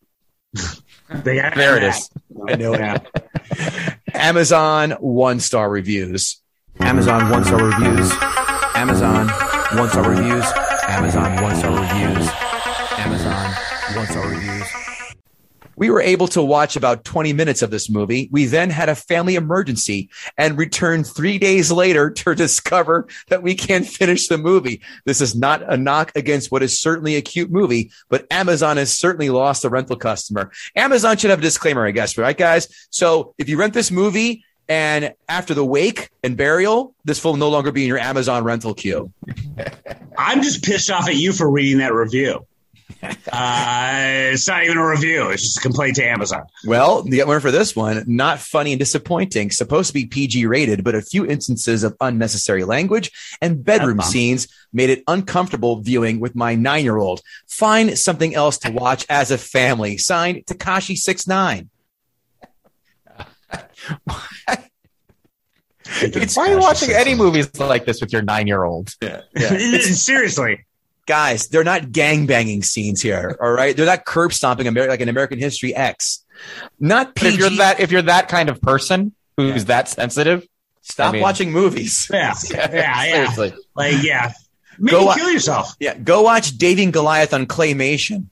Speaker 7: There
Speaker 4: it is. I know it. Amazon one-star reviews.
Speaker 5: Amazon one-star reviews. Amazon one-star reviews. Amazon one-star reviews. Amazon one-star reviews.
Speaker 4: We were able to watch about twenty minutes of this movie. We then had a family emergency and returned three days later to discover that we can't finish the movie. This is not a knock against what is certainly a cute movie, but Amazon has certainly lost a rental customer. Amazon should have a disclaimer, I guess, right, guys? So if you rent this movie and after the wake and burial, this will no longer be in your Amazon rental queue.
Speaker 7: I'm just pissed off at you for reading that review. Uh, it's not even a review. It's just a complaint to Amazon.
Speaker 4: Well, the winner for this one, not funny and disappointing. Supposed to be P G rated, but a few instances of unnecessary language and bedroom scenes made it uncomfortable viewing with my nine-year-old. Find something else to watch as a family. Signed, Takashi six nine.
Speaker 6: It's, why are you watching any movies like this with your nine-year-old?
Speaker 4: Yeah, yeah.
Speaker 7: Seriously.
Speaker 4: Guys, they're not gangbanging scenes here, all right? They're not curb stomping Amer- like an American History X. Not P G.
Speaker 6: If you're that, if you're that kind of person who's yeah. that sensitive,
Speaker 4: stop
Speaker 6: I mean,
Speaker 4: watching movies.
Speaker 7: Yeah, yeah, yeah.
Speaker 6: Seriously.
Speaker 7: Like, yeah. Maybe
Speaker 4: go
Speaker 7: kill yourself.
Speaker 4: Yeah, go watch Dating Goliath on Claymation.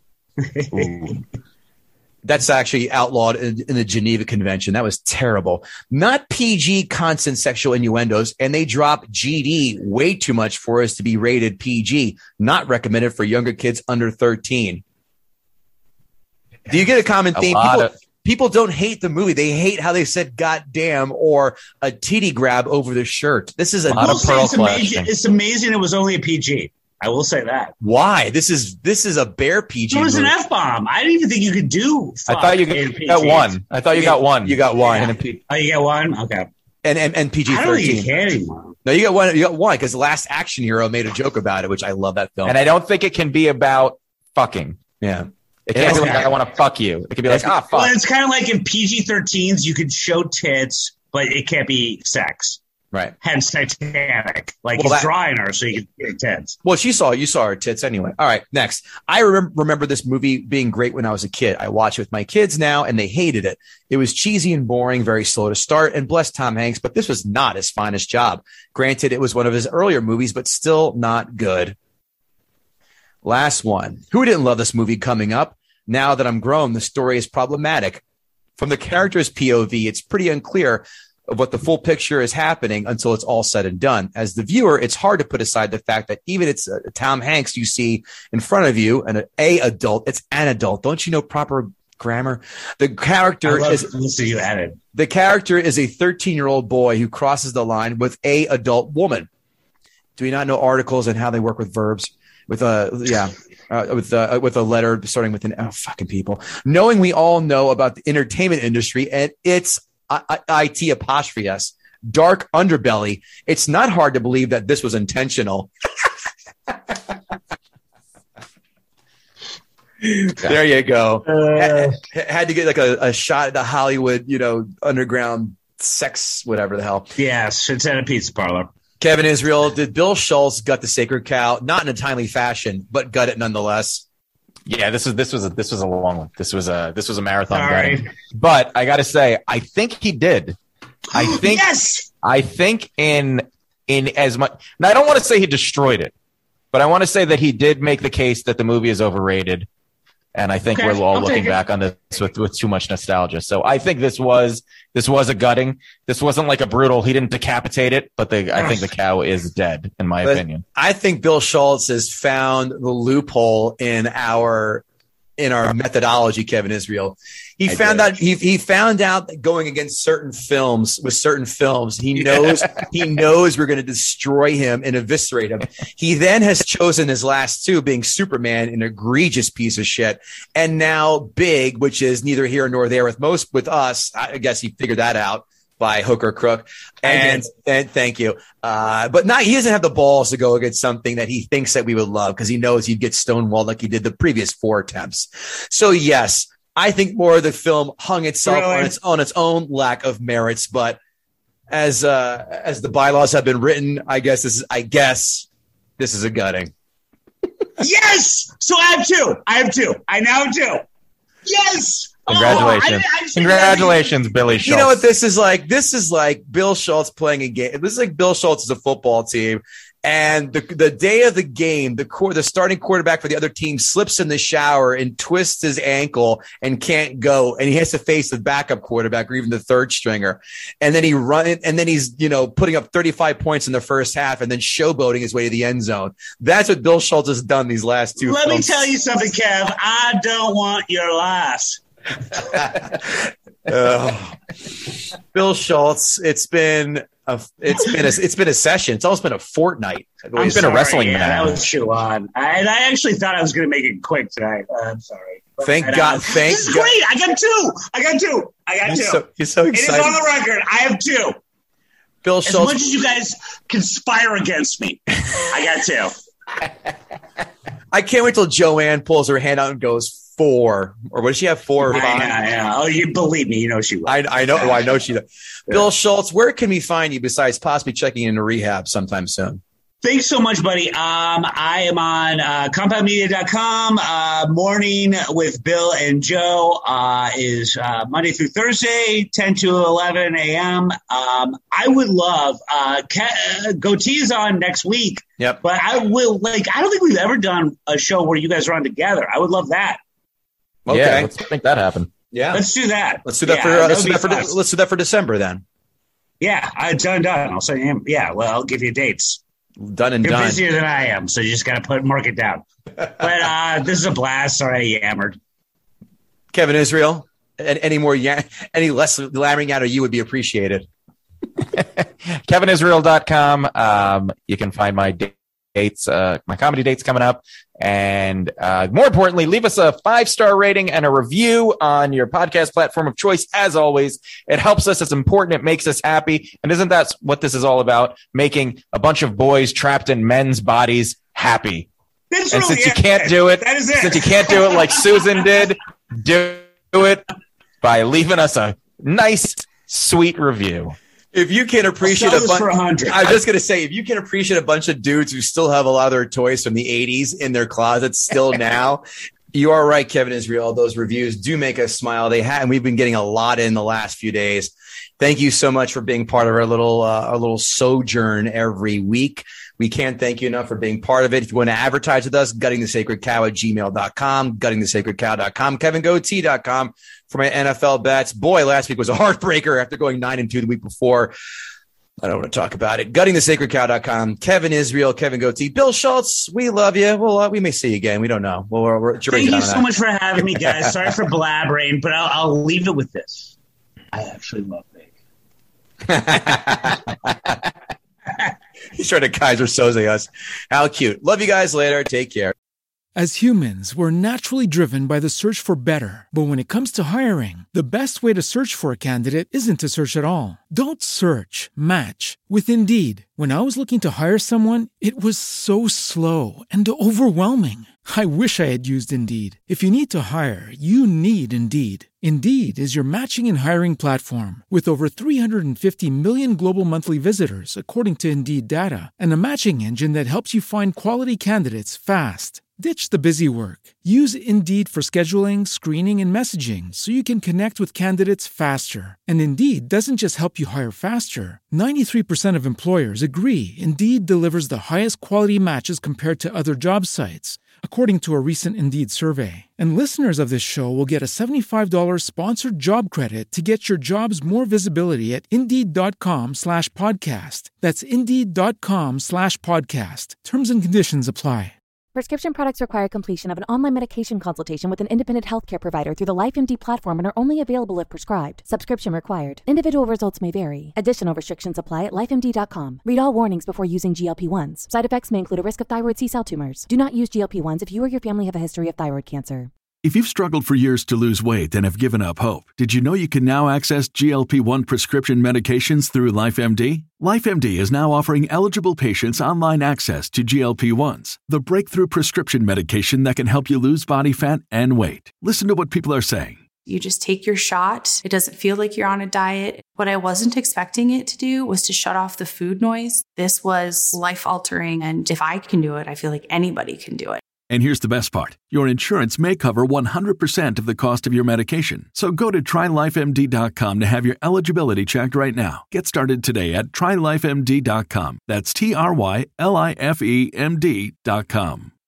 Speaker 4: That's actually outlawed in, in the Geneva Convention. That was terrible. Not P G constant sexual innuendos, and they drop G D way too much for us to be rated P G. Not recommended for younger kids under thirteen. Do you get a common theme? People, of- people don't hate the movie. They hate how they said "goddamn" or a titty grab over the shirt. This is a,
Speaker 6: a lot of pearl
Speaker 7: it's, amazing, it's amazing it was only a P G. I will say that.
Speaker 4: Why? This is this is a bare P G.
Speaker 7: It was
Speaker 4: movie.
Speaker 7: an F bomb. I didn't even think you could do.
Speaker 6: I thought you got one. I thought you, you got one.
Speaker 4: You got one.
Speaker 7: Yeah.
Speaker 4: And a P-
Speaker 7: oh, you got one. Okay.
Speaker 4: And and, and P G thirteen.
Speaker 7: I don't think you can anymore.
Speaker 4: No, you got one. You got one because Last Action Hero made a joke about it, which I love that film.
Speaker 6: And I don't think it can be about fucking.
Speaker 4: Yeah.
Speaker 6: It can't be like I want to fuck you. It can be like ah fuck.
Speaker 7: Well, it's kind of like in P G thirteens you could show tits, but it can't be sex.
Speaker 4: Right.
Speaker 7: Hence Titanic. Like
Speaker 4: Well,
Speaker 7: he's
Speaker 4: that-
Speaker 7: drawing her so you can see her tits.
Speaker 4: Well, she saw you saw her tits anyway. All right, next. I remember remember this movie being great when I was a kid. I watch it with my kids now, and they hated it. It was cheesy and boring, very slow to start, and bless Tom Hanks, but this was not his finest job. Granted, it was one of his earlier movies, but still not good. Last one. Who didn't love this movie coming up? Now that I'm grown, the story is problematic. From the character's P O V, it's pretty unclear of what the full picture is happening until it's all said and done. As the viewer, it's hard to put aside the fact that even it's uh, Tom Hanks you see in front of you, and a, a adult, it's an adult. Don't you know proper grammar? The character
Speaker 7: I love
Speaker 4: is
Speaker 7: Listen, you added.
Speaker 4: the character is a thirteen-year-old boy who crosses the line with a adult woman. Do we not know articles and how they work with verbs? With a yeah, uh, with uh, with a letter starting with an oh fucking people. Knowing we all know about the entertainment industry and its I- I- IT apostrophe S dark underbelly, it's not hard to believe that this was intentional. There you go.
Speaker 7: Uh,
Speaker 4: had, had to get like a, a shot at the Hollywood, you know, underground sex, whatever the hell.
Speaker 7: yes, it's at a pizza parlor.
Speaker 4: Kevin Israel, did Bill Schultz gut the sacred cow? Not in a timely fashion, but gut it nonetheless.
Speaker 6: Yeah, this is this was a this was a long one. This was a this was a marathon
Speaker 7: Sorry.
Speaker 6: betting. But I got to say, I think he did. I think
Speaker 7: yes.
Speaker 6: I think in in as much. Now I don't want to say he destroyed it, but I want to say that he did make the case that the movie is overrated. And I think
Speaker 7: Okay,
Speaker 6: we're all
Speaker 7: I'll
Speaker 6: looking
Speaker 7: take it.
Speaker 6: back on this with, with too much nostalgia. So I think this was this was a gutting. This wasn't like a brutal. He didn't decapitate it, but the, I think the cow is dead, in my
Speaker 4: But
Speaker 6: opinion.
Speaker 4: I think Bill Schultz has found the loophole in our in our methodology, Kevin Israel. He
Speaker 6: I
Speaker 4: found
Speaker 6: did.
Speaker 4: out he he found out that going against certain films with certain films, he knows he knows we're going to destroy him and eviscerate him. He then has chosen his last two, being Superman, an egregious piece of shit, and now Big, which is neither here nor there with most with us. I guess he figured that out by hook or crook. And and thank you. Uh, but not he doesn't have the balls to go against something that he thinks that we would love because he knows he'd get stonewalled like he did the previous four attempts. So yes, I think more of the film hung itself
Speaker 7: Really?
Speaker 4: on its on its own lack of merits. But as uh, as the bylaws have been written, I guess this is I guess this is a gutting.
Speaker 7: Yes. So I have two. I have two. I now have two. Yes.
Speaker 6: Congratulations.
Speaker 7: Oh, I- I just-
Speaker 6: Congratulations, Billy Schultz.
Speaker 4: You know what this is like? This is like Bill Schultz playing a game. This is like Bill Schultz is a football team. And the the day of the game, the core, the starting quarterback for the other team slips in the shower and twists his ankle and can't go. And he has to face the backup quarterback or even the third stringer. And then he run and then he's, you know, putting up thirty-five points in the first half and then showboating his way to the end zone. That's what Bill Schultz has done these last two
Speaker 7: Let me
Speaker 4: films.
Speaker 7: tell you something, Kev. I don't want your loss.
Speaker 4: Oh. Bill Schultz, it's been a it's been a it's been a session. It's almost been a fortnight.
Speaker 6: I'm been a
Speaker 7: Sorry,
Speaker 6: wrestling
Speaker 7: yeah,
Speaker 6: man.
Speaker 7: That was Shuan. I, and I actually thought I was going to make it quick tonight. Uh, I'm sorry. But,
Speaker 4: Thank
Speaker 7: uh,
Speaker 4: God- thank
Speaker 7: This is
Speaker 4: God.
Speaker 7: great. I got two. I got two. I got two.
Speaker 4: He's so, he's so
Speaker 7: It is
Speaker 4: excited.
Speaker 7: on the record. I have two.
Speaker 4: Bill
Speaker 7: As
Speaker 4: Schultz.
Speaker 7: much as you guys conspire against me, I got two.
Speaker 4: I can't wait till Joanne pulls her hand out and goes four, or what does she have? Four or
Speaker 7: I,
Speaker 4: five?
Speaker 7: I, I, oh, you believe me? You know she will.
Speaker 4: I, I know. Oh, I know she does. Bill Schultz, where can we find you besides possibly checking into rehab sometime soon?
Speaker 7: Thanks so much, buddy. Um, I am on uh, compound media dot com. Uh, morning with Bill and Joe uh, is uh, Monday through Thursday, ten to eleven a.m. Um, I would love uh, Ke- Goatee is on next week,
Speaker 4: Yep.
Speaker 7: but I will like. I don't think we've ever done a show where you guys are on together. I would love that.
Speaker 4: Okay.
Speaker 6: Yeah, let's make that happen.
Speaker 4: Yeah.
Speaker 7: Let's do that.
Speaker 4: Let's do that
Speaker 7: Yeah,
Speaker 4: for uh, let's
Speaker 7: would
Speaker 4: do
Speaker 7: be
Speaker 4: that for
Speaker 7: fun.
Speaker 4: let's do that for December then.
Speaker 7: Yeah, I done done. I'll send him. Yeah, well, I'll give you dates.
Speaker 4: Done and
Speaker 7: You're
Speaker 4: done.
Speaker 7: busier than I am, so you just got to put mark it down. But uh, this is a blast. Sorry, I yammered.
Speaker 4: Kevin Israel, and any more ya- any less lamming out of you would be appreciated.
Speaker 6: Kevin Israel dot com. Um, you can find my dates, uh, my comedy dates coming up. And uh, more importantly, leave us a five-star rating and a review on your podcast platform of choice. As always, it helps us. It's important. It makes us happy. And isn't that what this is all about? Making a bunch of boys trapped in men's bodies happy.
Speaker 7: That's
Speaker 6: And
Speaker 7: really
Speaker 6: since you
Speaker 7: it.
Speaker 6: can't do it,
Speaker 7: That is it.
Speaker 6: since you can't do it like Susan did, do it by leaving us a nice, sweet review.
Speaker 4: If you can appreciate
Speaker 7: I'll
Speaker 4: a
Speaker 7: sell this
Speaker 4: bunch,
Speaker 7: for a hundred.
Speaker 4: I was just gonna say, if you can appreciate a bunch of dudes who still have a lot of their toys from the eighties in their closets still now, you are right, Kevin Israel. Those reviews do make us smile. They have, and we've been getting a lot in the last few days. Thank you so much for being part of our little uh, our little sojourn every week. We can't thank you enough for being part of it. If you want to advertise with us, gutting the sacred cow at gmail dot com, gutting the sacred cow dot com, kevin goatee dot com for my N F L bets. Boy, last week was a heartbreaker after going nine and two the week before. I don't want to talk about it. gutting the sacred cow dot com, Kevin Israel, Kevin Goatee, Bill Schultz. We love you. Well, uh, we may see you again. We don't know. Well, we're, we're
Speaker 7: Thank you so much for having me, guys. Sorry for blabbering, but I'll, I'll leave it with this. I actually love bacon.
Speaker 4: He's trying to Kaiser Soze us. How cute. Love you guys later. Take care.
Speaker 3: As humans, we're naturally driven by the search for better. But when it comes to hiring, the best way to search for a candidate isn't to search at all. Don't search, match with Indeed. When I was looking to hire someone, it was so slow and overwhelming. I wish I had used Indeed. If you need to hire, you need Indeed. Indeed is your matching and hiring platform with over three hundred fifty million global monthly visitors, according to Indeed data, and a matching engine that helps you find quality candidates fast. Ditch the busy work. Use Indeed for scheduling, screening, and messaging so you can connect with candidates faster. And Indeed doesn't just help you hire faster. ninety-three percent of employers agree Indeed delivers the highest quality matches compared to other job sites, according to a recent Indeed survey. And listeners of this show will get a seventy-five dollars sponsored job credit to get your jobs more visibility at Indeed.com slash podcast. That's Indeed.com slash podcast. Terms and conditions apply.
Speaker 9: Prescription products require completion of an online medication consultation with an independent healthcare provider through the LifeMD platform and are only available if prescribed. Subscription required. Individual results may vary. Additional restrictions apply at life M D dot com. Read all warnings before using G L P ones. Side effects may include a risk of thyroid C-cell tumors. Do not use G L P ones if you or your family have a history of thyroid cancer.
Speaker 10: If you've struggled for years to lose weight and have given up hope, did you know you can now access G L P one prescription medications through LifeMD? LifeMD is now offering eligible patients online access to G L P ones, the breakthrough prescription medication that can help you lose body fat and weight. Listen to what people are saying.
Speaker 11: You just take your shot. It doesn't feel like you're on a diet. What I wasn't expecting it to do was to shut off the food noise. This was life-altering, and if I can do it, I feel like anybody can do it.
Speaker 10: And here's the best part. Your insurance may cover one hundred percent of the cost of your medication. So go to try life M D dot com to have your eligibility checked right now. Get started today at try life M D dot com. That's T R Y L I F E M D dot com.